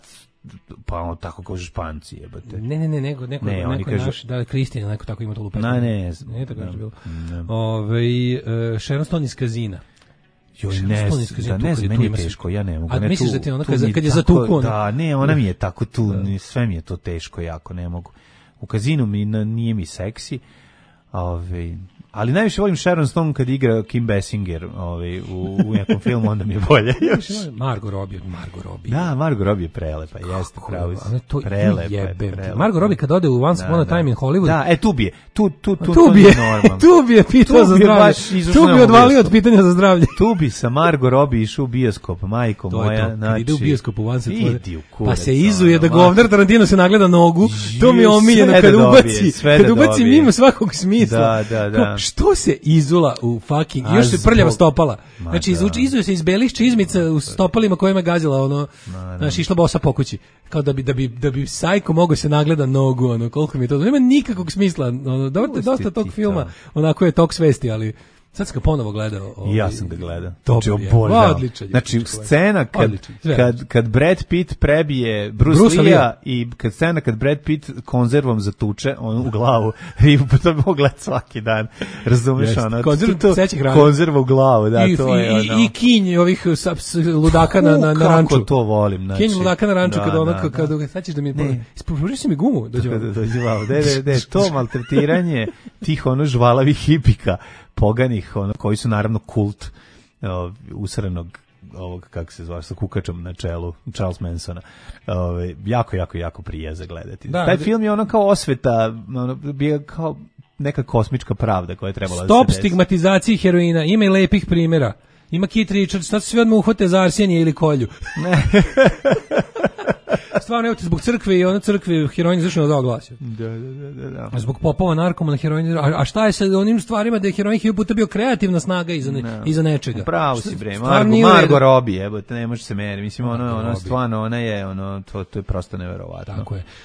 pa ono tako kažu Španci, jebate. Ne, ne, ne, neko, neko, Ne, neko oni je kažu- naš, da je Kristina, neko tako ima to lupetu. Na, ne znam. Ne, tako je Da, bilo. da. Ove, uh, Sharon Stone iz Kazina. Joj, Sharon ne, Stone iz Kazina, da, tu ne kad znam, je meni tu je ima se- teško, ja ne mogu. A ne, misliš tu- da ti ona tu kad- mi je kad je tako- zatuku, ono? Da, ne, ona mi je tako tu, ni- sve mi je to teško jako, ne mogu. U Kazinu mi n- nije mi seksi, ove, ali najviše volim Sharon Stone kad igra Kim Basinger ove, u, u nekom filmu, onda mi je bolje još. Margot Robbie, Margot Robbie. Da, Margot Robbie je prelepa, jeste, pravo si. Ona to Prelepa je, jebem ti. prelepa. Margot Robbie kad ode u Once Da, Upon a da. Time in Hollywood. Da, e tu bi je, tu, tu, tu, tu to bi nije je, normalno. tu bi je pitao Tu za bi je zdravlje. baš izašao Tu bi na odvalio bioskop. od pitanja za zdravlje. Tu bi sa Margot Robbie išao u bioskop, majko To je moja, to, kad znači... ide u bioskop u Once Upon a idi u kurac, pa se izuje ono, da govnar Tarantino se nagleda nogu, to mi je Ju, omiljeno sve kad da dobije, ubaci, sve kad da ubaci dobije. mimo svakog smisla. Da, da, da. Kao, što se izula u fucking, A još se prljava zbog- stopala. Ma Znači, da. izvuče, izuje se iz belih čizmica u stopalima kojima je gazila, ono, znači, išla bosa po kući. Kao da bi, da bi, da bi sajko mogao se nagleda nogu, ono, koliko mi je to, nema nikakvog smisla, ono, dobro, Pusti dosta ti tog to. filma, onako je tok svesti, ali sad sam ga ponovo gledao. I ja ovaj, sam ga gledao. dobar Znači, je. obožavam. Odličan je. Znači, scena kad, Odličan, sve. kad, kad Brad Pitt prebije Bruce, Bruce Lee-a Lee-a. i kad scena kad Brad Pitt konzervom zatuče on u glavu i to bi mogu gledati svaki dan. Razumeš Jeste. ono? Konzerv to- to- seće hrane. Konzerva u glavu, da, I, to je i, ono. i kinj ovih sa- s- ludaka na, na, na ranču. Kako to volim, znači. Kinj ludaka na ranču, Da, kada ono, da, kad, da. kad, sad ćeš da mi, Ne. ispružio si mi gumu, dođe Kada vam. dođe vamo. De, de, de, to maltretiranje tih ono žvalavih hipika, poganih, ono, koji su naravno kult o, usranog ovog, kako se zove, sa kukačom na čelu, Charles Mansona. Ove, jako, jako, jako prije za gledati. Da, Taj da. film je ono kao osveta, ono, bio kao neka kosmička pravda koja je trebala Stop da se desi. stigmatizaciji heroina, ima i lepih primjera. Ima Kit Richards, sad se sve odmah uhvate za arsenije ili kolju. Stvarno, evo ti zbog crkve i ono crkve heroin zašto dao glas. Da, da, da, da. A zbog popova narkomana heroin, a, a šta je sa onim stvarima da je heroin hiljadu puta bio kreativna snaga iza, ne, No. iza nečega? Pravo Šta- si bre, stvarno Margo, nije u redu. Margo Robbie, evo, te ne može se meri. Mislim, ono, Margot ono, Robbie. stvarno, ona je, ono, to, to je prosto neverovatno. Tako je.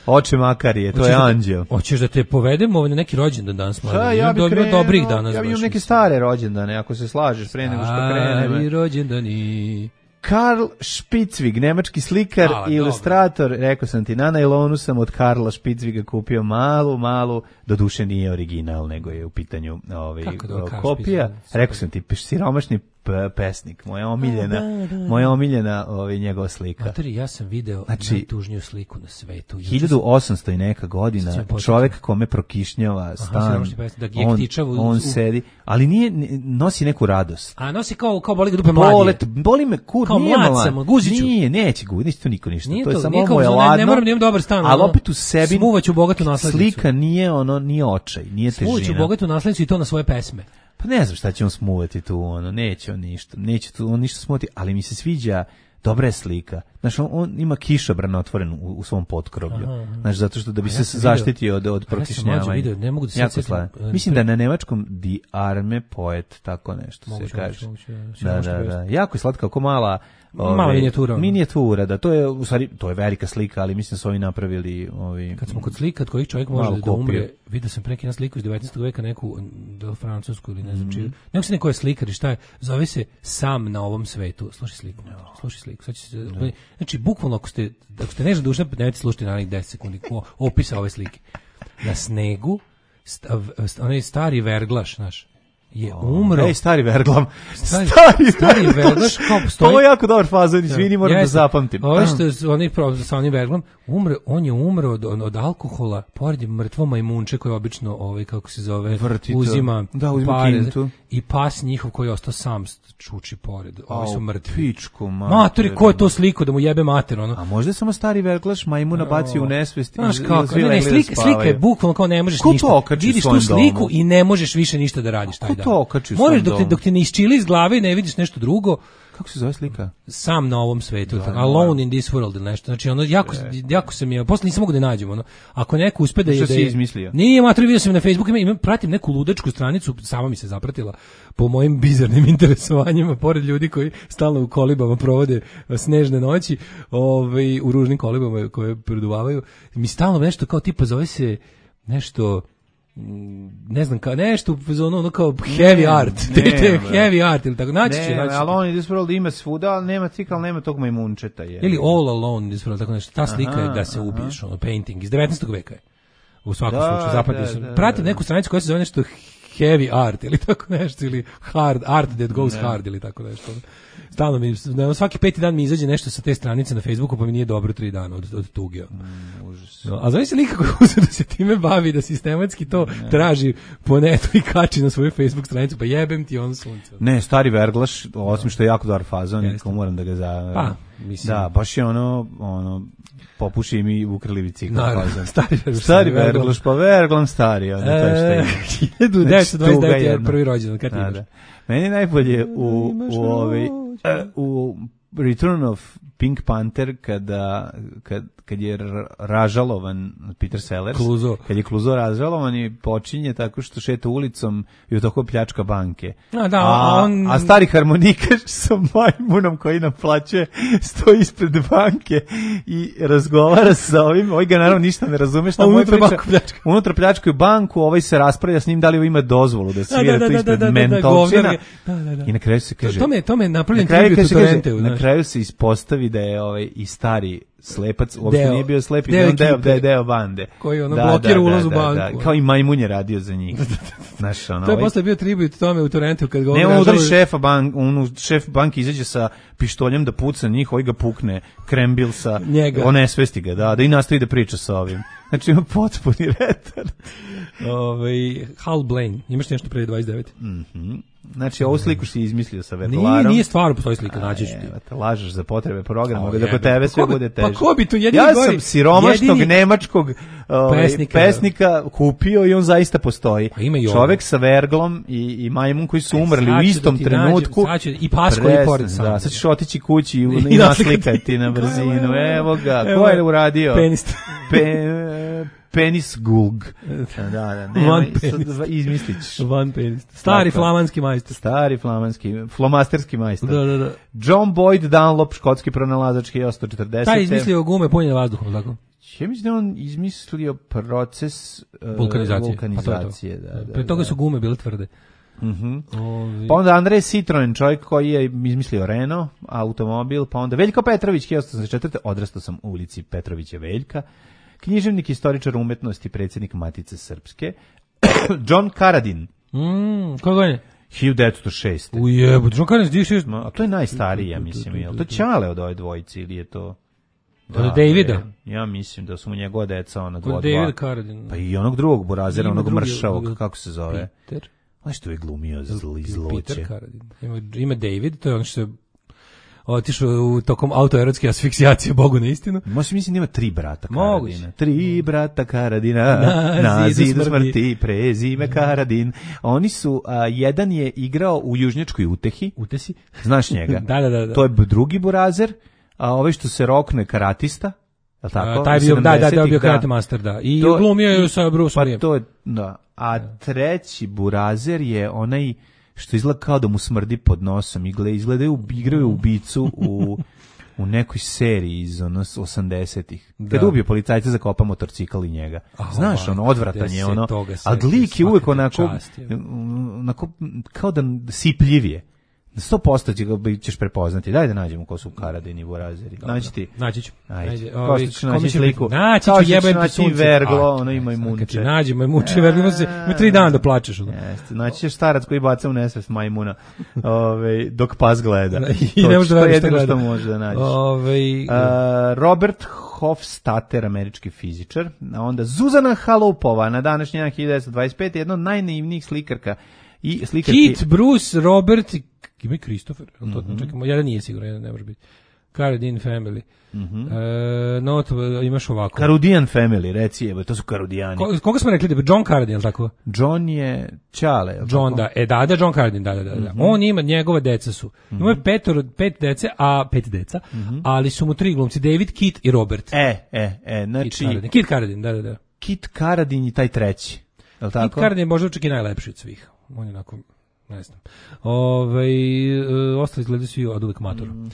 Oče Makarije, to je anđeo. Hoćeš da te povedemo na neki rođendan danas, mladen? Da, ja bih krenuo, dobrih danas. Ja bih imam neke stare rođendane, ako se slažeš, pre nego što krenemo. Stari rođendani. Karl Spitzwig, nemački slikar A, i ilustrator, rekao sam ti, na najlonu sam od Karla Spitzwiga kupio malu, malu, do duše nije original, nego je u pitanju ovaj, kopija. Rekao sam ti, siromašni pesnik, moja omiljena, A, da, da, da. moja omiljena ovaj, njegova slika. Materi, ja sam video znači, najtužniju sliku na svetu. hiljadu osamsto i neka godina, čovjek kome prokišnjava stan, da on, on u... sedi, ali nije, nosi neku radost. A nosi kao, kao boli ga dupe mladije. Bolet, boli me kur, kao nije mlad sam, guziću. Nije, neće guzić, neće to niko ništa. Nije to, to je samo moje ne, ladno. Ne moram da imam dobar stan. Ali opet u sebi, smuvaću bogatu naslednicu. Slika nije ono, nije očaj, nije težina. Smuvaću bogatu naslednicu i to na svoje pesme. Pa ne znam šta će on smuvati tu, ono, neće on ništa, neće tu on ništa smuvati, ali mi se sviđa, dobra je slika. Znaš, on, on ima kišobran otvoren u, u svom potkroblju. Znaš, zato što da bi ja se zaštitio od, od prokišnjavanja. Ja ne mogu da se sjetim. Mislim da na nemačkom Die arme Poet, tako nešto moguće, se kaže. Moguće, moguće, da, da, da. Jako je slatka, kako mala Ove, mala minijatura. Minijatura, da, to je u stvari, to je velika slika, ali mislim da su oni napravili ovi. Kad smo kod slika, od kojih čovjek može da umre, vidio sam pre neki sliku iz devetnaestog veka, neku da francusku ili ne znam mm. čiju. Nego se neko je slikar i šta je, zove se Sam na ovom svetu. Slušaj sliku, no. slušaj sliku. Sad će se, no. Znači, bukvalno ako ste, ako ste nežna duša, nemojte slušati narednih deset sekundi opisa ove slike. Na snegu, sta, onaj stari verglaš, znaš, je umro. Ej, stari verglam. Stari, stari, stari verglaš kao postoji. Ovo je jako dobar fazon, izvini, moram da zapamtim. Ovo što oni sa onim verglom, umre, on je umro od, od alkohola, pored mrtvo majmunče koje obično, ovaj, kako se zove, Vrtito. uzima, da, uzima pare, kintu. I pas njihov koji je ostao sam čuči pored. Ovi su mrtvi. Pičku, mater. Materi, ko je to sliko da mu jebe mater, ono? A možda je samo stari verglaš majmuna bacio u nesvest. Znaš kako, ne, ne, slika, slika je bukvalno kao ne možeš ko ništa. Vidiš tu sliku domu? I ne možeš više ništa da radiš taj dan. Ko to okači u Moraš dok te, dok te ne isčili iz glave i ne vidiš nešto drugo. Kako se zove slika? Sam na ovom svetu, da, Alone in this world ili nešto. Znači ono jako je. jako se mi je, posle nisam mogu da nađem ono. Ako neko uspe da je da je izmislio. Nije, mater, vidio sam na Facebooku, imam pratim neku ludačku stranicu, sama mi se zapratila po mojim bizarnim interesovanjima, pored ljudi koji stalno u kolibama provode snežne noći, ovaj u ružnim kolibama koje produvavaju. Mi stalno nešto kao tipa zove se nešto ne znam, kao nešto ono, ono kao heavy ne, art, ne, te, heavy art ili tako, naći će, naći će. Alone in this world ima svuda, ali nema cikl, nema tog majmunčeta. Je. Ili All Alone in this world, tako nešto, ta slika aha, je da se ubiješ, ono, painting, iz devetnaestog veka je, u svakom da, slučaju, zapamtio sam. Da, pratim da, neku stranicu koja se zove nešto heavy art ili tako nešto, ili hard, art that goes ne. hard ili tako nešto. Stalno mi, svaki peti dan mi izađe nešto sa te stranice na Facebooku, pa mi nije dobro tri dana od, od tuge. Mm, užas. No, a znaš se nikako uzeo da se time bavi, da sistematski to ne. traži po netu i kači na svoju Facebook stranicu, pa jebem ti on sunce. Ne, stari verglaš, osim što je jako dobar fazon, nikako moram da ga za... Pa, mislim. Da, baš je ono, ono, popuši mi ukrali bicikl. Naravno, stari verglaš. Stari verglaš, pa verglam stari, ono, to je šta ima. hiljadu devetsto dvadeset devete je prvi rođendan, kad ti imaš? Meni je najbolje u, u ovaj... u Return of Pink Panther kada kad kad je ražalovan Peter Sellers, Kluzo. kad je Kluzo ražalovan i počinje tako što šeta ulicom i u toko pljačka banke. A, da, a, on... a stari harmonikaš sa majmunom koji naplaćuje stoji ispred banke i razgovara sa ovim, ovaj ga naravno ništa ne razume šta mu priča. Unutra pljačkaju banku, ovaj se raspravlja s njim da li ima dozvolu da svira tu ispred mentalčina. I na kraju se kaže... To me, to me napravljen tribut u Torrenteu. Na kraju se ispostavi da je ovaj i stari slepac, uopšte nije bio slep i deo, deo, deo, deo bande. Koji ono da, blokira da, ulaz da, u banku. Da, da. Kao i majmun je radio za njih. Znaš, ono, to je posle bio tribut tome u Torrenteu kad ga ne udari šefa bank, on šef banke izađe sa pištoljem da puca njih, ovaj ga pukne, krembil sa, on nesvesti ga, da, da i nastavi da priča sa ovim. Znači ima potpuni retard. Ovaj Hal Blaine, imaš nešto pre dvadeset devet? Mhm. Znači, ovu sliku si izmislio sa verglarom. Nije, nije stvarno postoji slika, naći ću ti. Te lažeš za potrebe programa, da kod tebe sve bude teže. Pa ko bi to jedini ja gori? Ja sam siromašnog jedini... nemačkog ovaj, pesnika. pesnika kupio i on zaista postoji. Čovek sa verglom i, i majmun koji su umrli u istom da trenutku. Nađem, I pasko i pored sam. Da, sad ćeš otići kući i, i naslikati na brzinu. Evo ga, ko je uradio? Penist. Pe, penis gulg. Da, da, nema, izmislit ćeš. Van penis. Stari tako, flamanski majstor. Stari flamanski, flomasterski majstor. Da, da, da. John Boyd Dunlop, škotski pronalazač hiljadu osamsto četrdeset. Taj izmislio gume punjene vazduhom, tako? Ja mislim da je on izmislio proces uh, vulkanizacije. vulkanizacije Pa to je to. da, da, Pre toga da. su gume bile tvrde. Mhm. Ovi... Pa onda Andrej Citroen, čovjek koji je izmislio Renault automobil, pa onda Veljko Petrović, hiljadu osamsto osamdeset četvrte odrastao sam u ulici Petrovića Veljka, književnik, istoričar umetnosti, predsjednik Matice Srpske. John Karadin. Mm, koje godine? hiljadu devetsto šeste. Ujebo, John Karadin, dvijesto šeste. A to je najstariji, ja mislim. Je li to Ćale od ove dvojice ili je to... Da, od Davida? Je, ja mislim da su mu njegova deca ona dva Od dva. David Karadin. Pa i onog drugog burazera, Ima onog drugi, mršavog, drugi, kako se zove? Peter. Znaš što je glumio zli zloće? Peter Karadin. Ima, ima David, to je ono što je otišao u tokom autoerotske asfiksijacije, Bogu na istinu. Možda mislim da ima tri brata Moguće. Karadina. Tri brata Karadina, Na na zidu zidu smrti. smrti, prezime Karadin. Oni su, a, jedan je igrao u Južnjačkoj utehi. Utesi? Znaš njega? Da, da, da, da. To je drugi burazer, a ovaj što se rokne karatista. Jel tako? A, taj bio, da, da, da, bio sedamdesetih, karate master, da. I To- glumio je i- sa Bruce Pa Lee. to je, da. A treći burazer je onaj što izgleda kao da mu smrdi pod nosom. Igle, izgledaju, igraju ubicu u, u nekoj seriji iz ono, osamdesetih. Da. Kad ubio policajca, zakopa motorcikl i njega. A, Znaš, ono, odvratan gde je, se ono. toga A seti, lik je uvijek svaka onako, čast je. onako, kao da sipljiv je. sto posto će ga ćeš prepoznati. Daj da nađemo ko su Karadini i burazeri. Naći ti. Naći ću. Ajde. Ajde, Kao ovi, što ću kome naći će sliku. biti? Naći Kao ću, što ću jebem ti naći sunce. Verglo, A, ono ima i sad munče. Kad ti nađemo i muče, Verglo, ima se, ima tri dana da plačeš. Ono. Jeste, znači ćeš starac koji baca u nesvest majmuna, ove, dok pas gleda. I ne može da to je veruješ šta jedino gleda. što može da nađeš. Ove, Uh, Robert Hofstadter, američki fizičar, a onda Zuzana Halupova, na današnji dan hiljadu devetsto dvadeset pete, jedna od najnaivnijih slikarka i slikarki. Kit, Bruce, Robert, ima i Christopher, mm Mhm. -hmm. čekamo, jedan nije siguran, jedan ne može biti. Karadin Family. Mm Mhm. -hmm. e, not, imaš ovako. Karudijan family, reci, evo, to su Karudijani. Ko, koga smo rekli da bi John Karadin, je li tako? John je Ćale, je li John, tako? da, e, da, da, John Karadin, da, da, da. da. On ima, njegove deca su. Ima je petoro, pet dece, a pet deca, ali su mu tri glumci, David, Kit i Robert. E, e, e, Kit znači, Karadin, Kit Karadin, da, da, da. Kit Karadin i taj treći, je li Kit tako? Karadin je možda čak i najlepši od svih. On je onako, ne znam. Ove, e, ostali izgledaju svi od uvek mator. Mhm.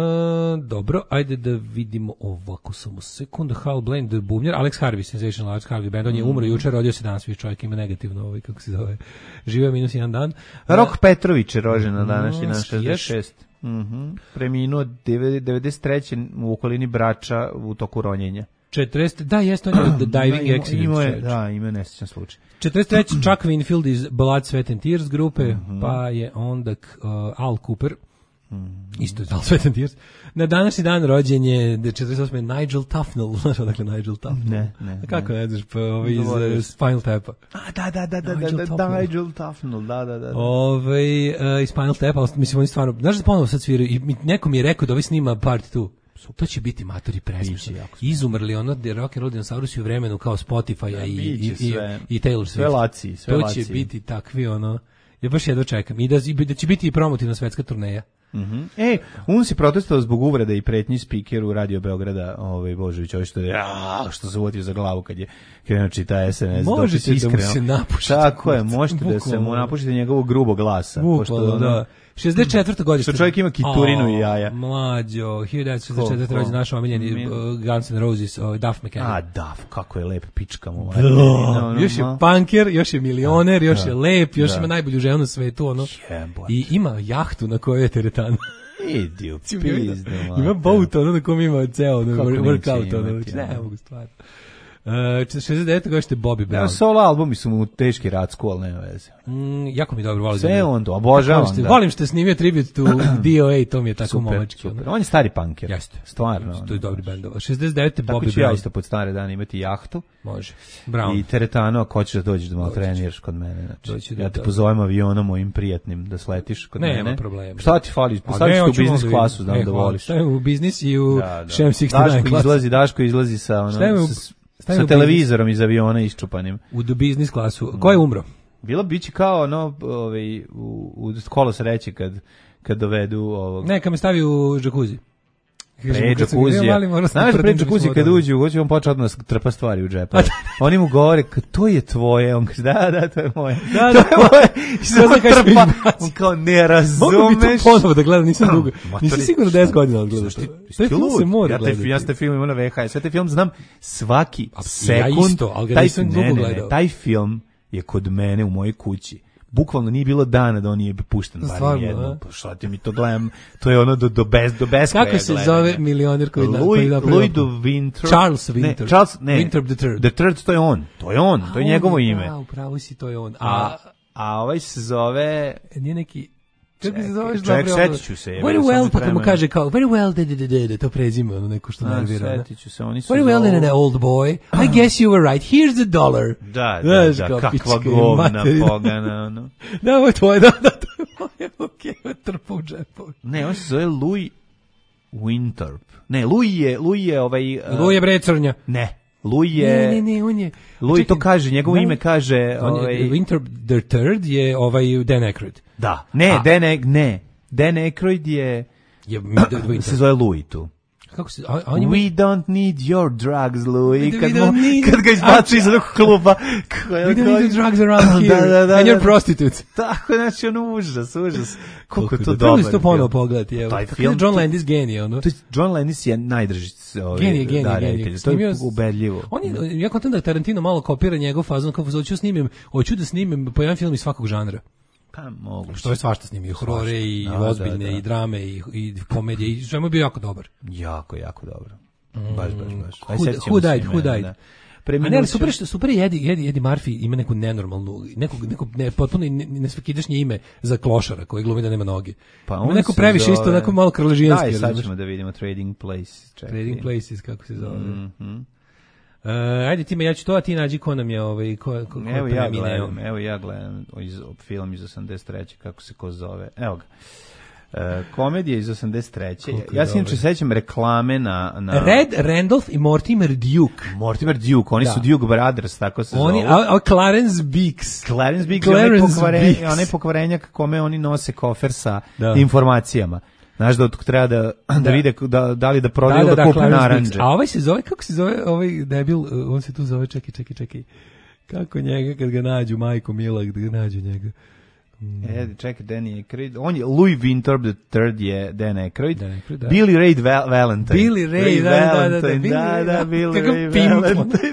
E, dobro, ajde da vidimo ovako samo sekund. Hal Blaine, The Bumjer, Alex Harvey, Sensational Alex Harvey Band, on je umro jučer, rodio se danas, viš čovjek ima negativno, ovaj, kako se zove, živeo minus jedan dan. Rok Petrović je rođen na današnji Mm, dan skijaš. šezdeset šest. Mhm. Preminuo devedeset treće u okolini Brača u toku ronjenja. četrdeset Da, jeste, on je The Diving Ima- Accident. imao je, čoveče. da, ima nesrećan slučaj. četrdeset treći Chuck Winfield iz Blood, Sweat and Tears grupe, Mhm. pa je onda uh, Al Cooper, Mhm. isto je Al Sweat and Tears. Na današnji dan rođen je četrdeset osme Nigel Tufnell, znaš odakle Nigel Tufnell? Ne, ne, A kako ne. ne znaš, pa ovaj iz Zaboravio uh, sam. Spinal Tap-a. A, da, da, da, da, Nigel da, da, Tufnell. Nigel Tufnell, da, da, da. da. Ovaj uh, iz Spinal Tap-a, ali mislim oni stvarno, znaš da ponovo sad sviraju i mi- neko mi je rekao da ovaj snima part two. To će biti matori presmišno. Biće jako Izumrli ono de rock and roll dinosaurusi u vremenu kao Spotify-a i, i, biće i, sve. i Taylor Swift. Sve laci, sve to laci. će biti takvi ono, ja baš jedva čekam. I da, i da će biti i promotivna svetska turneja. Mhm. E, on si protestovao zbog uvrede i pretnji spikeru Radio Beograda, ovaj Božović, ovaj što je, a, što se uvotio za glavu kad je krenuo čita es em es. Možete dopis da mu iskreno. se napušite. Tako je, možete da se mu Bukvalno. napušite njegovog grubog glasa. pošto Bukvalno, ono- da. šezdeset četvrta godište. Što čovjek ima kiturinu i jaja. Mlađo, hiljadu devetsto šezdeset četvrte Ko, ko? rođen naš omiljeni Mi- uh, Guns N' Roses, uh, Duff McKagan. A, da, kako je lep pička mu. Da, još je punker, još je milioner, još je lep, još Da. ima najbolju ženu na svetu, ono. Jebote. I ima jahtu na kojoj je teretana. Idi u Ima- pizdu, Ima mater. boat, ono na kom ima ceo ono, Kako wor- neće workout, ono, imati, ne ono. mogu stvarno. Uh, šezdeset devete godište Bobby Da, Brown. solo albumi su mu teški racku, ali nema veze. Mm, jako mi dobro volim. Sve on to, obožavam Volim što- ga. Volim što je snimio tribute to D O A, to mi je tako Super, momački. super. ono. On je stari punker. Jeste. Stvarno. To je ono. dobri bendova. šezdeset devete Tako Bobby ću ja Brown. isto pod stare dane imati jahtu Može. Brown. i teretanu, ako hoćeš da dođeš da malo treniraš kod mene. Doći Znači, da- ja te da. pozovem avionom mojim prijatnim da sletiš kod Nema mene. problema. Šta ti fali? A Postaviš ne, te u hoću biznis malo klasu, da- znam e, da hvala. voliš. Stavim u biznis i u Da, da. Šem šezdeset devet Daško klasu. izlazi, Daško izlazi sa, ono, Stavim u- sa, stavim sa u televizorom iz aviona iščupanim. U do biznis klasu. Ko je umro? Bilo bi će kao ono, ovaj, u, u kolo sreće kad, kad dovedu ovog... Neka me stavi u džakuzi. Pre džakuzija. Znaš pre džakuzija kad uđu, hoće on početi odmah trpa stvari u džepa. Oni mu govore, to je tvoje. On kaže, da, da, to je moje. Da, da, to je moje. I sad trpa. On kao, ne razumeš. Mogu bi to ponovo da gledam, nisam dugo. Nisam sigurno deset godina odgledao to. To je film se mora gledati. Ja ste film imao na V H S. Sve te film znam svaki sekund. Ja isto, ali ga nisam dugo gledao. Taj film je kod mene u mojoj kući. Bukvalno nije bilo dana da on nije pušten bar jedno. Pa šta ti mi to gledam? To je ono do do bez do bez. Kako se zove milioner koji da koji da Louis de Winter? Charles Winter. Ne, Charles, ne. Winter the Third. The Third, to je on. To je on, to je njegovo ime. A, upravo si, to je on. A a ovaj se zove nije neki Kako se zoveš? Ček, setit ću se. Very well, pa kad mu kaže kao, very well, da, da, da, da, to prezime, ono neko što nervira. Setit ću se, oni su... Very well, then, old boy, I guess you were right, here's the dollar. Da, da, da, kakva govna pogana, ono. Da, ovo je tvoje, da, da, to je moje, okej, trpa u džepu. Ne, on se zove Louis Winthorpe. Ne, Louis je, Louis je ovaj... Louis je bre crnja. Ne. Louis je... Ne, ne, ne, on je... Louis to kaže, njegovo ime kaže... Ovaj... Winthorpe the Third je ovaj Dan Aykroyd. Da, ne, A. Dan Aykroyd, ne. Dan Aykroyd je... je se zove Louis tu. Kako se... A, on ima... We don't need your drugs, Louis. Kad, mo, need... kad ga izbači iz ovog kluba. We don't need your drugs around here. Da, da, da, and your prostitutes. Tako, znači, ono užas, užas. Koliko to dobro. Prvo se to ponovo pogledati. Taj film... John Landis genije, ono. John Landis je najdrži ovaj, genije, genije, genije. To je ubedljivo. On je, ja kontam da Tarantino malo kopira njegov fazon, kako hoću snimim, hoću da snimim po jedan film iz svakog žanra. Pa mogu. Što je svašta snimio, horore i da, ozbiljne da, da. i drame i, i komedije i sve mu je bio jako dobar. Jako, jako dobro. Baš, baš, baš. Who, who died, who died? Da. A ne, ali super, super je Eddie, Eddie, Eddie Murphy ima neku nenormalnu, neku, neku ne, potpuno nesvakidašnje ime za klošara koji glumi da nema noge. Pa on neko previše zove... isto, neko malo krležijanski. Daj, sad ćemo da vidimo Trading Places. Čekaj. Trading Places, kako se zove. Mm-hmm. Uh, ajde ti me, ja ću to, a ti nađi ko nam je ovaj, ko, ko, ko evo ja gledam, evo ja gledam iz, film iz osamdeset treće kako se ko zove, evo ga. Uh, komedija iz osamdeset treće Ja se inače sećam reklame na, na... Red Randolph i Mortimer Duke. Mortimer Duke, oni da. su Duke Brothers, tako se oni, zovu. A, a Clarence Beeks. Clarence Beeks, onaj pokvarenjak, onaj pokvarenjak kome oni nose kofer sa da. informacijama. Znaš da treba da, da, da vide da, da li da prodaju da, da, da, da kupi naranđe. A ovaj se zove, kako se zove ovaj debil, on se tu zove, čekaj, čekaj, čekaj. Kako njega kad ga nađu, majko mila, kad ga nađu njega. Mm. E, čekaj, Danny Aykroyd. On je, Louis Winthorpe the Third je Dan Aykroyd. Dan Aykroyd, da. Billy Ray Val- Valentine. Billy Ray, Ray da, Valentine. Da, da, da, da, da, Billy Ray Valentine.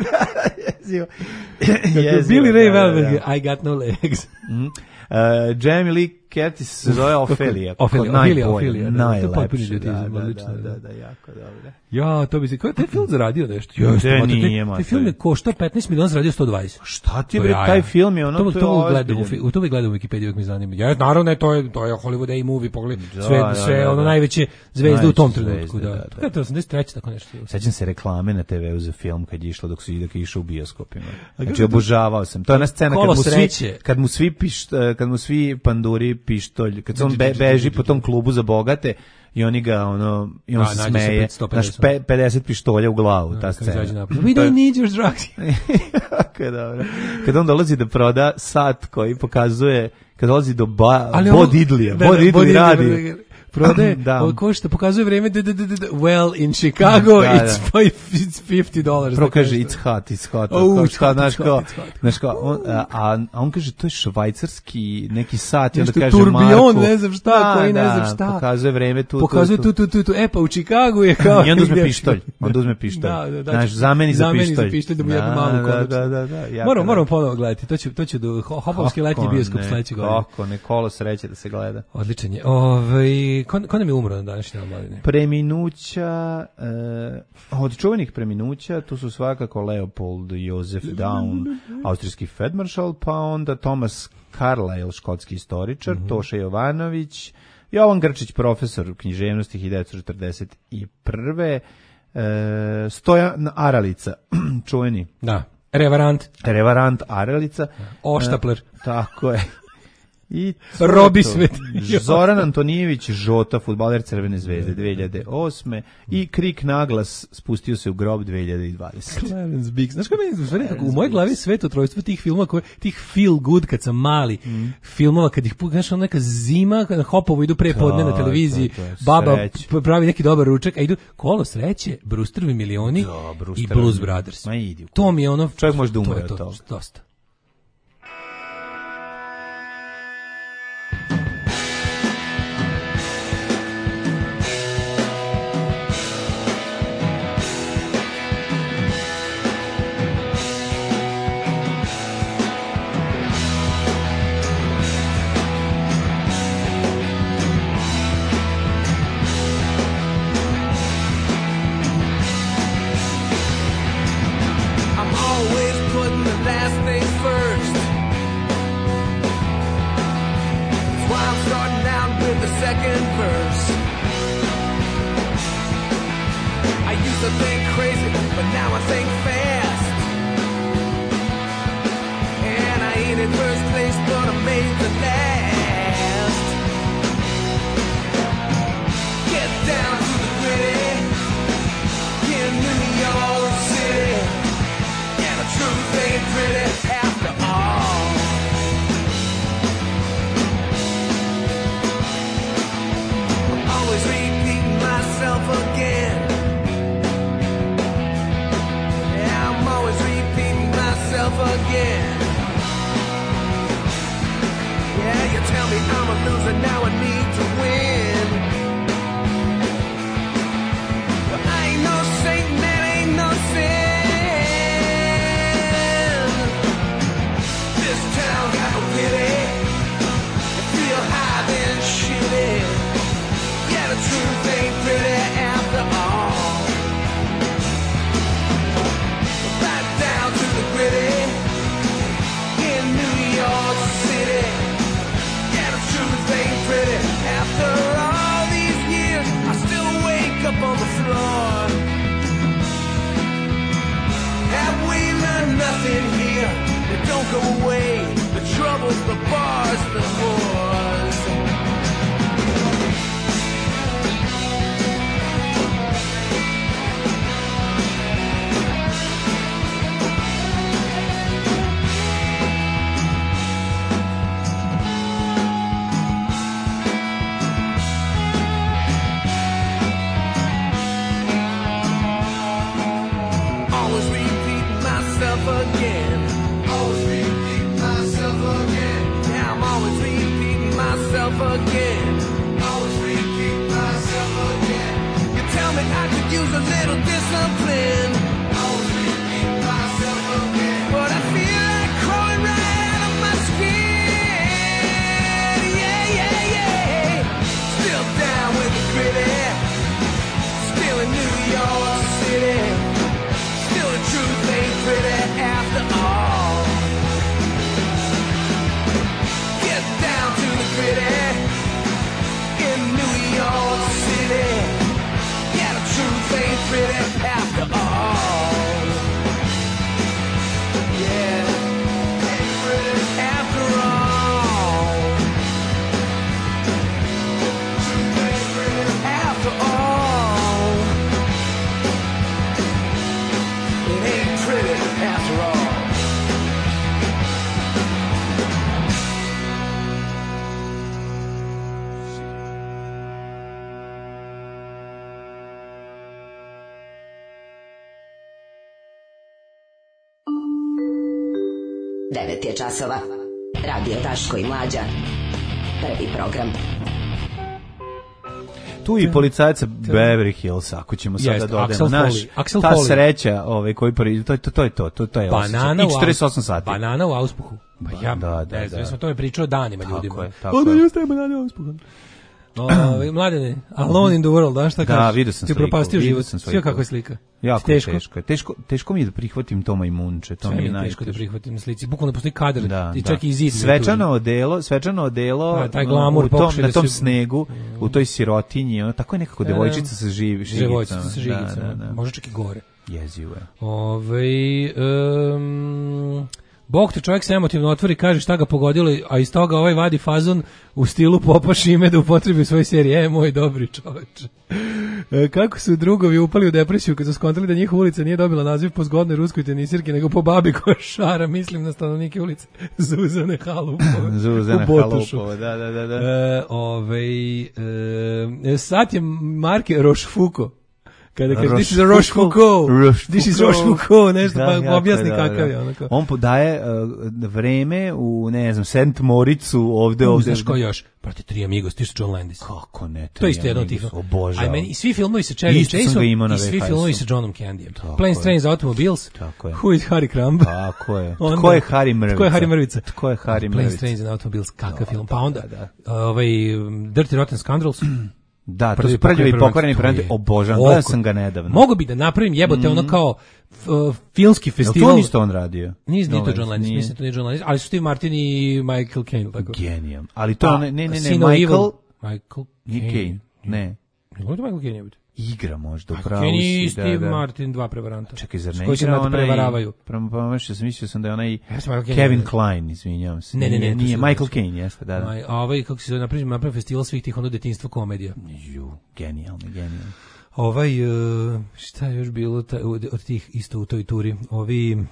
yes, Billy Ray Valentine, I got no legs. Mm. Uh, Jamie Lee Curtis se zove Ophelia. Ophelia, Ophelia, Ophelia. Najlepše, da, da, da, da, da, jako dobro. Ja, to bi se, taj film zaradio nešto. Ja, to nije, taj film je koštao petnaest miliona, zaradio sto dvadeset. Šta ti bre, taj film je ono, to, to, to gledam, u to bi gledam u Wikipediji, uvijek mi zanima. Ja, naravno, to je, to je Hollywood A-movie, pogledaj, sve, da, sve da, ono da. najveće zvezde u tom trenutku. Da, da, da. To je osamdeset treće tako nešto. Sećam se reklame na te ve u za film kad je išlo dok su dok je išao u bioskopima. Znači, obožavao sam. To je ona scena kad mu svi, kad mu svi pišt, kad mu svi panduri pištolj, kad on be, beži po tom klubu za bogate i oni ga ono i on se smeje, naš pedeset pištolja u glavu, ta scena. We don't need your drugs. Kako dobro. Kad on dolazi da proda sat koji pokazuje, kad dolazi do Bod Idlija, Bod Idli radi. Prodaje, ko što pokazuje vreme, da, da, da, da, well, in Chicago, da, da. It's, five, it's fifty dollars. Pro kaže, it's hot, it's hot. Oh, it's hot, znaš kao, znaš kao, on, a, a on kaže, to je švajcarski neki sat, i onda kaže turbion, Marku. Turbion, ne znam šta, da, koji ne da, znam šta. Pokazuje vreme tu, pokazuje tu, tu, tu, tu, e pa u Chicagu je kao... I onda uzme pištolj, onda uzme pištolj. Da, da, da. Znaš, zameni za pištolj. Zameni za pištolj, da mu jednu malu konaču. Da, da, da. Moramo, moramo ponovo gledati, to će, to će do Hopovski letnji bioskop sledeće godine. Kako ne, kolo sreće da se gleda. Odličan je. Ovaj, ko, ko nam je umro na današnje omladine? Preminuća, eh, od čuvenih preminuća, tu su svakako Leopold Josef Daun, austrijski feldmaršal, pa onda Thomas Carlyle, škotski istoričar, mm-hmm. Toša Jovanović, Jovan Grčić, profesor književnosti hiljadu devetsto četrdeset prve. Eh, Stojan Aralica, čuveni. Da, revarant. Revarant Aralica. Oštapler. Eh, tako je. I Robi svet. Zoran Antonijević, Žota, fudbaler Crvene zvezde dve hiljade osme i Krik naglas spustio se u grob dve hiljade dvadesete. Clarence Biggs. Znaš kako meni, stvari, kako u mojoj glavi sveto trojstvo tih filmova, koje, tih feel good kad sam mali, mm. filmova kad ih, znaš, ono neka zima, kada Hopovo idu pre podne na televiziji, to, to, to, baba p- pravi neki dobar ručak, a idu Kolo sreće, Brewsterovi milioni da, i Blues Brothers. Ma idi. To mi je ono... Čovjek može da umre od toga. To je to, dosta. devet je časova. Radio Daško i Mlađa. Prvi program. Tu i policajaca Beverly Hills, ako ćemo sada Jest, da Axel odemo. Naš, Foley. Axel ta Foley. sreća, ovaj, koji prvi, to, to, to je to, to, to je Banana osjećaj. I četrdeset osam sati. Banana u auspuhu. Pa ja, da, da, ne znam, da. ja sam o tome pričao danima Tako ljudima. je, tako Onda je. ne ostaje banana u auspuhu. No, Mladene, Alone in the World, da šta kažeš? Da, vidio sam ti sliku. propastio Vidio život. sam Sve kako je slika. Jako teško. teško. Teško, teško mi je da prihvatim to majmunče, to Sve mi je mi je teško da najteže. prihvatim na slici. Bukvalno postoji kadar Da, i da. čak i zid. Svečano odelo, svečano odelo Da, taj glamur u tom, pokušaj na da tom se- snegu, u toj sirotinji, ono, tako je nekako Da, da. devojčica sa živ, žigicama. Devojčica sa žigicama, Da, da, da. može čak i gore. Jezivo je. Ovaj um, Bog te čovjek se emotivno otvori i kaže šta ga pogodilo, a iz toga ovaj vadi fazon u stilu Popa Šime da upotrebi u svojoj seriji. E, moj dobri čoveče. E, kako su drugovi upali u depresiju kad su skontali da njihova ulica nije dobila naziv po zgodnoj ruskoj tenisirki, nego po babi Košara, mislim na stanovnike ulice Zuzane Halupove. Zuzane Halupove, da, da, da. da. E, ovej, e, sad je marke Rochefoucauld. Kada kaže, this is a Rochefoucauld, this is Rochefoucauld, nešto, da, pa objasni da, kakav je. Onako. On podaje uh, vreme u, ne znam, Saint Moricu, ovde, ovde. Znaš ko još? Prati Tri Amigos, ti su John Landis. Kako ne, to je isto jedno od tih. Obožavam. A meni, i svi filmovi sa Cherry Chaseom, i svi filmovi sa Johnom Candyjem. Planes, Trains, Automobiles, Who is Harry Crumb? Tako je. Tko je Harry Mrvica? Tko je Harry Mrvica? Tko je Harry Mrvica? Planes, Trains and Automobiles, kakav film. Pa onda, ovaj, Dirty Rotten Scoundrels, da, to su prljavi i pokvareni predmeti, obožavam, gledao sam ga nedavno. Mogu bi da napravim jebote mm. ono kao uh, filmski festival. To ništa on radio. Nije to John Landis, mislim to nije John Landis, ali su Steve Martin i Michael Caine. Tako. Genijam. Ali to, ne, ne, ne, ne Michael... Michael Caine. Ne. Ne govorite Michael Caine jebote? Igra možda, upravo si. Caine i Steve da, da. Martin, dva prevaranta. Čekaj, zar ne igra onaj... prevaravaju. Prema pomašao sam, mislio sam da je onaj Kevin Kline, izvinjavam se. Ne, ne, ne. Nije, Michael Caine, jeste, da, da. A ovaj, kako se zove, napravim, napravim festival svih tih ono detinjstva komedija. Ju, genijalno, genijalno. Ovaj, šta je još bilo od tih isto u toj turi? Ovi...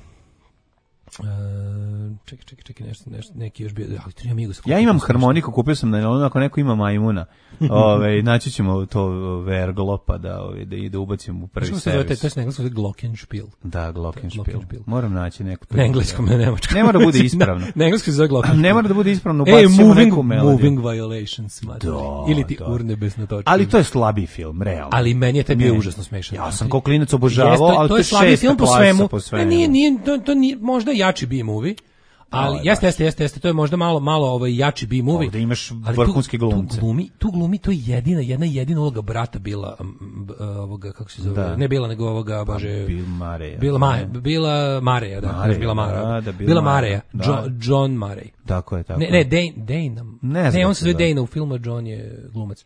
Uh, čekaj, čekaj, čekaj, nešto, nešto, neki još bio, ali Tri Amigos. Ja imam harmoniku, kupio sam na ono, ako neko ima majmuna, ove, naći ćemo to verglo, pa da, ove, da, da ubacimo u prvi servis. Zove, to je na engleskom Glockenspiel. Da, Glockenspiel. Moram naći neku. Na engleskom, na nemačkom. Ne mora da bude ispravno. Na, na engleskom se zove Glockenspiel. Ne mora da bude ispravno, e, moving, moving violations, da, ili ti da. Urnebesna točka. Ali to je slabiji film, realno. Ali meni je taj bio užasno smešan. Ja sam kao klinac obožavao, ali to je slabiji film po svemu. Po svemu. Nije, nije, to, to nije, možda jači B-movie. Ali no, jeste, jeste, jeste, jeste, to je možda malo, malo ovaj jači B-movie. Ovdje imaš vrhunski glumce. Tu glumi, tu glumi, to je jedina, jedna jedina uloga brata bila, um, ovoga, kako se zove, da. Ne bila, nego ovoga, bože... Bil Mareja. Bila, ma, bila Mareja, da, Mareja, bila Mareja. Da, da, bila, bila Mareja, da. John, John Murray. Tako je, tako ne, ne, Dane, Dane, ne, ne on se zove Dane u filmu, John je glumac.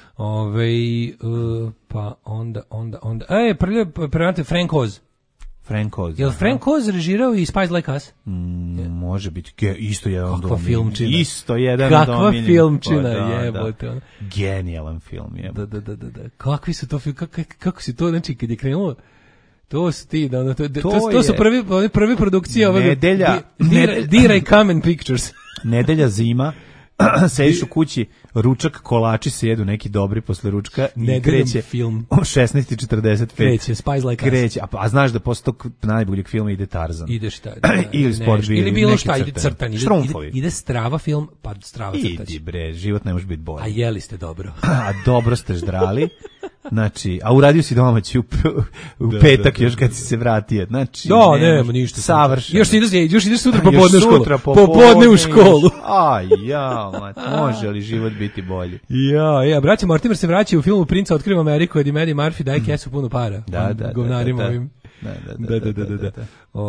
Ove, uh, pa onda, onda, onda, e, prvi, prvi, Frank Oz. Frank Oz. Jel Frank Oz režirao i Spies Like Us? Mm, yeah. Može biti. Ge, isto jedan od Kakva filmčina. Isto jedan od Kakva filmčina, da, jebote. Da. Genijalan film, jebote. Da, da, da, da. Kakvi su to film, kako, kako si to, znači, kad je krenulo, to su ti, da, to, to, to, to su prvi, prvi produkcije ovoga. Nedelja. Dira i Kamen Pictures. Nedelja zima. Sediš u kući, ručak, kolači se jedu neki dobri posle ručka i kreće film. O šesnaest i četrdeset pet. Kreće, Spies Like Us. Kreće, a, a znaš da posle tog najboljeg filma ide Tarzan. Ide šta? Da, ili Sport Bill, ili bilo šta, ide crtan. Ide, Štrumfovi. Ide, ide Strava film, pa Strava crtać. Idi bre, život ne može biti bolji. A jeli ste dobro. A dobro ste ždrali. Znači, a uradio si domaći u, u da, petak da, da, još kad si se vratio. Znači, da, ne, nema ništa. Savršeno. Još ideš, još ideš sutra popodne u školu. Popodne u školu. Aj, ja, mat, može li život biti bolji? Ja, ja, braća Mortimer se vraća u filmu Princa otkriva Ameriku, od Eddie Murphy daje kesu puno para. Da, da, govnarima da, ovim. Da, da, da, da, da, da.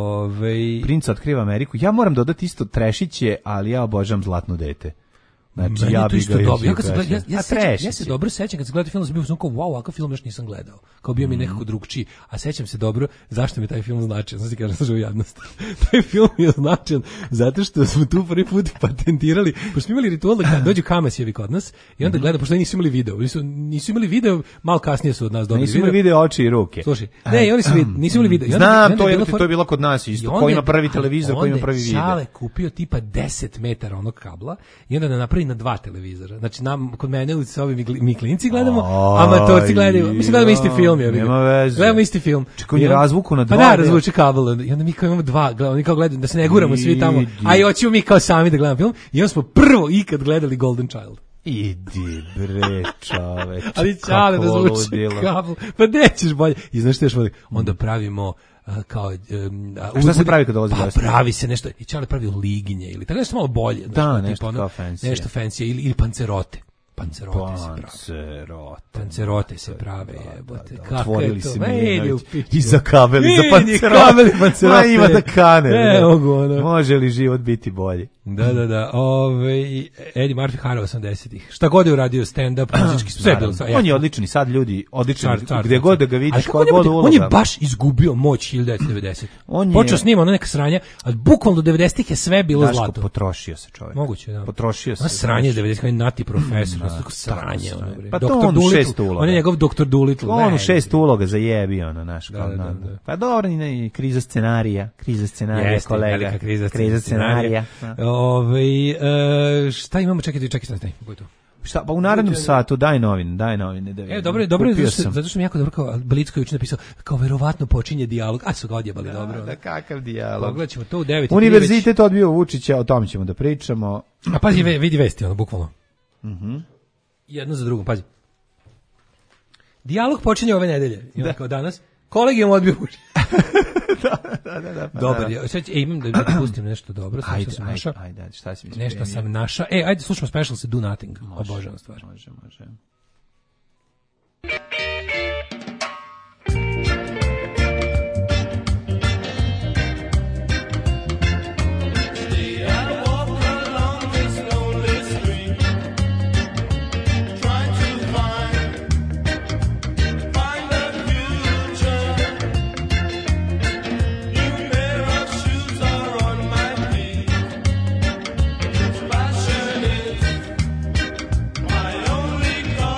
Ove... Princa otkriva Ameriku. Ja moram dodati isto trešiće, ali ja obožavam Zlatno dete. Znači, meni ja bih ga još ja, gleda, ja, ja, sećam, ja se dobro sećam kad se gledao film, sam bio sam kao wow, ovakav film još nisam gledao. Kao bio mi mm. nekako drugčiji, a sećam se dobro zašto mi taj film značio. Znači kažem sa javnost. Taj film je značajan zato što smo tu prvi put patentirali, pošto smo imali ritual da kad dođu Kamesjevi kod nas i onda gleda, pošto nisu imali video. Nisu, nisu imali video, malo kasnije su od nas dobili video. Nisu imali video oči i ruke. Slušaj, ne, oni su nisu imali video. Znam, to je to je bilo kod nas isto. Ko ima prvi televizor, ko ima prvi video. Čale kupio tipa deset metara onog kabla i onda da napravi na dva televizora. Znači nam kod mene u sa ovim mi klinci gledamo, oh, amatorci gledaju. Mislim gledamo isti film, ja nema veze. Gledamo isti film. Čekaj, je razvuku na dva. Pa da, razvuče kabel. I onda mi kao imamo dva, gledamo, oni kao gledaju da se ne guramo svi tamo. A i hoćemo mi kao sami da gledamo film. I onda smo prvo ikad gledali Golden Child. Idi bre, čoveč. Ali čale razvuče kabel. Pa nećeš bolje. I znaš što još voli? Onda pravimo Uh, kao um, uh, šta se pravi kad dolazi pa pravi se nešto i Čale pravi liginje ili tako nešto malo bolje, da, znači, nešto tipa, kao fancy nešto fancy ili, ili pancerote pancerote pancerote se prave pancerote se prave jebote da, da, da. Otvorili se i za kabeli za pancerote ma ima da kane ne, mogu, ono. Može li život biti bolji? Da, da, da. Ove, Eddie Murphy Hara osamdesetih. Šta god je uradio, stand-up, muzički, sve je bilo. On je odličan i sad ljudi, odličan, Car, car, gde car, god da car. ga vidiš, Ali koja kako god ne bude- uloga. On je baš izgubio moć hiljadu devetsto devedesete. On je- Počeo snima ono neka sranja, ali bukvalno do devedesetih je sve bilo Daško, zlato. potrošio se čovjek. Moguće, da. Potrošio se. A sranje znaš. devedesetih, on je nati profesor, Da, ono tako sranje. tako ono, sranje. bre. Pa to doktor on u Dolittle, šest uloga. On je njegov doktor Dolittle. On u ne, šest uloga zajebi, ono, naš, Da, kao, da, da, da. da. Pa dobro, i i kriza scenarija, kriza scenarija, Jeste, kolega. velika kriza, kriza scenarija. Da. Ove, e, šta imamo, čekajte, čekajte, čekajte, koji to? Šta, pa u narednom satu daj novine, daj novine. Da E, vidim. dobro je, dobro je, Kupio zato što, sam. zato što mi jako dobro, kao Blitzko je juče napisao, kao verovatno počinje dijalog, a su ga odjebali, dobro. Da, kakav dijalog. Pogledat ćemo to u devet. Univerzitet odbio Vučića, o tom ćemo da pričamo. A pazi, ve- vidi vesti, ono, bukvalno. Mhm. Jedno za drugom, pazi. Dijalog počinje ove nedelje, i onda kao danas. Kolegijum odbio Vučića. Da, da, da. pa Dobar, da. ja, sad, ću- e, imam da, da ti pustim nešto dobro, sad Ajde, što sam ajde, našao. ajde, ajde, šta si mi Nešto spremio? sam našao. E, ajde, slušamo special se Do Nothing. Obožavam stvar. Može, može. My only call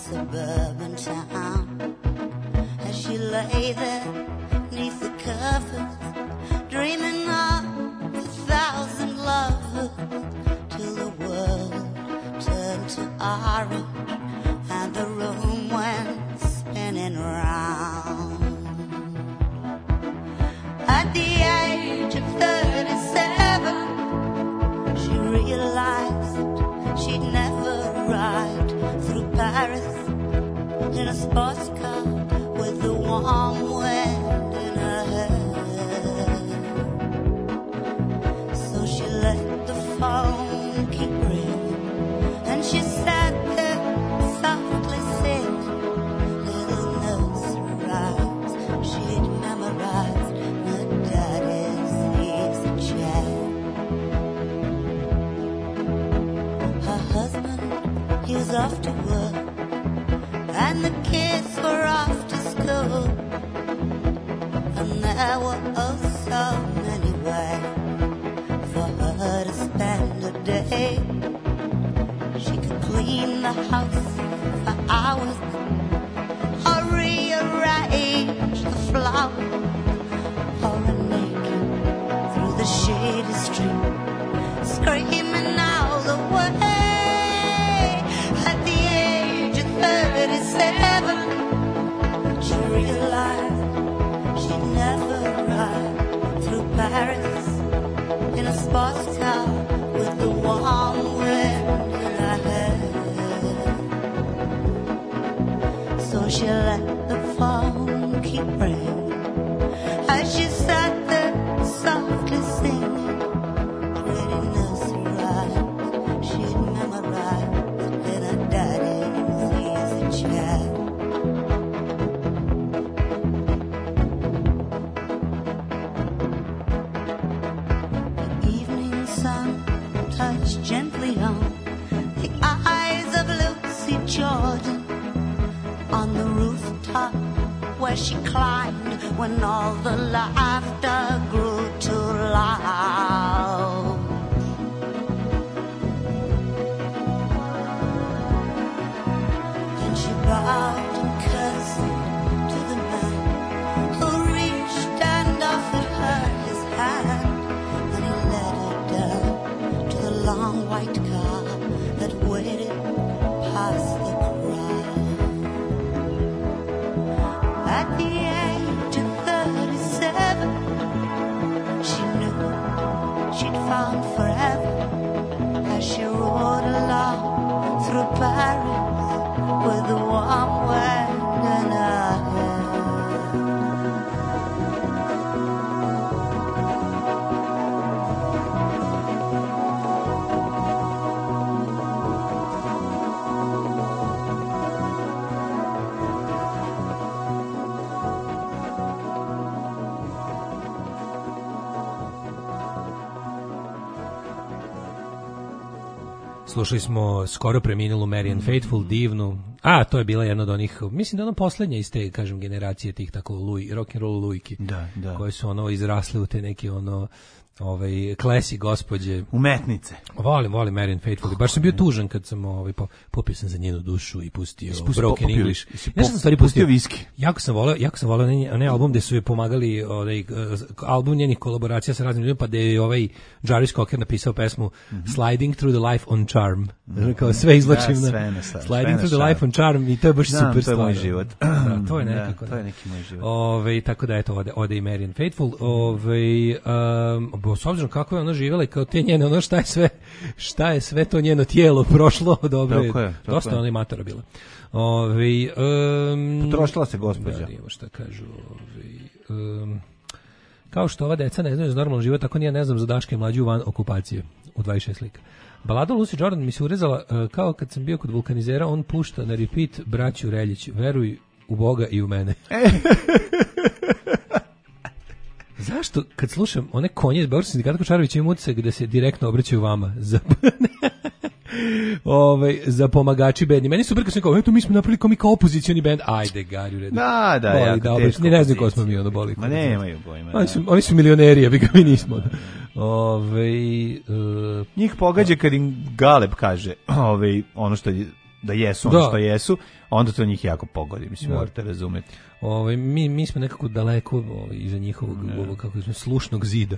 suburban town. As she lay there neath the covers, dreaming of a thousand lovers, till the world turned to orange and the room went spinning round. At the age of thirty-seven, she realized she'd never ride through Paris in a sports car with the warm wind in her hair. So she let the phone keep ringing, and she sat there softly singing little nursery rhymes she'd memorized in her daddy's easy chair. Her husband, he was off to work, and the kids were off to school, and there were oh so many ways for her to spend a day. She could clean the house for hours, or rearrange the flowers, or run naked through the shady street, screaming all the way. At the age of thirty-seven, she realized she'd never ride through Paris in a sports car with the warm wind in her hair. So she let the phone keep ringing as she sat there softly singing pretty nursery rhymes she'd memorized in her daddy's easy chair. The evening sun touched gently on the eyes of Lucy Jordan on the rooftop where she climbed when all the laughter grew too loud. Then she bowed and cursed to the man who reached and offered her his hand, and he led her down to the long white car that waited past the crowd. At the age of thirty-seven, she knew she'd found forever as she rode along through Paris with the warm wind in her hair. Slušali smo skoro preminulu Marianne Faithfull, divnu. A, to je bila jedna od onih, mislim da ono poslednja iz te, kažem, generacije tih tako luj, rock and roll lujki. Da, da. Koje su ono izrasle u te neke ono ovaj klasi gospođe umetnice. Volim, volim Marianne Faithfull. Baš sam bio tužan kad sam ovaj po, popio sam za njenu dušu i pustio Broken popio, English. Pop, ne sam stvari pustio viski. Jako sam voleo, jako sam voleo onaj, onaj album gde su je pomagali, ovaj album njenih kolaboracija sa raznim ljudima, pa da je ovaj Jarvis Cocker napisao pesmu mm -hmm. Sliding Through the Life on Charm. Mm -hmm. Kao sve izlačim da, na, na Sliding Through the Life on Charm i to je baš Znam, super stvar. To je moj život. Da, to je nekako. Da, to je neki moj život. Ove, tako da eto ode, ode i Marianne Faithfull. Ove, um, s obzirom kako je ona živjela i kao te njene, ono šta je sve, šta je sve to njeno tijelo prošlo, dobro je, je dosta ona i matora bila. Ove, um, Potrošila se gospođa. Da, evo šta kažu. Ove, um, kao što ova deca ne znaju za normalan život, tako nije ne znam za Daška i mlađu van okupacije u dvadeset šest slika. Balada Lucy Jordan mi se urezala uh, kao kad sam bio kod vulkanizera, on pušta na repeat braću Reljić, veruj u Boga i u mene. Zašto kad slušam one konje iz Beogradskog sindikata Kočarevića imam utisak da se direktno obraćaju vama za ovaj za pomagači bedni. Meni super kad se kao eto mi smo napravili kao mi kao opozicioni bend. Ajde gari u redu. Da, da, ja. Da, ni ne znam ko smo mi ono boli. Ma nemaju pojma. Oni su oni su milioneri, a mi ga mi nismo. Ovaj uh, njih pogađa kad im Galeb kaže, ovaj ono što je da jesu ono Da. što jesu, onda to njih jako pogodi, mislim, Da. morate razumeti. Ovaj mi mi smo nekako daleko ovaj, iza njihovog ovog, kako smo slušnog zida.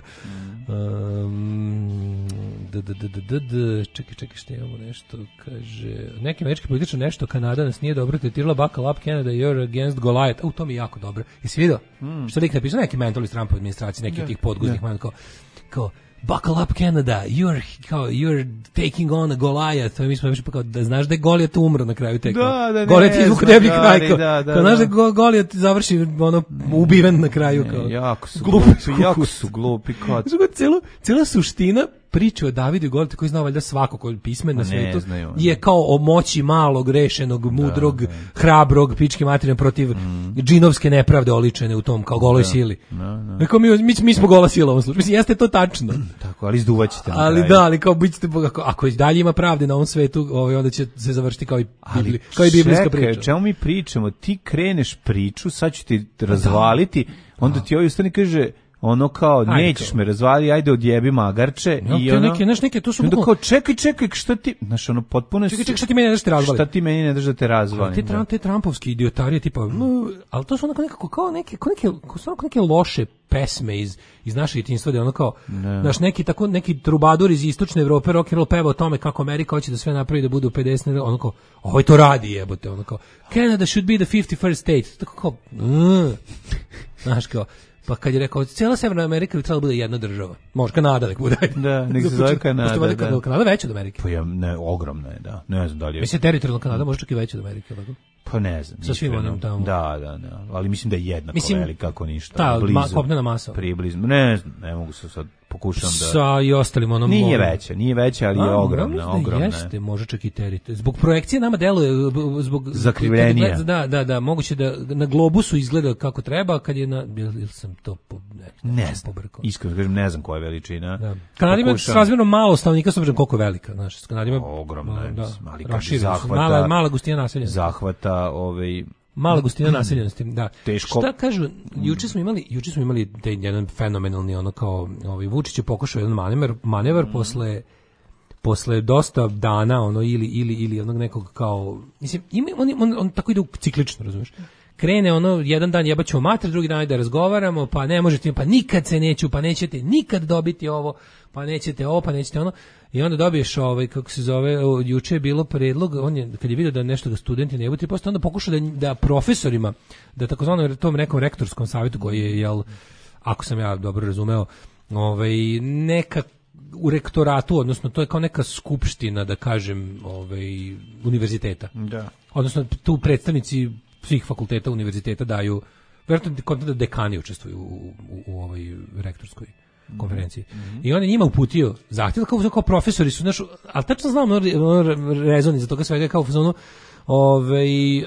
Um, d, d, d, d, d, d, čekaj, čekaj, što imamo nešto, kaže, neki američki političar nešto, Kanada nas nije dobro tretirala, buckle up Canada, you're against Goliath. U, to mi je jako dobro. Jesi vidio? Mm. Što lik napisao, neki mentalist Trumpove administracije, neki Da. od tih podguznih Da. man, kao, kao, buckle up Canada, you're, kao, you're taking on a Goliath. Mi smo više pa kao, da znaš da je Goliath umro na kraju tek. Da, da, ne Goliath je izvuku znam, deblji da, kraj. Kao, da, da, kao, znaš da da. Go- Goliath završi ono, ubiven na kraju. Ne, Kao, jako su glupi glupi, jako kukus. su glupi kot. Znaš kako cela, cela suština priče o Davidu i Golijatu, koji zna valjda svako ko je pismen na Ne svetu, znaju, je kao o moći malog, rešenog, mudrog, hrabrog, pičke materine protiv džinovske nepravde oličene u tom kao goloj sili. Da, da. Neko mi, mi, mi smo gola sila u ovom slučaju. Mislim, jeste to tačno. Tako, ali izduvaćete na Ali kraju. da, ali kao bićete, ako, ako i dalje ima pravde na ovom svetu, ovaj, onda će se završiti kao i, bibli, kao i biblijska čekaj, priča. o čemu mi pričamo? Ti kreneš priču, sad ću ti razvaliti, onda ti ovaj ustani kaže, ono kao, Ajde, nećeš kao. me razvali, ajde odjebi magarče. Ja, I te ono, neke, znaš, neke, to su i onda bukvalno- kao, čekaj, čekaj, šta ti, znaš, ono, potpuno... Čekaj, čekaj, šta ti meni ne daš te razvali? Šta ti meni ne daš da te Ali razvalim? te, da. tra- te Trumpovske idiotarije tipa, no, ali to su onako nekako kao neke, kao neke, kao stvarno kao neke loše pesme iz, iz našeg djetinjstva, da je ono kao, znaš, neki, tako, neki trubadur iz istočne Evrope, rock and roll peva o tome kako Amerika hoće da sve napravi da bude u pedeset, ono kao, ovo to radi jebote, ono kao, Canada should be the fifty-first state, tako kao, mm, znaš kao, pa kad je rekao, cijela Severna Amerika bi trebala bude jedna država. Može Kanada nek bude. Da, nek se zove Kanada, Pošto je valjda da. Kanada veća od Amerike. Pa ja, ne, ogromna je, da. Ne znam da li je... Mislim, teritorijalna Kanada može čak i veća od Amerike. Tako? Pa ne znam. Sa svim iskreno. onim tamo. Da, da, da. Ali mislim da je jednako Mislim, velika ako ništa. ta, blizu. ma- kopnena masa. Približno. Ne znam, ne mogu se sad pokušam da... Sa i ostalim onom... Nije onom- veća, nije veća, ali je A, ogromna, ja mislim da ogromna. Jeste, može čak i terite. Zbog projekcije nama deluje, b- zbog... Zakrivljenija. kad gleda- Da, da, da, moguće da na globusu izgleda kako treba, a kad je na... Ili sam to... Po, ne, Ne sam znam, pobrkao. iskreno kažem, ne znam koja je veličina. Da. Kanada ima Pokušam- srazmjerno malo stanovnika, s obzirom koliko je velika. Znaš, Kanada ima... Ogromna je, da, mislim, ali kad raširena su. zahvata... Mala, mala gustina naseljenosti. Zahvata, ovaj... Mala gustina naseljenosti, da. Teško. Šta kažu, juče smo imali, juče smo imali taj jedan fenomenalni ono kao, ovaj Vučić je pokušao jedan manevar, manevar Mm. posle posle dosta dana ono ili ili ili onog nekog kao, mislim, ima on, on, on tako ide ciklično, razumiješ? Krene ono, jedan dan jebaćemo mater, drugi dan da razgovaramo, pa ne možete, pa nikad se neću, pa nećete nikad dobiti ovo, pa nećete ovo, pa nećete ono. I onda dobiješ ovaj, kako se zove, o, juče je bilo predlog, on je, kad je vidio da nešto da studenti ne budu, posto onda pokušao da, da profesorima, da takozvano tom nekom rektorskom savjetu koji je, jel, ako sam ja dobro razumeo, ovaj, neka u rektoratu, odnosno to je kao neka skupština, da kažem, ovaj, univerziteta. Da. Odnosno tu predstavnici svih fakulteta univerziteta daju, vjerojatno da dekani učestvuju u, u, u ovoj rektorskoj konferenciji. Mm-hmm. I on je njima uputio zahtjev, kao, kao profesori su, znaš, ali tačno znam ono, ono rezon za toga svega kao u fazonu, ovaj,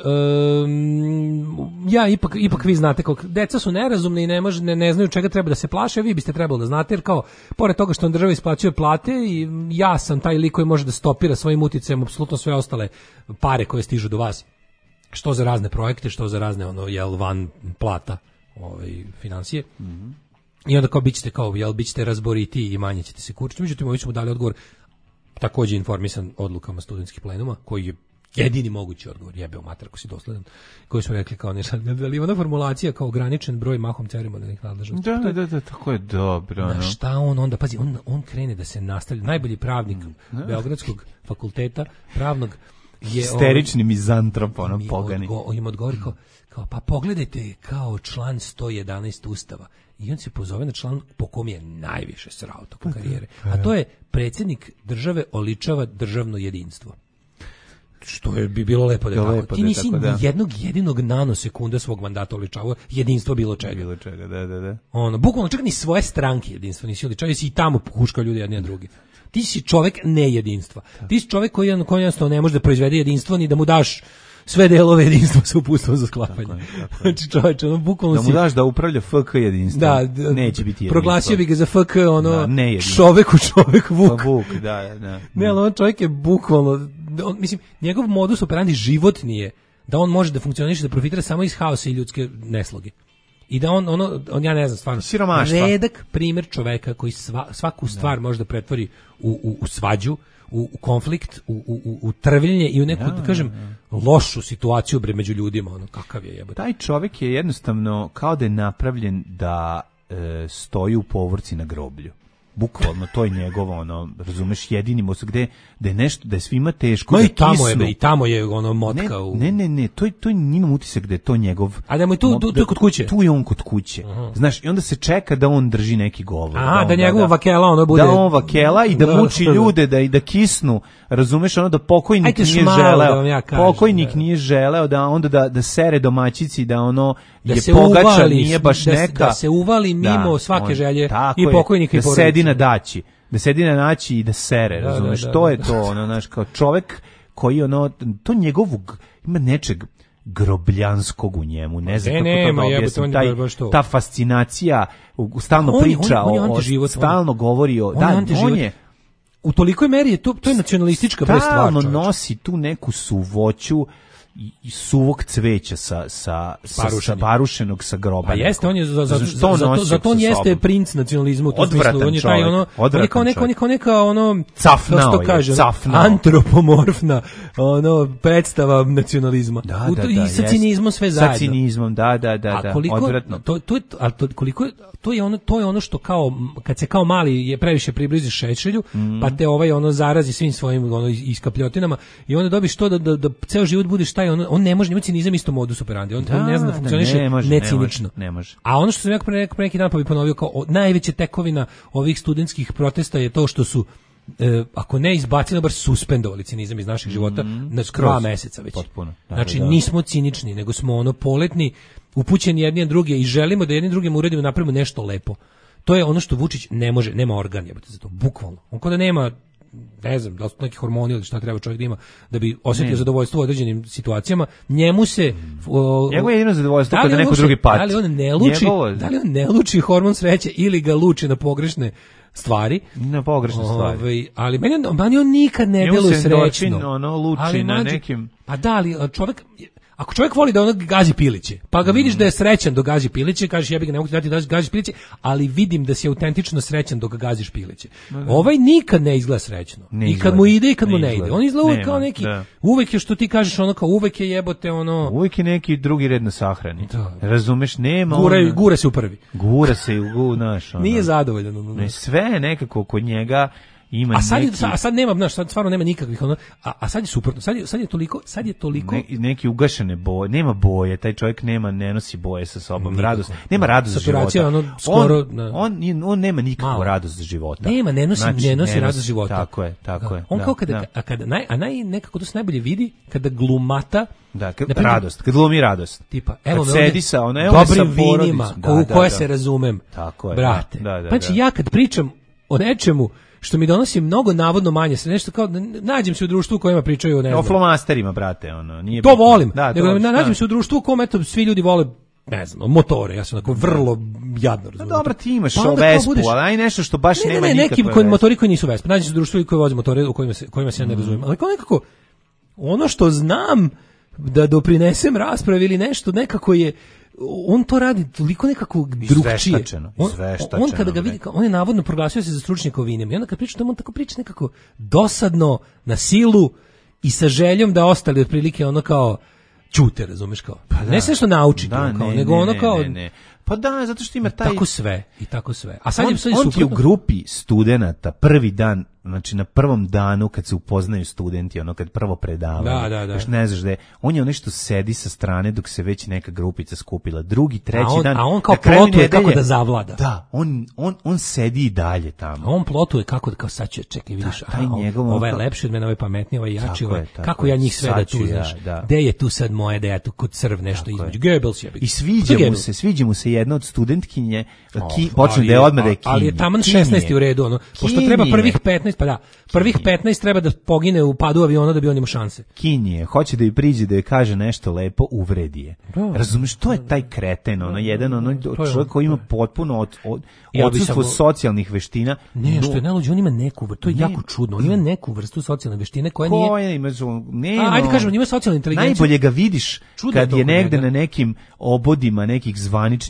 um, ja ipak, ipak vi znate, kao, deca su nerazumne i ne, može, ne, ne znaju čega treba da se plaše, vi biste trebali da znate, jer kao, pored toga što on država isplaćuje plate, i ja sam taj lik koji može da stopira svojim uticajem apsolutno sve ostale pare koje stižu do vas, što za razne projekte, što za razne ono, jel, van plata ovaj, financije. Mm-hmm. I onda kao bićete kao, jel, bićete razboriti i manje ćete se kurčiti. Međutim, ovi su mu dali odgovor, takođe informisan odlukama studentskih plenuma, koji je jedini mogući odgovor, jebeo mater ako si dosledan, koji su rekli kao nešto, da li ona formulacija kao ograničen broj mahom ceremonijalnih nadležnosti. Da, da, da, da, tako je dobro. Na ono. šta on onda, pazi, on, on krene da se nastavlja, najbolji pravnik Beogradskog fakulteta, pravnog, je Isterični mizantrop, ono, mi pogani. Odgo, im odgovori kao, kao, pa pogledajte kao član sto jedanaest Ustava. I on se pozove na član po kom je najviše srao tokom karijere. A to je predsjednik države oličava državno jedinstvo. Što je bi bilo lepo da je To tako. lepo Ti da je nisi tako, da. ni jednog jedinog nanosekunda svog mandata oličavao jedinstvo bilo čega. Bilo čega, da, da, da. Ono, bukvalno čak ni svoje stranke jedinstvo nisi oličavao, si i tamo huškao ljudi jedni na drugi. Ti si čovek nejedinstva. Ti si čovek koji, koji jednostavno ne može da proizvede jedinstvo ni da mu daš sve delove jedinstva sa uputstvom za sklapanje. Tako je, tako je. Znači čoveče, ono bukvalno Da mu si... daš da upravlja F K jedinstvo. Da, d- neće biti jedinstvo. proglasio bi ga za F K, ono, Da, ne jedinstvo. čovek u čovek Vuk. Pa Vuk, da, da. Ne, ali on čovjek je bukvalno, on, mislim, njegov modus operandi život nije da on može da funkcioniše, da profitira samo iz haosa i ljudske nesloge. I da on, ono, on ja ne znam, stvarno, Siromaštva. redak primjer čoveka koji sva, svaku stvar može da pretvori u, u, u svađu, u, u konflikt, u, u, u trvljenje i u neku, Ja, da kažem, ja, lošu situaciju bre među ljudima, ono, kakav je jebote. Taj čovjek je jednostavno kao da je napravljen da e, stoji u povorci na groblju. Bukvalno, to je njegovo, ono, razumeš, jedini most gde da je nešto, da je svima teško, Ma da i tamo je, kisnu. bre, i tamo je ono motka Ne, u... ne, ne, ne, to je, to je njima utisak da je to njegov... A da mu je tu, tu, tu je kod kuće? Tu je on kod kuće. Aha. Znaš, i onda se čeka da on drži neki govor. Aha, on- da njegova vakela, ono, bude- Da on vakela i da, Da, muči da. ljude, da, i da kisnu, razumeš, ono da pokojnik Ajde nije šmalu, da želeo, vam ja kažem, pokojnik da. nije želeo da onda da, da sere domaćici, da ono Da je se pogača, uvali, nije baš da se- neka... da se uvali mimo svake želje tako i je, pokojnika i da sedi porodice. na daći. Da sedi na naći i da sere, Da, razumeš, da, da, to da. je to, ono, znaš, kao čovek koji, ono, to njegovog, ima nečeg grobljanskog u njemu, ne znam Ne, kako nema, to da jebote, objasnim, on je taj, baš to. ta fascinacija, u- stalno On je- on je- priča on je o, o, antiživot, on- stalno govori o, on je da, antiživot. on je, U tolikoj meri je to, to je nacionalistička bre stvar, stalno čoveče. nosi tu neku suvoću i, i suvog cveća sa, sa, sa, sa Barušenja. barušenog sa groba. Pa jeste, on je za, za, Znaš, za, to za, to, nosi za to on sa jeste sobom. princ nacionalizma u tom Odvratan smislu. On je taj čovjek, ono, on je odvratan kao neka, on je čovjek. kao neka ono, Cafnao kako se to je, kaže, ono, cafnao. antropomorfna ono, predstava nacionalizma. Da, U da, to- da, I sa jeste. cinizmom sve zajedno. Sa cinizmom, da, da, da, A da, koliko, odvratno. to, to, je, ali to, koliko je- to je ono to je ono što kao kad se kao mali je previše približi šećelju, Mm. pa te ovaj ono zarazi svim svojim ono is- iskapljotinama i onda dobiš to da da, da ceo život budeš taj ono, on ne može imati cinizam isto modus operandi. On, Da, on ne zna da da, funkcioniše ne može, ne ne cinično. može, ne može. A ono što sam rekao pre, pre neki dan pa bi ponovio kao o, najveća tekovina ovih studentskih protesta je to što su e, ako ne izbacili, bar suspendovali cinizam iz naših života na skroz. dva meseca već. Potpuno. Da, Znači da, da. nismo cinični, nego smo ono poletni, upućeni jedni na druge i želimo da jedni drugim uradimo, napravimo nešto lepo. To je ono što Vučić ne može, nema organ jebote za to, bukvalno. On kao da nema, ne znam, da li su neki hormoni ili šta treba čovjek da ima da bi osjetio Ne. zadovoljstvo u određenim situacijama. Njemu se o, Njegovo je jedino zadovoljstvo da li kada on neko uopšte- drugi pati. Da li on ne luči, Njegovo- da li on ne luči hormon sreće ili ga luči na pogrešne stvari? Na pogrešne stvari. Ovaj, ali meni, on- meni on nikad ne Njemu deluje se endorfin, srećno. ono, luči Ali na mlađe- nekim- Pa da, ali a, čovjek, ako čovjek voli da ono gazi piliće, pa ga vidiš da je srećan dok gazi piliće, kažeš jebi ga, ne mogu ti dati da gaziš piliće, ali vidim da si autentično srećan dok gaziš piliće. Ovaj nikad ne izgleda srećno. Ne I kad izgleda, mu ide i kad mu ne ne ide. izgleda. On izgleda uvek Nema, kao neki, da. uvek je što ti kažeš ono kao uvek je jebote ono, Uvijek je neki drugi red na sahrani. Da. Razumeš, nema gura, ono- gura se u prvi. Gura se u gu, znaš, ono. Nije zadovoljan. ono. Ne, sve nekako kod njega ima A sad, je, neki, a sad nema, znaš, sad stvarno nema nikakvih ono, a, a sad je suprotno, sad je, sad je toliko, sad je toliko ne, neki ugašene boje, nema boje, taj čovjek nema, ne nosi boje sa sobom, Nikako. radost, nema radost za Saturacija, života. ono, skoro, on, da. on, nije- on nema nikakvu Malo. radost za života. Nema, ne nosi, Znači, ne nosi radost života. Tako je, tako Da. je. On da, kao kada, da. a kada naj, a naj nekako to se najbolje vidi kada glumata, Da, kad, na primjer, radost, kad glumi radost. tipa, evo Kad me ovdje sedi sa ono, evo me sa dobrim vinima, porodicom. ko, Da, u da, koje da. se razumem, Tako je, brate. da, da, da, Znači, da. ja kad pričam o nečemu što mi donosi mnogo navodno manje, se nešto kao, da nađem se u društvu u kojima pričaju o ne O znam, flomasterima, brate, ono, nije to bitno. volim, Da, nego to, na- nađem da. se u društvu u kome eto svi ljudi vole, ne znam, motore, ja sam onako vrlo jadno Pa razumem. dobro, ti imaš Pa o onda kao Vespu, budeš- ali aj nešto što baš ne, nema ne, ne, neki nikakve koji veze. motori koji nisu Vespa, nađem se u društvu koji voze motore u kojima se, kojima se ja ne razumem, ali kao nekako, ono što znam da doprinesem raspravi ili nešto, nekako je, on to radi toliko nekako drugčije. Izveštačeno, On, izveštačeno, on kada ga bre. vidi, kao- on je navodno proglasio se za stručnjaka u vinima i onda kad priča, on tako priča nekako dosadno, na silu i sa željom da ostali otprilike ono kao ćute, razumeš kao. Ne sve što nauči Da, tu, kao, ne, nego ne, ono ne, kao, ne, ne. Pa da, zato što ima taj... tako sve i tako sve. A sad on, je sad je on ti je u suprotno. grupi studenata prvi dan, znači na prvom danu kad se upoznaju studenti, ono kad prvo predavanje, Da, da, da. još ne znaš da je, on je ono što sedi sa strane dok se već neka grupica skupila, drugi, treći A on- dan, a on kao na kraju plotuje kako nedelje- da zavlada. Da, on, on, on sedi i dalje tamo. A on plotuje kako da kao sad će, čekaj, vidiš, Da, taj aha, njegov- ovaj je lepši od mene, ovaj je pametniji, ovaj je jači, Tako ovaj, je, tako kako je. ja njih sve da Sad ću tu, ja, znaš, da. gde je tu sad moje, da ja tu kod crv nešto Tako je. između, Goebbels je. I sviđa mu se, sviđa mu se jedna od studentkinje, ki, počne da je odmah da je kinje. Ali je taman Kinje. šesnaesti u redu, ono, pošto Kinje. treba prvih petnaest, pa da, prvih petnaest treba da pogine u padu aviona da bi on imao šanse. Kinje, hoće da joj priđe da joj kaže nešto lepo, uvredi je. Da. Razumeš, to je taj kreten, ono, jedan ono, To je čovjek on, koji ima to je. potpuno od, od, Ja bi odsustvo samo- socijalnih veština. Ne, što je No, najluđe, on ima neku vrstu, to je Ne. jako čudno, on ima neku vrstu socijalne veštine koja nije... Koja ima, nema. A, ajde kažemo, on ima socijalnu inteligenciju. Najbolje ga vidiš Čudno je kad to je kod negde njega. na nekim obodima nekih zvaničnih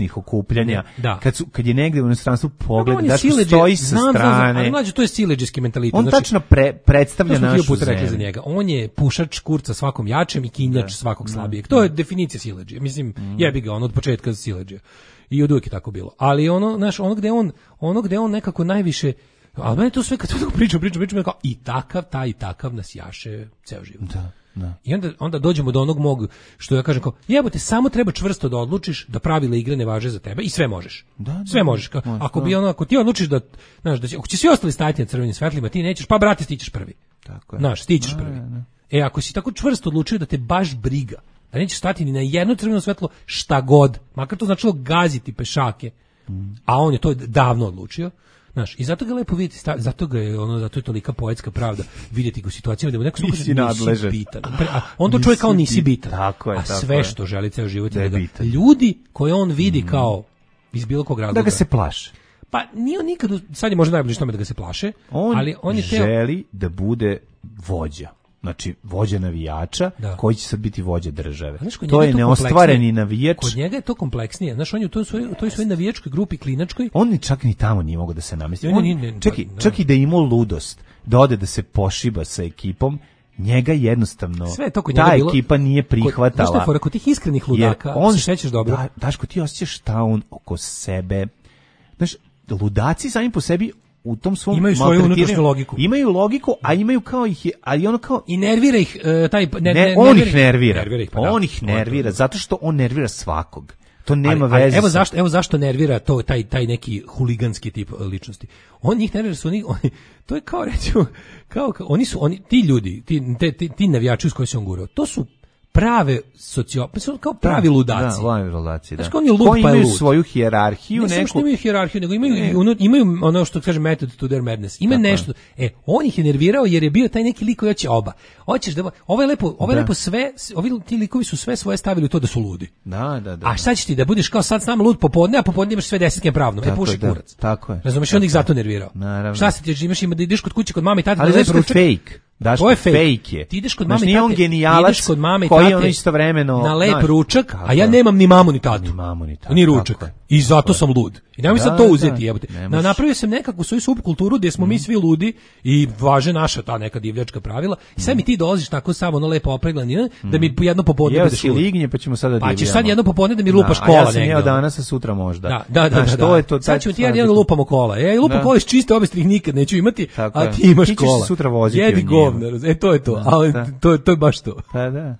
javnih okupljanja, da. kad, su, kad je negde u inostranstvu pogled, on je daš sileđe, stoji sa znam, strane. Znam, ali mlađe, to je sileđijski mentalitet. On znači, tačno pre, predstavlja našu to smo puta rekli za zemlju. njega. On je pušač kurca svakom jačem i kinjač Da. svakog Da. slabijeg. To je definicija sileđije. Mislim, Mm. jebi ga, on od početka sileđije. I od uvijek je tako bilo. Ali ono, znaš, ono gde on, ono gde on nekako najviše, ali meni to sve kad to pričam, pričam, pričam, kao i takav, taj i takav nas jaše ceo život. Da, da. I onda, onda dođemo do onog mog, što ja kažem kao, jebote, samo treba čvrsto da odlučiš da pravila igre ne važe za tebe i sve možeš. Da, da, sve možeš. Kao, može, ako da. bi ono, ako ti odlučiš da, znaš, da će, ako će svi ostali stajati na crvenim svetlima, ti nećeš, pa brate, stićeš prvi. Tako je. Znaš, stićeš A, prvi. da, da. E, ako si tako čvrsto odlučio da te baš briga, da nećeš stati ni na jedno crveno svetlo, šta god, makar to značilo gaziti pešake, a on je to davno odlučio. Znaš, i zato ga lepo vidjeti, sta- zato ga je ono, zato je tolika poetska pravda vidjeti ga u situacijama da mu neko samo Nisi kaže, nadležan. bitan. Pre- A on to čuje kao nisi Nisi bitan. tako je, a tako sve je. što želi ceo život Da je je da ga bitan. ljudi koje on vidi kao iz bilo kog razloga. Da ga se plaše. Pa nije on nikad, u- sad je možda najbliže tome da ga se plaše, On, ali on je teo, želi da bude vođa. Znači, vođa navijača, Da. koji će sad biti vođa države. Znaš, kod To njega je to neostvareni kompleksnije. navijač. Kod njega je to kompleksnije. Znaš, on je u toj svojoj, u toj svojoj navijačkoj grupi klinačkoj. On ni čak ni tamo nije mogao da se namesti. On On, nije- ne- čak, i, da. čak i da je imao ludost, da ode da se pošiba sa ekipom, njega jednostavno Sve je to kod ta njega bilo- ekipa nije Kod, znaš šta prihvatala. je fora, kod tih iskrenih Jer ludaka, on se sećaš dobro. Da, Daško, ti osjećaš šta on oko sebe. Znaš, ludaci sami po sebi u tom svom Imaju svoju maltretiranju unutrašnju logiku. Imaju logiku, a imaju kao ih je, ali ono kao I nervira ih e, taj ne, ne, ne, on nervira ih nervira. nervira ih, pa da. on ih nervira zato što on nervira svakog. To nema Ali- ali veze. Evo sa- zašto, evo zašto nervira to taj taj neki huliganski tip e, ličnosti. On njih nervira su oni, oni to je kao recimo kao, kao oni su oni ti ljudi, ti te, ti, ti navijači uz koje se on gurao. To su prave sociopati, su kao pravi Da, ludaci. Da, pravi ludaci, da. Znaš, kao on je lud, Koji pa je imaju lud. svoju hijerarhiju, Ne samo što neku. imaju hijerarhiju, nego imaju, Ne. i ono- imaju ono što kaže method to their madness. Ima Tako je. nešto. E, on ih je nervirao jer je bio taj neki lik koji hoće oba. Hoćeš da ovo je lepo, ovo je Da. lepo sve, ovi ti likovi su sve svoje stavili u to da su ludi. Da, da, da. A šta ćeš ti da budeš kao sad s nama lud popodne, a popodne imaš sve desetke pravno. E Tako puši je, da. kurac. Tako je. Razumeš, Tako on ih je. zato nervirao. Naravno. Šta se ti imaš ima da ideš kod kuće kod mame i tate Ali da znaš lepo što je ručak. fake? Daško, To je fake. fake je. Ti ideš kod Znaš, mame i nije tate. on genijalac ideš kod mame i koji tate on istovremeno, na lep znaš, ručak, kako a ja je. nemam ni mamu ni tatu. Ni mamu ni tatu, Ni tako ručak. je. I zato sam lud. I nemoj Da, sad to da, uzeti, jebote. ne Na, možeš. napravio sam nekakvu svoju subkulturu gdje smo mi svi ludi i važe naša ta neka divljačka pravila. I sad mi ti dolaziš tako samo ono lepo opreglan, da mi jedno popodne Jeo budeš si lud. lignje, pa ćemo sada Pa ćeš divljamo. sad jedno popodne da mi lupaš Da, kola A ja sam negde, jeo ono. danas, a sutra možda. Da, da, da, Znaš, da, to da. je to, Sad ćemo ti ja sad- jedan lupamo kola. E, ja lupam Da. kola iz čiste obe strih nikad neću imati, Tako a je. ti imaš Ti ćeš kola. se sutra voziti Jedi u njemu. govnar. E, to je to. Da, Ali da. to, to je baš to. Pa da.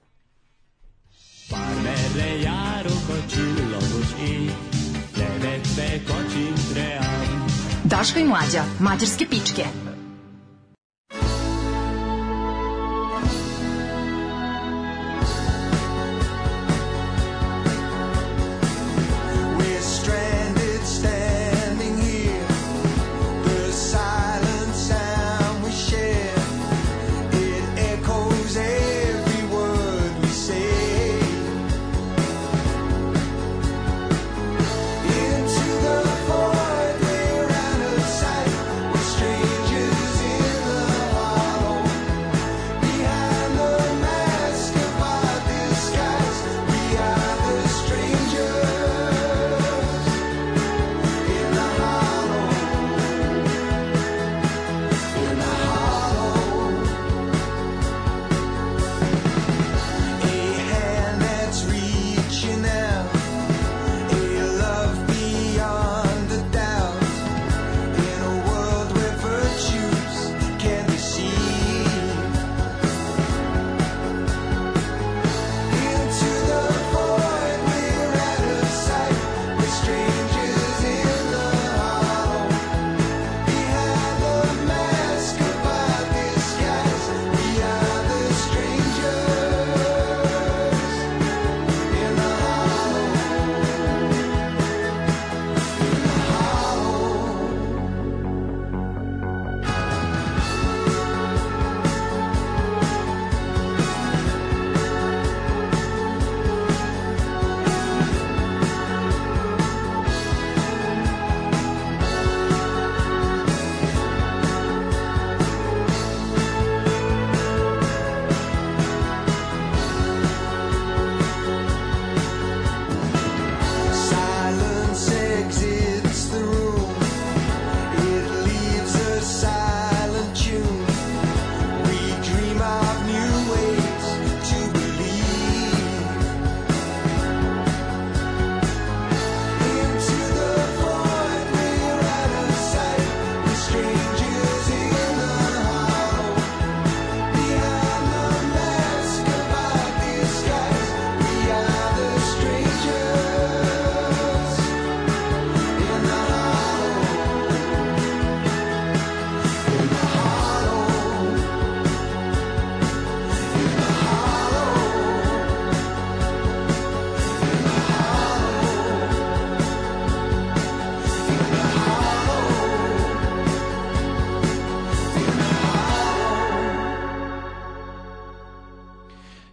Daško i Mlađa, mađarske pičke. We're stranded standing here. The silent sound we share, it echoes every word we say. Into the void, we're out of sight. We're strangers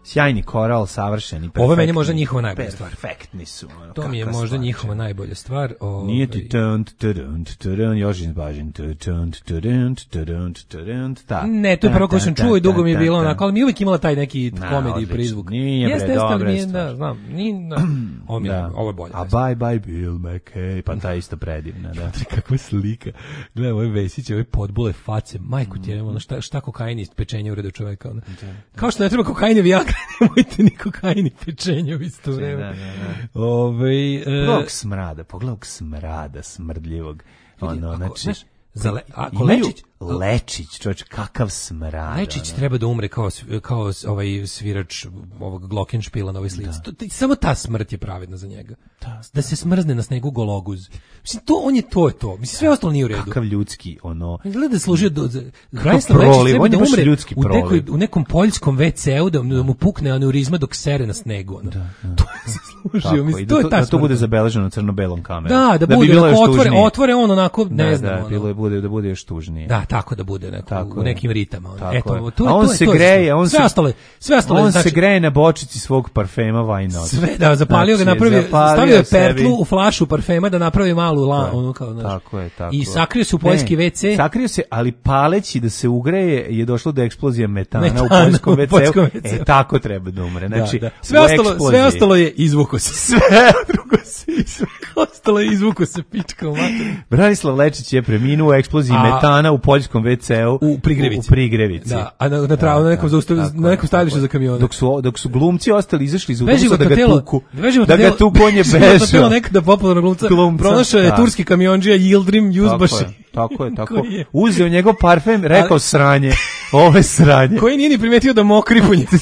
sjajni koral, savršeni, perfektni. Ovo je meni možda njihova najbolja stvar. Perfektni su. Ono, to mi je možda stvar, njihova najbolja stvar. Ovaj. Nije ti tunt, tunt, tunt, Jožin Bažin, tunt, tunt, tunt, tunt, ta. Ne, to je prvo ko sam čuo i dugo mi je bilo onako, ali mi uvijek imala taj neki komediji prizvuk. Nije, bre, dobra je stvar. Da, znam, nije, da. Ovo, mi je, da. Ovo je bolje. A bye bye Bill McKay, pa ta isto predivna, da. Kakva slika. Gledaj, ovo je Vesić, ove podbule face, majku ti je, ono, šta, šta kokain iz pečenja ureda čoveka, ono. Kao što ne treba kokain i vijagra, nemojte ni kokain i pečenja u isto vreme. Da, da, da. Ove, e... Pogledaj smrada, pogledaj smrada, smrdljivog. Ono, ako, znači, znaš, za le, ako Lečić, Lečić, čovječ, kakav smrad. Lečić ono. treba da umre kao, kao ovaj svirač ovog Glockenspiela na ovoj slici. To, to, samo ta smrt je pravedna za njega. Da, da se smrzne na snegu gologuz. Mislim, to, on je to je to. Mislim, sve ostalo nije u redu. Kakav ljudski, ono... Gleda da služio do... Branislav Lečić treba da umre u, nekoj, u nekom poljskom ve ce u da, da mu pukne aneurizma dok sere na snegu. Ono. Da, da. To je zaslužio. Mislim, to je ta da to bude zabeleženo crno-belom kamerom. Da, da, da bude, bi onako, otvore, otvore on onako, ne da, znam. Da, ono. bilo je, bude, da bude još tužnije. Da, tako da bude neko, tako u nekim ritama. Ono. Eto, to, a on to, se to, greje, on sve se, ostale, sve ostale, on znači, se greje na bočici svog parfema Why Not. Sve, da, zapalio znači, ga, napravio, stavio je pertlu sebi. U flašu parfema da napravi malu la, ono kao, znaš. Tako je, tako. I sakrio se u poljski ve ce. Sakrio se, ali paleći da se ugreje je došlo do eksplozije metana, metana u poljskom ve ce. ve ce. E, tako treba da umre. Znači, da, da. Sve, ostalo, sve ostalo je izvuko se. Sve drugo se sve ostalo je izvuko se pička u materiju. Branislav Lečić je preminuo u eksploziji a, metana u poljskom ve ce u, u Prigrevici. U Prigrevici. Da, a na, na, travu, da, na nekom, zaustav, na nekom stavljištu za kamione. Dok su, dok su glumci ostali izašli iz autobusa da ga tuku. Da ga tuku, on je bežao. Nekada popularna glumca. Pronašao je turski kamionđija Yildirim Yuzbashi. Tako je, tako je. Uzeo njegov parfem, rekao sranje. Ovo je sranje. Koji nije ni primetio da mokri po njegu.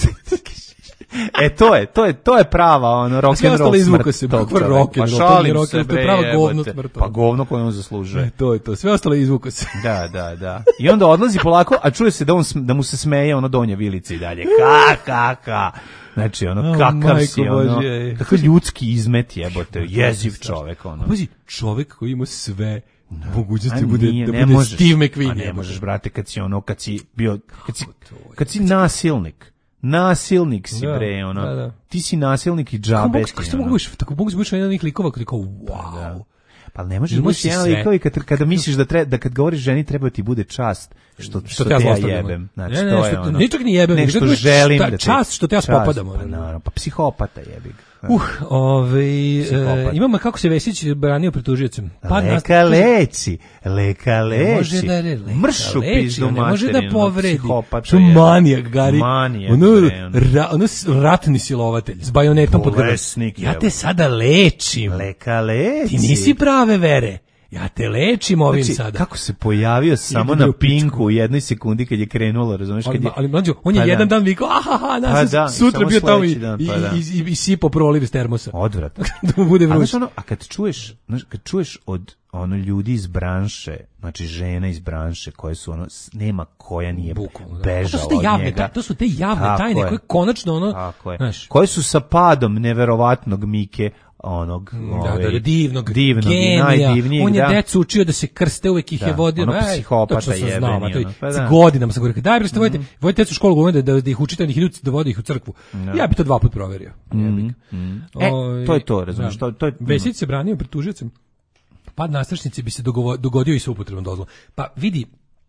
E to je, to je, to je prava ono rock and roll smrt. Se, kakva rock and roll, pa šalim rock, se, bre, to je prava govno smrt. Pa govno koje on zaslužuje. E, to je to, sve ostalo izvuko se. Da, da, da. I onda odlazi polako, a čuje se da, on, da mu se smeje ono donja vilica i dalje. Ka, ka, ka. Znači, ono, oh, kakav si, ono, kakav ljudski izmet jebote, jeziv čovek, ono. Pazi, čovek koji ima sve mogućnosti bude, nije, da bude možeš, Steve McQueen. A ne možeš, brate, kad si ono, kad si bio, kad si, kad si nasilnik. Nasilnik si, da, bre, ono. Da, da. Ti si nasilnik i džabe. Kako ti mogu biti, tako mogu biti jedan od njih likova koji kao, wow. Da. Pa ne možeš biti jedan likova kad, kada misliš da, tre, da kad govoriš ženi treba ti bude čast što, što, što te ja jebem. Znači, ne, ne, to je što, ono. Ničak ni jebem. Ne, što želim da te... Čast što te ja spopadam. Pa naravno, pa psihopata jebi ga. Uh, ovaj e, imamo kako se Vesić branio pred tužiocem. Pa leka leči, leka leči. Može da re, leka mršu pizdu materinu. Može da povredi. Što manijak, Gari. Manijak, ono, ra, ono ratni silovatelj s bajonetom pod grbom. Ja te sada lečim. Leka leči. Ti nisi prave vere. Ja te lečim ovim znači, sada. Kako se pojavio samo na Pinku u jednoj sekundi kad je krenulo, razumiješ? Ali, kad je... ali mlađo, on je pa jedan da. dan vikao, aha, nas pa da, sutra bio tamo i, dan, pa i, i, i, i sipo proliv iz termosa. Odvratno. Da mu bude vruć. A, ono, a kad čuješ, kad čuješ od ono ljudi iz branše, znači žena iz branše koje su ono, nema koja nije Bukom, bežala to su te javne, od njega. To su te javne tako tajne je. Koje konačno ono, tako je. Znaš, koje su sa padom neverovatnog Mike onog da, ovaj, da, divnog, divnog genija, najdivnijeg, on je da. decu učio da se krste, uvek ih da, je vodio, ono psihopata jebeni, znao, ono, pa da. Godinama sam govorio, daj bre, ste vodite, mm. vodite decu u školu, govorite da, da ih učite, da ih, da vode ih u crkvu. No. Ja bi to dva put proverio. Mm. Mm. E, o, to je to, razumiješ, to, to je... Vesić se branio pred tužiocem, pad nastrašnice bi se dogodio i sa upotrebom dozvolom. Pa vidi,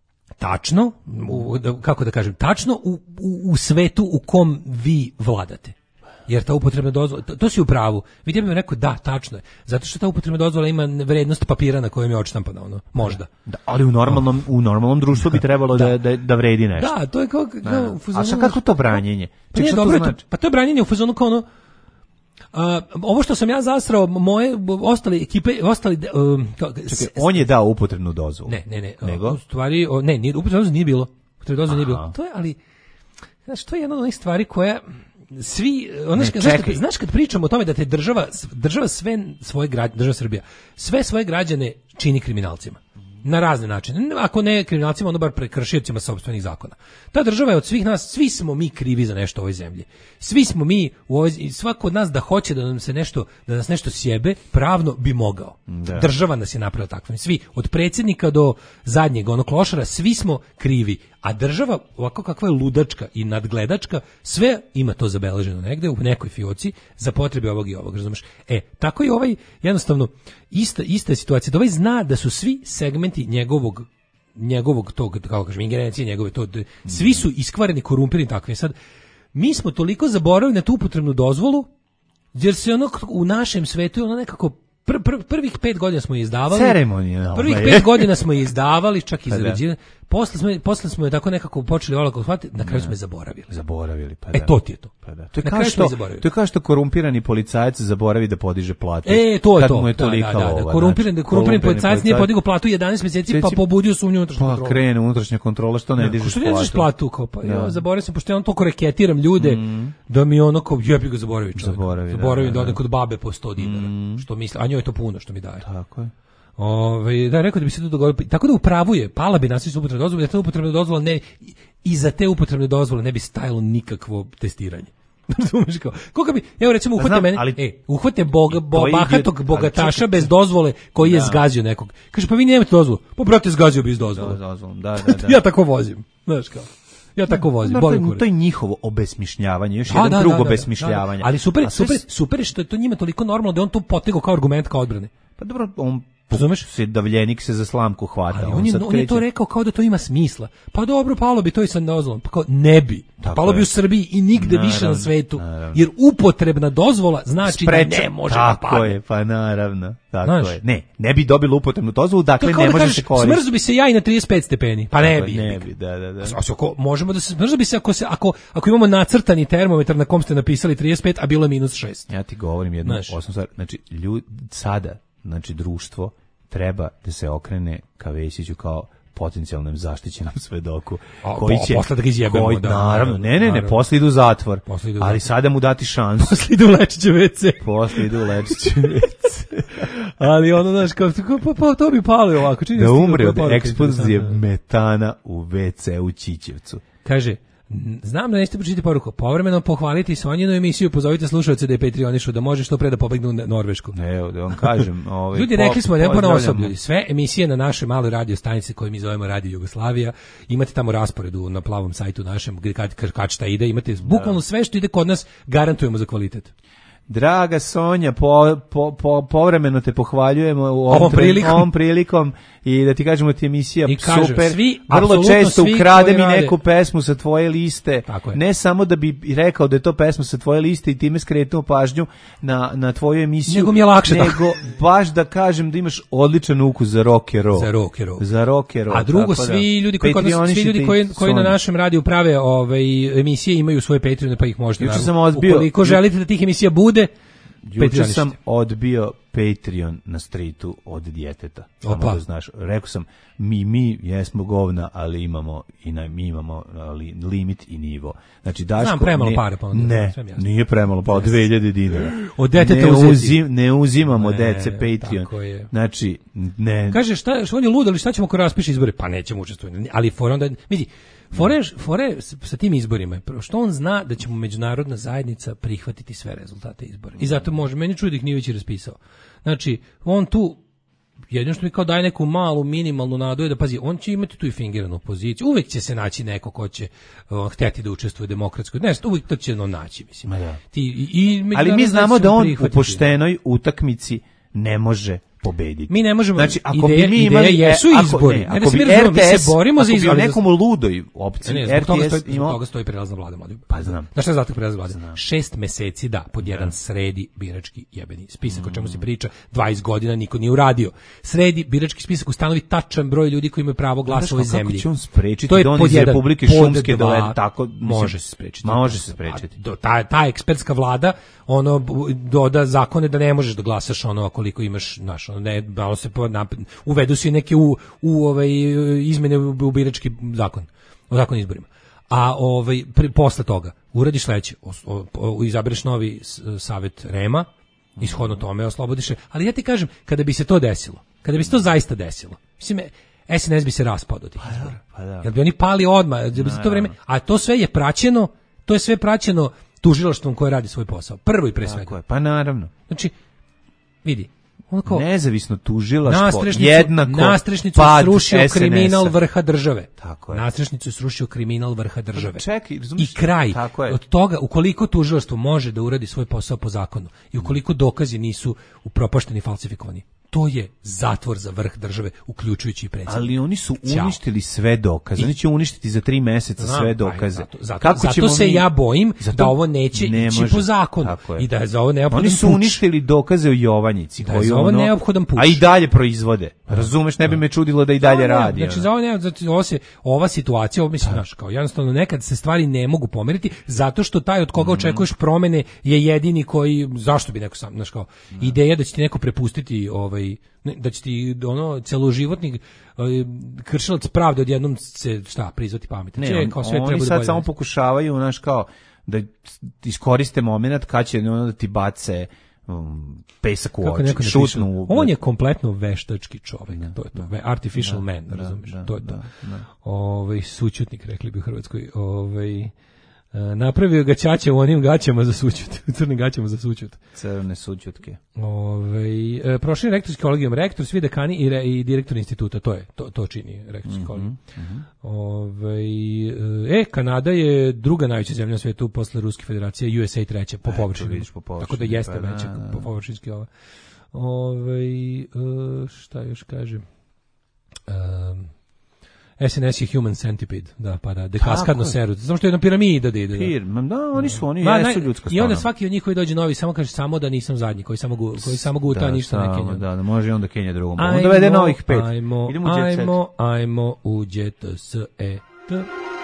tačno, u, kako da kažem, tačno u, u, u svetu u kom vi vladate. Jer ta upotrebna dozvola, to, to si u pravu. Vidim bih rekao da, tačno je. Zato što ta upotrebna dozvola ima vrednost papira na kojem je odštampana, ono, možda. Da, ali u normalnom u normalnom društvu bi trebalo da da, da vredi nešto. Da, to je kao, kao u fazonu. A šta kako to branjenje? Pa, nije, dobro, to, pa to je branjenje u fazonu kao ono. Uh, ovo što sam ja zasrao, moje ostale ekipe, ostali um, kao, čekaj, on je dao upotrebnu dozvolu. Ne, ne, ne. Nego? U stvari, o, ne, nije upotrebna dozvola nije bilo. Upotrebna dozvola nije bilo. To je, ali znaš, to je jedna od onih stvari koja svi, ono, ne, znaš, kad, znaš kad pričamo o tome da te država, država sve svoje građane, država Srbija, sve svoje građane čini kriminalcima. Na razne načine. Ako ne kriminalcima, onda bar prekršiocima sopstvenih zakona. Ta država je od svih nas, svi smo mi krivi za nešto u ovoj zemlji. Svi smo mi u ovoj, svako od nas da hoće da nam se nešto, da nas nešto sjebe, pravno bi mogao. Da. Država nas je napravila takvim. Svi, od predsjednika do zadnjeg onog klošara, svi smo krivi. A država, ovako kakva je ludačka i nadgledačka, sve ima to zabeleženo negde u nekoj fioci za potrebe ovog i ovog, razumeš? E, tako i ovaj, jednostavno, ista, ista je situacija, da ovaj zna da su svi segmenti njegovog njegovog tog, kako kažem, ingerencije njegove, to, svi su iskvareni, korumpirani takvi. Sad, mi smo toliko zaboravili na tu upotrebnu dozvolu, jer se ono u našem svetu ono nekako Pr, pr, prvih pet godina smo je izdavali. Ceremonija. Prvih pet godina smo je izdavali, čak i zarađivali. Posle smo, posle smo je tako nekako počeli olako shvatiti, na kraju smo je zaboravili. Zaboravili, pa da. E, to ti je to. Pa da. To je kao što, to je kao što korumpirani policajac zaboravi da podiže platu. E, to je to. Kad mu je da, tolika da, da, da. lova. Korumpirani, znači, korumpirani policajac nije podigao platu jedanaest mjeseci, pa pobudio sumnju unutrašnju pa, kontrolu. Pa krene unutrašnja kontrola, što ne dižeš platu. Što ne dižeš platu? platu? Kao, pa, ja, zaboravio sam, pošto ja on toliko reketiram ljude, mm. da mi ono kao, jebi ga zaboravi čovjek. Zaboravi, zaboravi da, da, da, da. kod babe po sto dinara. Mm. Što misli, a njoj je to puno što mi daje. Tako je. Ove, da, rekao da bi se to dogodilo. Tako da upravuje, pala bi nas upotrebna dozvola, da te upotrebne dozvole ne, i za te upotrebne dozvole ne bi stajalo nikakvo testiranje. Razumeš kao? Koga bi, evo recimo uhvate mene, ali, e, uhvate boga, bo, bahatog bogataša bez dozvole koji da. je zgazio nekog. Kaže, pa vi nemate dozvolu. Pa brate, zgazio bi iz dozvole. Da, da, da, da. Ja tako vozim. Znaš kao? Ja tako vozim. Da, to, to je njihovo obesmišljavanje, još da, jedan da, drug da, da, obesmišljavanje. Da, ali super, sve... super, super što je to njima toliko normalno da on to potegao kao argument kao odbrane. Pa dobro, on razumeš? Se davljenik se za slamku hvata. Ali on, on, je, on je to rekao kao da to ima smisla. Pa dobro, palo bi to i sa dozvolom. Pa kao, ne bi. Tako palo je. Bi u Srbiji i nigde naravno, više na svetu. Naravno. Jer upotrebna dozvola znači Spreča, da ne može da padne. Tako je, pa naravno. Tako Znaš, je. Ne, ne bi dobilo upotrebnu dozvolu, dakle ne da može kažeš, se koristiti. Smrzu bi se ja i na trideset pet stepeni. Pa ne bi. Ne bi, da, da, da. A, ako, možemo da se smrzu bi se ako, se, ako, ako imamo nacrtani termometar na kom ste napisali trideset pet, a bilo je minus šest. Ja ti govorim jednu osnovnu stvar. Znači, ljudi, sada, znači, društvo treba da se okrene ka Vesiću kao potencijalnom zaštićenom svedoku a, koji će posle da ga izjebemo, koji, da, naravno, ne, ne, ne, posle idu u zatvor, idu ali zatvor. Sada mu dati šansu. Posle idu u Lečiće ve ce. Posle idu u Lečiće ve ce. Ali ono, znaš, kao, pa, pa to bi palo ovako. Da umre od eksplozije metana u ve ce u Ćićevcu. Kaže, znam da nećete pročitati poruku. Povremeno pohvaliti Sonjinu emisiju, pozovite slušalce da je Patreonišu, da može što pre da pobegnu u Norvešku. Ne, da vam kažem. Ovaj, ljudi, rekli smo, ne ponavljamo osob, ljudi. Sve emisije na našoj maloj radio stanici koju mi zovemo Radio Jugoslavija, imate tamo rasporedu na plavom sajtu našem, gdje kad, kad šta ide, imate bukvalno sve što ide kod nas, garantujemo za kvalitet. Draga Sonja, po, po, po, povremeno te pohvaljujemo u ovom, ovom, prilikom. ovom prilikom i da ti kažemo ti emisija I kažem, super. Svi, vrlo često ukrade mi rade. neku pesmu sa tvoje liste. Ne samo da bi rekao da je to pesma sa tvoje liste i time skretnuo pažnju na, na tvoju emisiju. Nego mi je lakše. Nego tako. Baš da kažem da imaš odličan ukus za rock and roll. Za rock and roll. Za rock and roll. A drugo, svi ljudi koji, kod nas, svi ljudi koji, koji na našem radiju prave ovaj, emisije imaju svoje Patreone, pa ih možete. Juče sam odbio. Ukoliko želite da tih emisija bude, juče sam odbio Patreon na streetu od djeteta. Samo da znaš, rekao sam, mi, mi jesmo govna, ali imamo i na, mi imamo ali, limit i nivo. Znači, Daško, znam, premalo ne, pare, pa onda, ne, nije premalo, pa od dve hiljade dinara. Od deteta ne, uzeti. uzim, ne uzimamo ne, dece Patreon. Znači, ne. Kaže, šta, što on je lud, ali šta ćemo ako raspiše izbore? Pa nećemo učestvovati. Ali for onda, vidi, Fore, fore sa tim izborima, što on zna da će mu međunarodna zajednica prihvatiti sve rezultate izbora. I zato može, meni čudi ih nije već i raspisao. Znači, on tu, jedino što mi kao daje neku malu, minimalnu nadu je da, pazi, on će imati tu i fingiranu poziciju, uvek će se naći neko ko će uh, hteti da učestvuje u demokratskoj, ne, uvek to će ono naći, mislim. Da. Ti, i, i ali mi znamo da on u poštenoj utakmici ne može pobediti. Mi ne možemo, znači, ako ideje, bi mi imali, ideje jesu izbori. Ne, ako bi R T S, mi se borimo za izbore. Ako bi u nekom ludoj opciji, ne, ne, R T S toga stoji, ima... toga stoji prelazna vlada, mladim. Pa znam. Znaš šta je zato prelazna vlada? Znam. Šest meseci da, pod jedan sredi birački jebeni spisak, mm. o čemu se priča, dvadeset godina niko nije uradio. Sredi birački spisak, ustanovi tačan broj ljudi koji imaju pravo glasa u ovoj zemlji. Kako će on sprečiti to je da on iz Republike Šumske da tako... Može se sprečiti. Može se sprečiti. Ta, ta ekspertska vlada, ono, doda zakone da ne možeš da glasaš ono, koliko imaš, znaš, ono, ne, malo se uvedu se neke u, u ovaj, izmene u birački zakon, o zakon izborima. A ovaj, pri, posle toga uradiš sledeće, izabereš novi savet Rema, ishodno tome oslobodiš, ali ja ti kažem, kada bi se to desilo, kada bi se to zaista desilo, mislim, S N S bi se raspao do tih izbora. Pa da. Jer bi oni pali odmah, jer bi za to vreme, a to sve je praćeno, to je sve praćeno tužilaštvom koje radi svoj posao. Prvo i pre svega. Tako je, pa naravno. Znači, vidi, Onako, nezavisno tužilaštvo, nastrešnicu, jednako nastrešnicu pad srušio es en es-a. kriminal vrha države. Tako je. Nastrešnicu je srušio kriminal vrha države. Čekaj, razumiješ? I kraj. Tako je. Od toga, ukoliko tužilaštvo može da uradi svoj posao po zakonu i ukoliko dokazi nisu upropašteni i falsifikovani, to je zatvor za vrh države, uključujući i predsjednika. Ali oni su Ćao. uništili sve dokaze. Oni će uništiti za tri meseca Znam, sve aj, dokaze. Zato, zato, Kako zato ćemo se mi- ja bojim Zato da ovo neće ne ići može. po zakonu Tako je. i da je za ovo neophodan Oni su puč. uništili dokaze o Jovanjici. Da je koji za ovo ono- neophodan puč. A i dalje proizvode. Razumeš, ne bi me čudilo da i dalje Da, ne, radi. Znači ono. za ovo ne, znači ovo se ova situacija, ovo mislim znaš, kao jednostavno nekad se stvari ne mogu pomeriti zato što taj od koga očekuješ promene je jedini koji zašto bi neko sam, znaš kao ideja da će ti neko prepustiti ovaj ne, da će ti ono celoživotni ovaj, kršilac pravde odjednom se šta prizvati pameti. Ne, Če, on- kao sve oni treba da sad bolje. samo pokušavaju, znaš, kao da iskoriste moment kad će ono da ti bace um, pesak u Kako oči, neko ne šutnu piše, u... on je kompletno veštački čovjek, to je to, ve- artificial Da, man, da, razumiješ, da, to je to. da, da. Ovaj sućutnik rekli bi u Hrvatskoj, ovaj e, napravio ga ćaća u onim gaćama za sućut, u crnim gaćama za sućut. Crne sućutke. Ovaj e, prošli rektorski kolegijum, rektor, svi dekani i, re, i direktor instituta, to je to to čini rektorski Mhm, kolegijum. Ovaj e Kanada je druga najveća zemlja na svetu posle Ruske Federacije, U S A treća po Eto, površini. vidiš, po Tako da površini, jeste pa da, veća da, da. po površinski ova. Ovaj e, šta još kažem? Um, S N S je Human Centipede, da, pa da, dekaskadno je. seru. Samo što je na piramida da ide. Da. Firma, da, oni su, oni Ma, jesu naj- ljudska I onda stvarno. svaki od njih koji dođe novi samo kaže samo da nisam zadnji, koji samo gu, koji samo guta, Da, ništa ne samo, kenja. Da, da, može i onda Kenja drugom. Onda dovede novih pet. Ajmo, Idemo u jet set. ajmo, ajmo u jet s e t.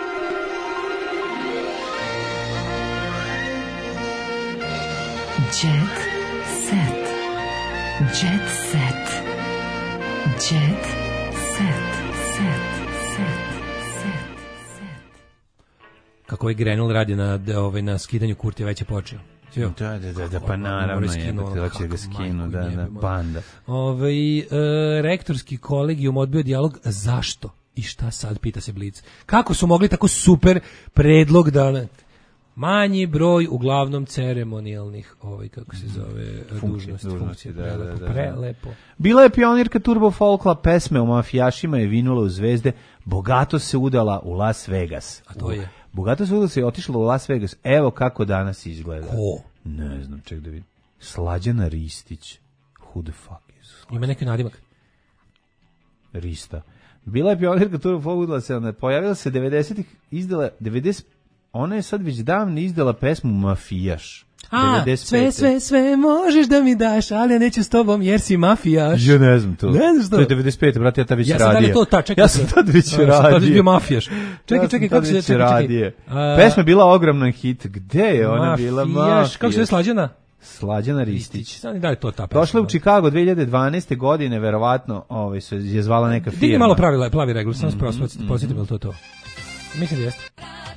Jet set. Jet set. Jet set. Set. Set. Set. Kako je Grenell radi na d- ovaj na skidanju Kurtija već je počeo. Čuo? Da, da, da, da, pa Kako, naravno moraju je, skinu, da ono, hoće ga kako, skinu, majku da, da, jebe, moja. banda. Ovaj e, rektorski kolegijum odbio dijalog, zašto? I šta sad, pita se Blic. Kako su mogli tako super predlog da manji broj uglavnom ceremonijalnih, ovaj kako se zove, Funkcije, dužnosti, dužnosti, funkcije, da, prelepo, da, da, da. prelepo. Bila je pionirka Turbo Folkla, pesme o mafijašima je vinula u zvezde, bogato se udala u Las Vegas. A to je? Bogato se udala se otišla u Las Vegas. Evo kako danas izgleda. Ko? Ne znam, ček da vidim. Slađana Ristić. Who the fuck is Slađana? Ima neki nadimak. Rista. Bila je pionirka Turbo Folkla, udala se, ona pojavila se devedesetih, izdala devedeset, ona je sad već davno izdala pesmu Mafijaš. A, devedeset sve, pete. sve, sve možeš da mi daš, ali ja neću s tobom jer si mafijaš. Ja ne znam to. Ne znam što. To je devedeset pete, brate, ja tad već Ja sam radio. tada to, ta, čekaj. Ja sam tad već A, radio. Tad je bio mafijaš. Čekaj, Ja sam čekaj, tad kako se... već Čekaj, čekaj. radio. A, Pesma je bila ogroman hit. Gde je ona bila? Mafijaš, kako se zove Slađana? Slađana Ristić. Sad da je to ta pesma. Došla je u Chicago dve hiljade dvanaeste. godine, verovatno, ovaj, se je zvala neka firma. Digni malo pravila, plavi regl, samo spravo, Mhm, posjetim je li to to. Mislim da jeste.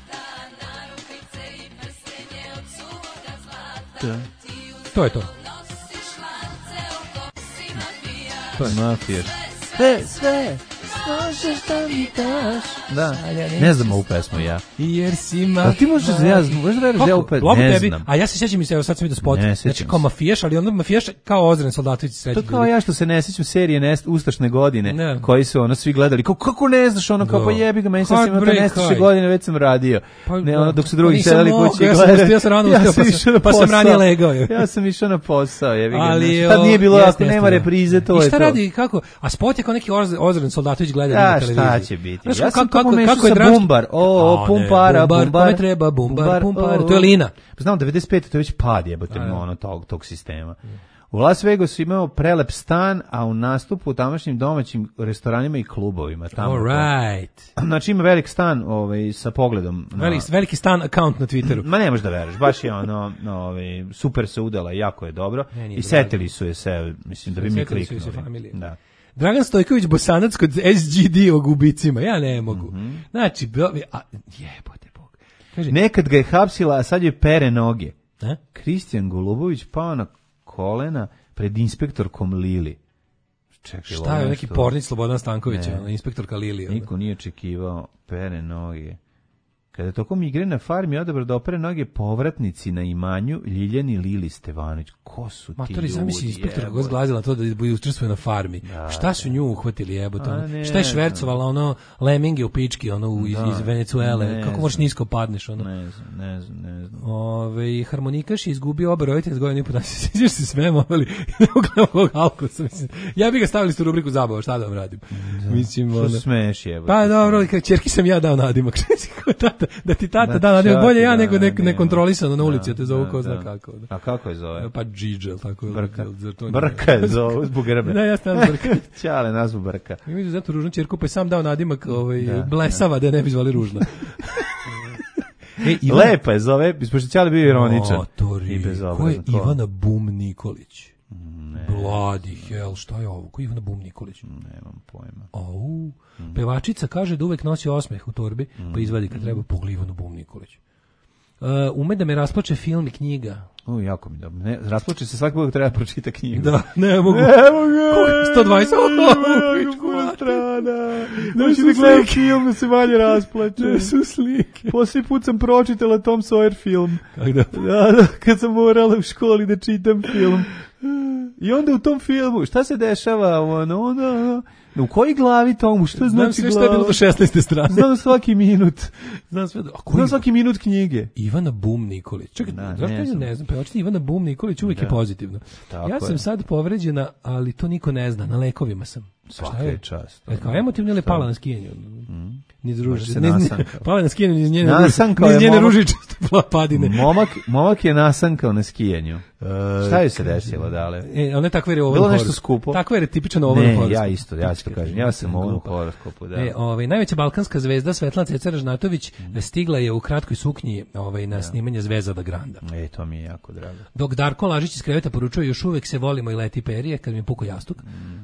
Da. To je to. To je Mafijaš. Sve, sve, možeš da mi daš. Da, ne znam ovu pesmu ja. Jer si mafijaš. A ti možeš da ja, možeš da veriš da ja ovu pesmu, Lobo ne tebi, znam. a ja se sjećam i se, evo sad sam vidio spot, Ne znači sjećam kao se. mafijaš, ali onda mafijaš kao Ozren Soldatović To sreći. kao ja što se ne sjećam serije Nest, Ustašne godine, Ne. koji su ono svi gledali. Kako, kako ne znaš ono, kao Da. pa jebi ga, meni sad sam imao Heartbreak Nestaše High. godine, već sam radio. Pa, ne, da. ono, dok su Pa drugi nisam sedeli mogao, kući i ja sam gledali. ustao, ja sam rano ustao, pa sam- išao na pa sam posao. ranije legao. Ja sam išao na posao, jebi ga. Ali znaš. Tad nije bilo, jeste, ako jeste, nema da. reprize, to I je šta to. radi, kako? A spot je kao neki Oz- Ozren Soldatović gleda Ja, na televiziji. šta će biti? Znaš, Ja sam kako, to pomešao kako je sa dramski- Bumbar. O, A, ne, pumpara, bumbar, bumbar. kome treba bumbar, pumpar, o, to je Lina. Znam, devedeset pete to je već pad jebote A, da. ono tog, tog sistema. U Las Vegasu imao prelep stan, a u nastupu u tamošnjim domaćim restoranima i klubovima. Tamo All right. Znači ima velik stan ovaj, sa pogledom. Na... Veliki, veliki stan account na Twitteru. Ma ne možeš da veruješ, baš je ono, ovaj, super se udala, jako je dobro. Ne, nije I drago. setili su je se, mislim da bi mi Setili su je se kliknuli. familije. Da. Dragan Stojković Bosanac kod S G D o gubicima. Ja ne mogu. Znači, bio, a, jebote Bog. Kaže, Nekad ga je hapsila, a sad je pere noge. ne? Kristijan Golubović pao na kolena pred inspektorkom Lili. Čekaj, Šta je ovo neki nešto- pornić Slobodan Stanković, Ne. ono, inspektorka Lili. ono. Niko nije očekivao pere noge. Kada tokom igre na farmi odabro da opere noge povratnici na imanju Ljiljani Lili Stevanović. Ko su ti Matori, ljudi? zamisli inspektor kako zglazila to da bude učestvuje na farmi. Da, šta su nju uhvatili jebote? A, Ono? ne Šta je znam. švercovala ono leminge u pički ono u- iz, Da, iz Venecuele? ne Kako možeš znam. nisko padneš ono? Ne znam, ne znam, ne znam. Ove, harmonikaš je izgubio oba roditelja s godinu i po dana. Sjećaš se sve ali ne gledam ovog Alkosa. Mislim. Ja bih ga stavili u rubriku zabava, šta da vam radim? Mislim, Što ono- smeš jebote? Pa dobro, kao ćerki sam ja dao nadimak. tata, da ti tata Da, da nadimak, bolje ja da, nego ne, da, nekontrolisano na ulici, da, a te zovu da, ko zna da. kako. Da. A kako je zove? Pa Džidžel, tako je. Brka. Zar to nije- Brka je zove, zbog grbe. Da, ja sam Brka. Ćale, nazvu Brka. Ima izuzetno ružnu ćerku, pa je sam dao nadimak ovaj, Da, blesava, da je ne bi zvali ružna. E, Lepa je zove, pošto Ćale bio ironičan. Motori, I bezobrazan. ko je Ivana Bum Nikolić? Bloody hell, šta je ovo? Ko je Ivana Bum Nikolić? Nemam pojma. Au, pevačica kaže da uvek nosi osmeh u torbi, pa izvadi kad treba pogli Ivanu Bum Nikolić. Uh, ume da me rasplače film i knjiga. U, jako mi dobro. Ne, rasplače se svaki put treba pročita knjigu. Da, ne mogu. Ne mogu. sto dvadeset strana. Ne Neću su da gledam slike. film da se manje rasplače. Ne su slike. Poslije put sam pročitala Tom Sawyer film. Kako da? Da, da, kad sam morala u školi da čitam film. I onda u tom filmu, šta se dešava? Ono, ono, ono, u koji glavi tomu? Što Znam znači sve što glava? je bilo do šesnaeste strane. Znam svaki minut. Znam sve. A ko Znam je- svaki minut knjige. Ivana Bum Nikolić. Čekaj, Da, zašto ne ja znam. ne znam? Pevačica Ivana Bum Nikolić uvijek Da. je pozitivno. Tako ja sam je. sad povređena, ali to niko ne zna. Na lekovima sam. Svaka Šta je čast. E, kao emotivno ili pala na skijenju? Ni Može druže. se Ne, ne, nasankao. pala na skijenju iz njene, Nasankao ruži, iz je njene momak. ružičaste padine. Momak, momak je nasankao na skijanju. Šta je se desilo, dale? E, ona takva je ovo. Bilo nešto skupo? Takva je tipičan ovo. Ne, ja isto, ja isto kažem. Ja sam ovo u Glupa. horoskopu, da. E, ovaj, najveća balkanska zvezda Svetlana Ceca Žnatović stigla je u kratkoj suknji ovaj, na snimanje Zvezda Granda. E, to mi je jako drago. Dok Darko Lažić iz kreveta poručuje još uvek se volimo i leti perije kad mi je puko jastuk.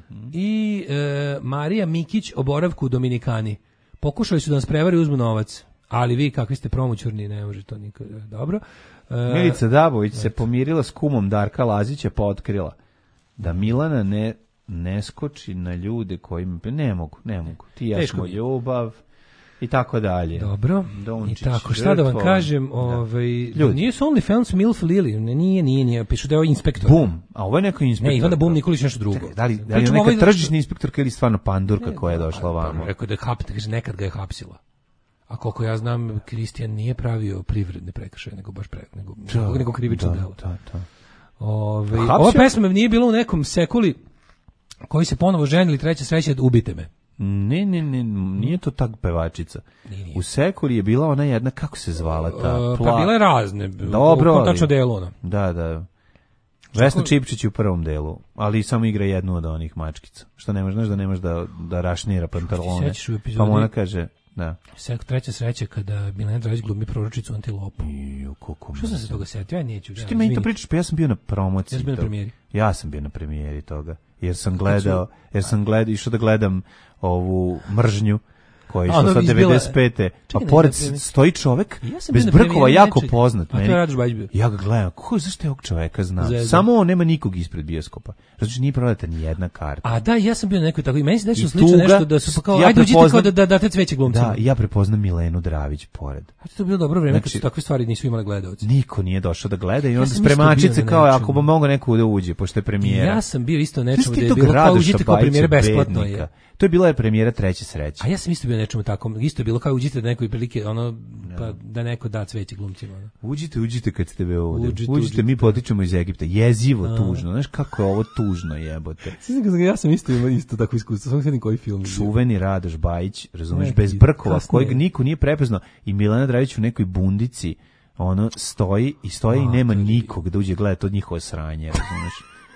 I e, Marija Mikić o boravku u Dominikani. Pokušali su da nas prevari i uzmu novac. Ali vi kakvi ste promoćurni, ne može to niko. Dobro. E, Milica Dabović se pomirila s kumom Darka Lazića pa otkrila da Milana ne, ne skoči na ljude kojim... Ne mogu, ne mogu. Ti ja Teško smo mi je. ljubav i tako dalje. Dobro. Dončić, I tako, šta da vam žrtvo. kažem, Da. ovaj, Ljudi. nije su OnlyFans Milf Lily, ne, nije, nije, nije, pišu da je ovo inspektor. Bum, a ovo je neko inspektor. Ne, Ivana Bum Nikolić nešto drugo. Čekaj, da li, da li je Pričamo neka ovaj- tržišna inspektorka ili stvarno pandurka koja je došla ovamo? Rekao da je hap, kaže, nekad ga je hapsila. A koliko ja znam, Kristijan nije pravio privredne prekršaje, nego baš pre, nego, nego, nego krivično da, delo. da, da. Ove, Hapsio? ova pesma nije bila u nekom sekuli koji se ponovo ženili, treća sreća, ubite me. Ne, ne, ne, nije to tak pevačica. U Sekuli je bila ona jedna, kako se zvala ta? Uh, Pla... pa bile razne, Dobro, u ali- kontačno delu ona. Da, da. Vesna Čipčić je u prvom delu, ali samo igra jednu od onih mačkica. Što nemaš, znaš da nemaš da, da rašnira pantalone. Sećaš u epizodi- Pa mu ona kaže, da. Sek, treća sreća kada Milena Dragić glumi proročicu Antilopu. Jo, koliko Što sam se mrzim. toga setio? Ja neću. Što ja, ti meni to izvini. pričaš? Pa ja sam bio na promociji. Ja sam bio na toga. premijeri. Ja sam bio na premijeri toga. Jer sam gledao, jer sam gledao, išao da gledam ovu mržnju koja je A, išla ono sad izbila- devedeset pete. Pa Čekaj, pored ne, ne, ne. stoji čovek Ja sam bez bio na brkova premijeri jako nečeg. poznat. A to je meni. Radoš Bajić bio. Ja ga gledam, ko, zašto je ovog čoveka znam? Zezam. Samo on, nema nikog ispred bioskopa. Zato što nije prodata ni jedna karta. A da, ja sam bio na nekoj tako i meni se desilo I slično tuga, nešto da su pa kao ja ajde uđite prepoznam- kao da da date cveće glumcima. Da, i ja prepoznam Milenu Dravić pored. A to je bilo dobro vreme kad Znači- su takve stvari nisu imale gledaoci. Niko nije došao da gleda i Ja onda sam isto bio spremačice na kao nečemu. ako bi mogao neko da uđe, pošto je premijera. Ja sam bio isto Znaš nečemu ti da je tog bilo kao Radoša uđite kao Bajića, premijera besplatno bednika? je. To je bila je premijera treće sreće. A ja sam isto bio nečemu takvom, isto je bilo kao uđite da nekoj prilike ono pa da neko da cveće glumcima. Ono. Uđite, uđite kad ste ve ovde. Uđite, Uđite, uđite. mi potičemo iz Egipta. Jezivo, A. tužno. Znaš kako je ovo tužno, jebote. Ja sam isto imao isto tako iskustvo, samo vidim koji film. Čuveni Radoš Bajić, razumeš, Ne, bez i brkova, kasnije. kojeg niko nije prepoznao, i Milena Dragić u nekoj bundici, ono, stoji i stoji i A, nema to je- nikog da uđe gledati od njihovo sranje, razumeš.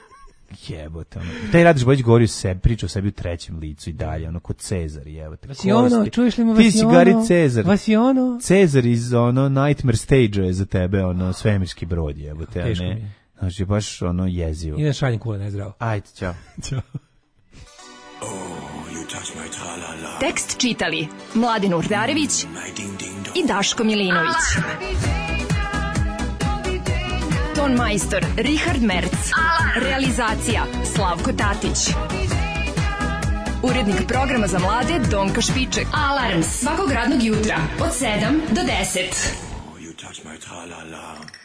Jebote, ono. Taj Radoš Bajić govori o sebi, priča o sebi u trećem licu i dalje, ono, kod Cezar, jebote. Vas je ono, Koristi- čuješ li me Ti vas si je Gari ono? Cezar. Vas je ono? Cezar iz ono Nightmare Stage je za tebe ono svemirski brod, jebote, a Teško mi ne. je. Znači baš ono jezivo. Ide šaljem kule, ne zdravo. Ajde, ćao. Ćao. Tekst čitali Mladin Urdarević i Daško Milinović. Ton majstor Richard Merc. Realizacija Slavko Tatić. Urednik programa za mlade Donka Špiček. Alarms svakog radnog jutra od sedam do deset. You touch my tra-la-la.